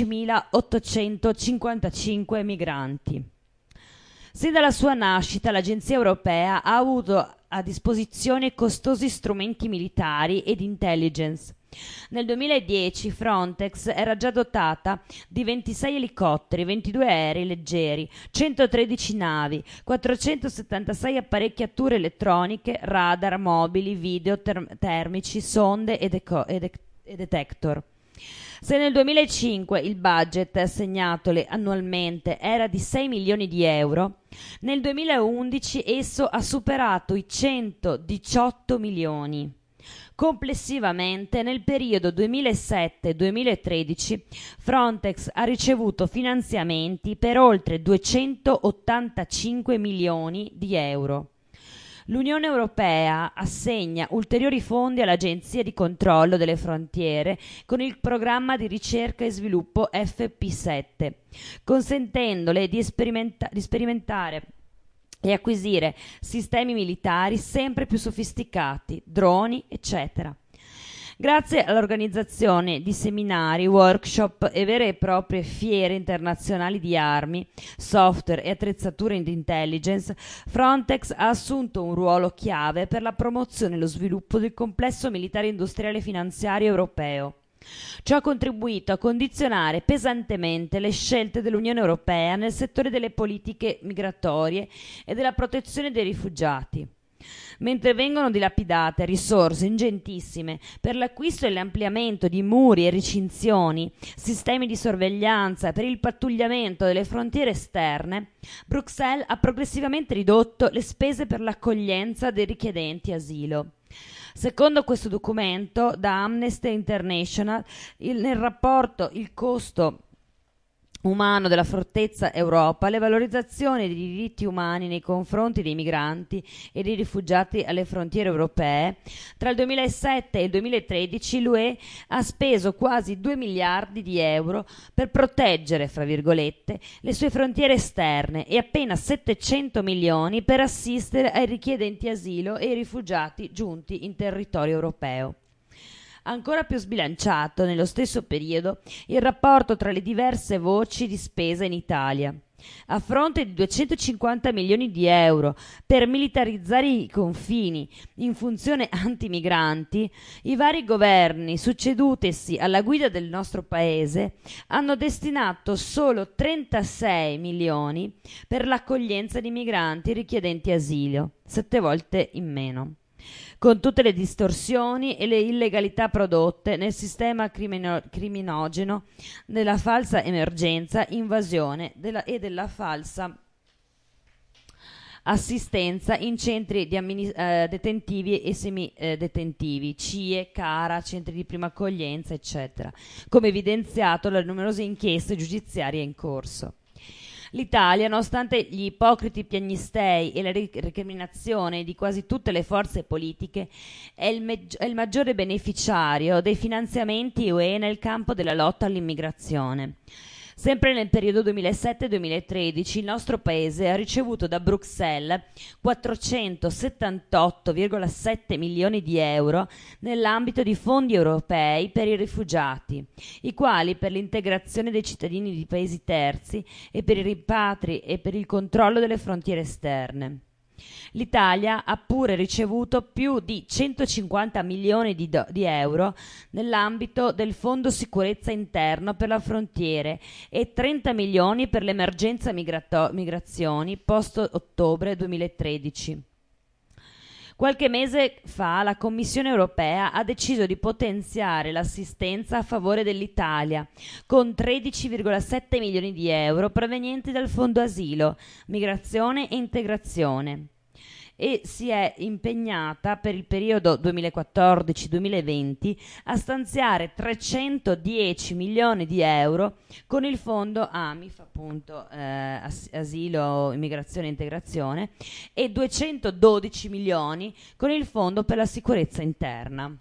diecimilaottocentocinquantacinque migranti. Sin dalla sua nascita l'Agenzia europea ha avuto a disposizione costosi strumenti militari ed intelligence. Nel duemiladieci Frontex era già dotata di ventisei elicotteri, ventidue aerei leggeri, centotredici navi, quattrocentosettantasei apparecchiature elettroniche, radar, mobili, video term- termici, sonde e, deco- e, de- e detector. Se nel duemilacinque il budget assegnatole annualmente era di sei milioni di euro, nel duemilaundici esso ha superato i centodiciotto milioni. Complessivamente, nel periodo duemilasette duemilatredici, Frontex ha ricevuto finanziamenti per oltre duecentottantacinque milioni di euro. L'Unione Europea assegna ulteriori fondi all'Agenzia di controllo delle frontiere con il programma di ricerca e sviluppo F P sette, consentendole di, sperimenta- di sperimentare e acquisire sistemi militari sempre più sofisticati, droni, eccetera. Grazie all'organizzazione di seminari, workshop e vere e proprie fiere internazionali di armi, software e attrezzature di intelligence, Frontex ha assunto un ruolo chiave per la promozione e lo sviluppo del complesso militare industriale finanziario europeo. Ciò ha contribuito a condizionare pesantemente le scelte dell'Unione Europea nel settore delle politiche migratorie e della protezione dei rifugiati. Mentre vengono dilapidate risorse ingentissime per l'acquisto e l'ampliamento di muri e recinzioni, sistemi di sorveglianza e per il pattugliamento delle frontiere esterne, Bruxelles ha progressivamente ridotto le spese per l'accoglienza dei richiedenti asilo. Secondo questo documento da Amnesty International, il, nel rapporto il costo umano della fortezza Europa, le valorizzazioni dei diritti umani nei confronti dei migranti e dei rifugiati alle frontiere europee, tra il duemilasette e il duemilatredici l'U E ha speso quasi due miliardi di euro per proteggere, fra virgolette, le sue frontiere esterne e appena settecento milioni per assistere ai richiedenti asilo e ai rifugiati giunti in territorio europeo. Ancora più sbilanciato nello stesso periodo il rapporto tra le diverse voci di spesa in Italia. A fronte di duecentocinquanta milioni di euro per militarizzare i confini in funzione antimigranti, i vari governi succedutesi alla guida del nostro paese hanno destinato solo trentasei milioni per l'accoglienza di migranti richiedenti asilo, sette volte in meno, con tutte le distorsioni e le illegalità prodotte nel sistema crimino- criminogeno della falsa emergenza, invasione della, e della falsa assistenza in centri di ammini- eh, detentivi e semidetentivi, C I E, CARA, centri di prima accoglienza, eccetera, come evidenziato dalle numerose inchieste giudiziarie in corso. L'Italia, nonostante gli ipocriti piagnistei e la recriminazione di quasi tutte le forze politiche, è il, meg- è il maggiore beneficiario dei finanziamenti U E nel campo della lotta all'immigrazione. Sempre nel periodo duemilasette duemilatredici il nostro paese ha ricevuto da Bruxelles quattrocentosettantotto virgola sette milioni di euro nell'ambito di fondi europei per i rifugiati, i quali per l'integrazione dei cittadini di paesi terzi e per i rimpatri e per il controllo delle frontiere esterne. L'Italia ha pure ricevuto più di centocinquanta milioni di, do- di euro nell'ambito del Fondo Sicurezza Interno per le frontiere e trenta milioni per l'emergenza migrato- migrazioni post-ottobre duemilatredici. Qualche mese fa la Commissione europea ha deciso di potenziare l'assistenza a favore dell'Italia con tredici virgola sette milioni di euro provenienti dal Fondo Asilo, Migrazione e Integrazione e si è impegnata per il periodo duemilaquattordici duemilaventi a stanziare trecentodieci milioni di euro con il fondo AMIF, appunto eh, as- Asilo, Immigrazione e Integrazione, e duecentododici milioni con il fondo per la sicurezza interna.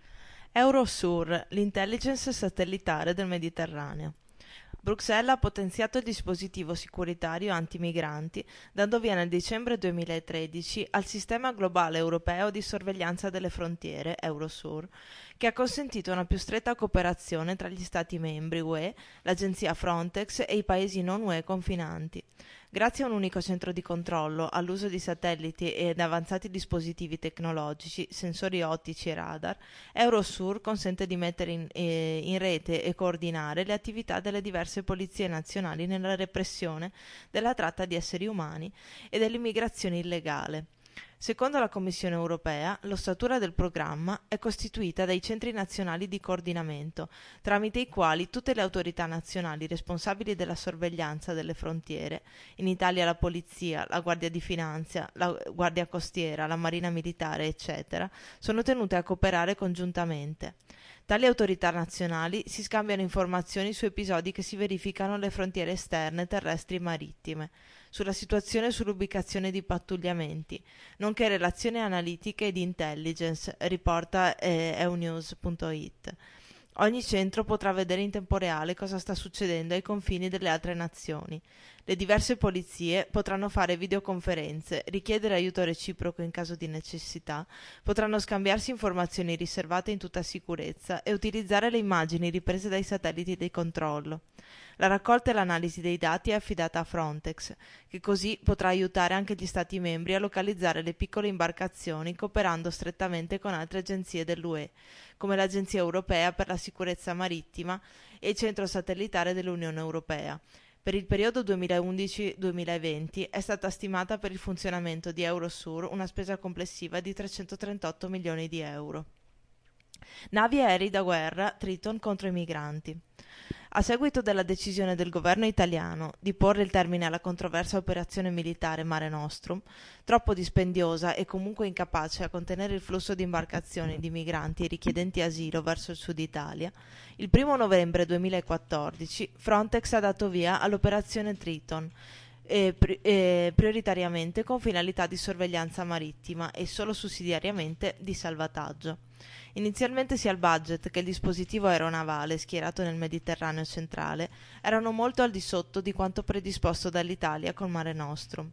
Eurosur, l'intelligence satellitare del Mediterraneo. Bruxelles ha potenziato il dispositivo sicuritario antimigranti, dando via nel dicembre duemilatredici al Sistema Globale Europeo di Sorveglianza delle Frontiere, Eurosur, che ha consentito una più stretta cooperazione tra gli Stati membri U E, l'agenzia Frontex e i paesi non U E confinanti. Grazie a un unico centro di controllo, all'uso di satelliti ed avanzati dispositivi tecnologici, sensori ottici e radar, Eurosur consente di mettere in, eh, in rete e coordinare le attività delle diverse polizie nazionali nella repressione della tratta di esseri umani e dell'immigrazione illegale. Secondo la Commissione europea, l'ossatura del programma è costituita dai centri nazionali di coordinamento, tramite i quali tutte le autorità nazionali responsabili della sorveglianza delle frontiere, in Italia la Polizia, la Guardia di Finanza, la Guardia Costiera, la Marina Militare, eccetera, sono tenute a cooperare congiuntamente. Tali autorità nazionali si scambiano informazioni su episodi che si verificano alle frontiere esterne terrestri e marittime, sulla situazione e sull'ubicazione di pattugliamenti, nonché relazioni analitiche e di intelligence, riporta eh, eunews punto it. Ogni centro potrà vedere in tempo reale cosa sta succedendo ai confini delle altre nazioni. Le diverse polizie potranno fare videoconferenze, richiedere aiuto reciproco in caso di necessità, potranno scambiarsi informazioni riservate in tutta sicurezza e utilizzare le immagini riprese dai satelliti di controllo. La raccolta e l'analisi dei dati è affidata a Frontex, che così potrà aiutare anche gli Stati membri a localizzare le piccole imbarcazioni cooperando strettamente con altre agenzie dell'U E, come l'Agenzia Europea per la Sicurezza Marittima e il Centro Satellitare dell'Unione Europea. Per il periodo duemilaundici duemilaventi è stata stimata per il funzionamento di Eurosur una spesa complessiva di trecentotrentotto milioni di euro. Navi aerei da guerra Triton contro i migranti. A seguito della decisione del governo italiano di porre il termine alla controversa operazione militare Mare Nostrum, troppo dispendiosa e comunque incapace a contenere il flusso di imbarcazioni di migranti e richiedenti asilo verso il sud Italia, il primo novembre duemilaquattordici Frontex ha dato via all'operazione Triton, e pri- e prioritariamente con finalità di sorveglianza marittima e solo sussidiariamente di salvataggio. Inizialmente sia il budget che il dispositivo aeronavale schierato nel Mediterraneo centrale erano molto al di sotto di quanto predisposto dall'Italia con Mare Nostrum.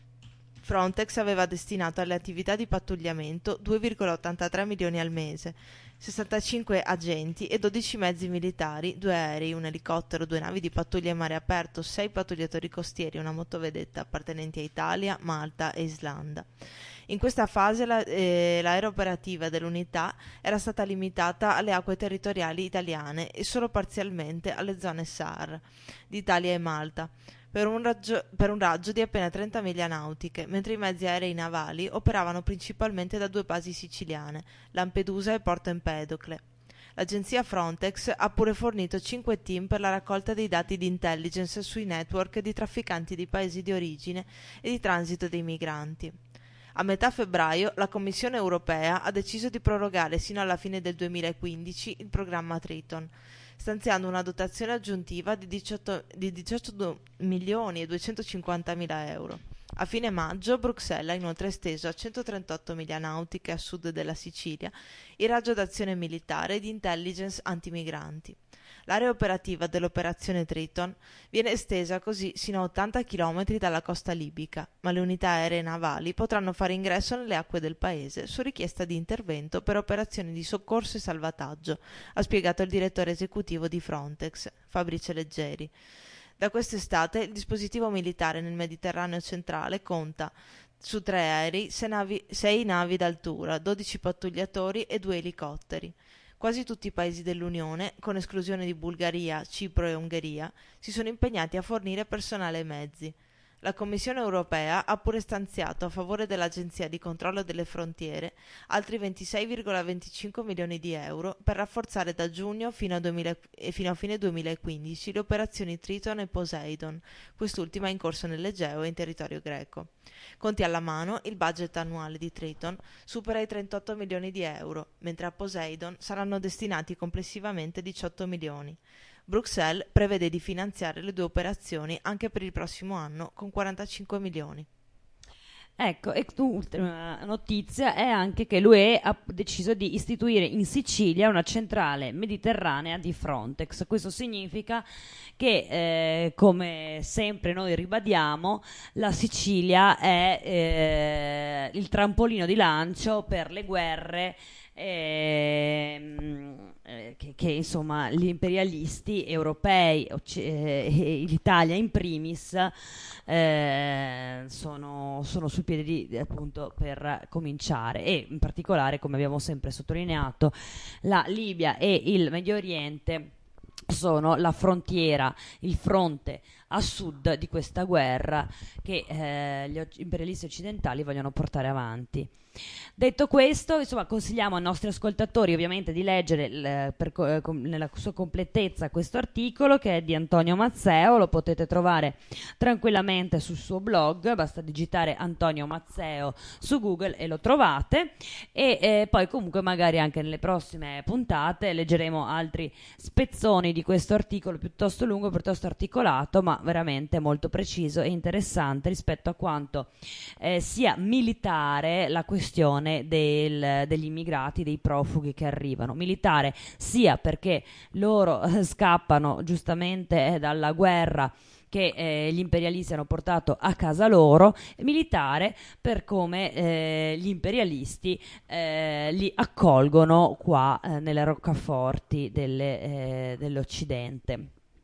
Frontex aveva destinato alle attività di pattugliamento due virgola ottantatré milioni al mese, sessantacinque agenti e dodici mezzi militari, due aerei, un elicottero, due navi di pattuglia in mare aperto, sei pattugliatori costieri e una motovedetta appartenenti a Italia, Malta e Islanda. In questa fase la, eh, l'aerea operativa dell'unità era stata limitata alle acque territoriali italiane e solo parzialmente alle zone S A R di Italia e Malta, per un, raggio, per un raggio di appena trenta miglia nautiche, mentre i mezzi aerei navali operavano principalmente da due basi siciliane, Lampedusa e Porto Empedocle. L'agenzia Frontex ha pure fornito cinque team per la raccolta dei dati di intelligence sui network di trafficanti di paesi di origine e di transito dei migranti. A metà febbraio la Commissione europea ha deciso di prorogare sino alla fine del duemilaquindici il programma Triton, stanziando una dotazione aggiuntiva di diciotto, di diciotto milioni e duecentocinquantamila euro. A fine maggio Bruxelles ha inoltre esteso a centotrentotto miglia nautiche a sud della Sicilia il raggio d'azione militare di intelligence antimigranti. L'area operativa dell'operazione Triton viene estesa così sino a ottanta chilometri dalla costa libica, ma le unità aeree navali potranno fare ingresso nelle acque del paese su richiesta di intervento per operazioni di soccorso e salvataggio, ha spiegato il direttore esecutivo di Frontex, Fabrice Leggeri. Da quest'estate il dispositivo militare nel Mediterraneo centrale conta su tre aerei, sei navi, sei navi d'altura, dodici pattugliatori e due elicotteri. Quasi tutti i paesi dell'Unione, con esclusione di Bulgaria, Cipro e Ungheria, si sono impegnati a fornire personale e mezzi. La Commissione europea ha pure stanziato a favore dell'Agenzia di controllo delle frontiere altri ventisei virgola venticinque milioni di euro per rafforzare da giugno fino a, duemila, e fino a fine duemilaquindici le operazioni Triton e Poseidon, quest'ultima in corso nell'Egeo e in territorio greco. Conti alla mano, il budget annuale di Triton supera i trentotto milioni di euro, mentre a Poseidon saranno destinati complessivamente diciotto milioni. Bruxelles prevede di finanziare le due operazioni anche per il prossimo anno con quarantacinque milioni. Ecco, e l'ultima notizia è anche che l'U E ha deciso di istituire in Sicilia una centrale mediterranea di Frontex. Questo significa che, eh, come sempre noi ribadiamo, la Sicilia è eh, il trampolino di lancio per le guerre eh, che, che insomma gli imperialisti europei eh, e l'Italia in primis eh, sono, sono sul piede di, appunto per cominciare, e in particolare, come abbiamo sempre sottolineato, la Libia e il Medio Oriente sono la frontiera, il fronte a sud di questa guerra che eh, gli imperialisti occidentali vogliono portare avanti. Detto questo, insomma, consigliamo ai nostri ascoltatori ovviamente di leggere il, per, eh, com, nella sua completezza questo articolo, che è di Antonio Mazzeo. Lo potete trovare tranquillamente sul suo blog, basta digitare Antonio Mazzeo su Google e lo trovate, e eh, poi comunque magari anche nelle prossime puntate leggeremo altri spezzoni di questo articolo piuttosto lungo, piuttosto articolato, ma veramente molto preciso e interessante rispetto a quanto eh, sia militare la questione del, degli immigrati, dei profughi che arrivano. Militare sia perché loro eh, scappano giustamente eh, dalla guerra che eh, gli imperialisti hanno portato a casa loro, e militare per come eh, gli imperialisti eh, li accolgono qua eh, nelle roccaforti delle, eh, dell'Occidente.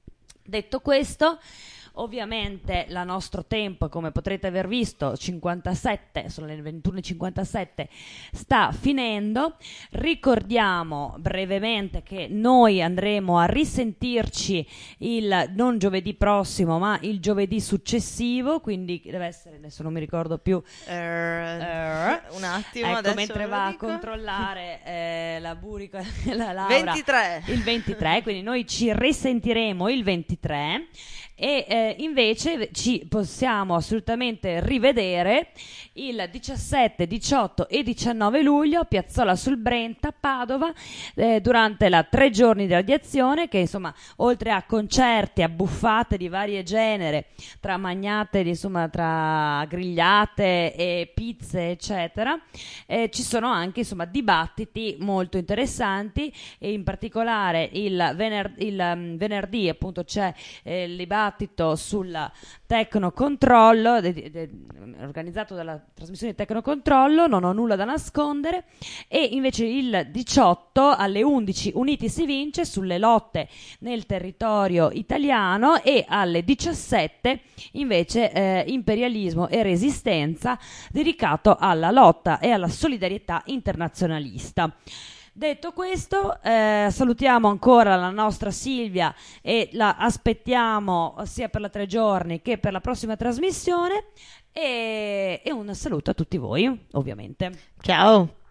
Detto questo, ovviamente il nostro tempo, come potrete aver visto, cinquantasette, sono le ventuno e cinquantasette, sta finendo. Ricordiamo brevemente che noi andremo a risentirci il non giovedì prossimo, ma il giovedì successivo, quindi deve essere, adesso non mi ricordo più, uh, uh, un attimo, ecco, adesso mentre ve va lo a dico. controllare eh, la Burico la Laura, ventitré il ventitré, quindi noi ci risentiremo il ventitré. E eh, invece ci possiamo assolutamente rivedere il diciassette, diciotto e diciannove luglio a Piazzola sul Brenta, Padova, eh, durante la tre giorni di radiazione, che insomma oltre a concerti, a buffate di varie genere, tra magnate, insomma tra grigliate e pizze eccetera, eh, ci sono anche insomma dibattiti molto interessanti, e in particolare il, vener- il um, venerdì appunto c'è eh, il dibattito sul Tecnocontrollo de- de- de- organizzato dalla trasmissione Tecnocontrollo, non ho nulla da nascondere, e invece il diciotto alle undici Uniti si vince sulle lotte nel territorio italiano, e alle diciassette invece eh, Imperialismo e resistenza, dedicato alla lotta e alla solidarietà internazionalista. Detto questo, eh, salutiamo ancora la nostra Silvia e la aspettiamo sia per la tre giorni che per la prossima trasmissione, e, e un saluto a tutti voi, ovviamente. Ciao!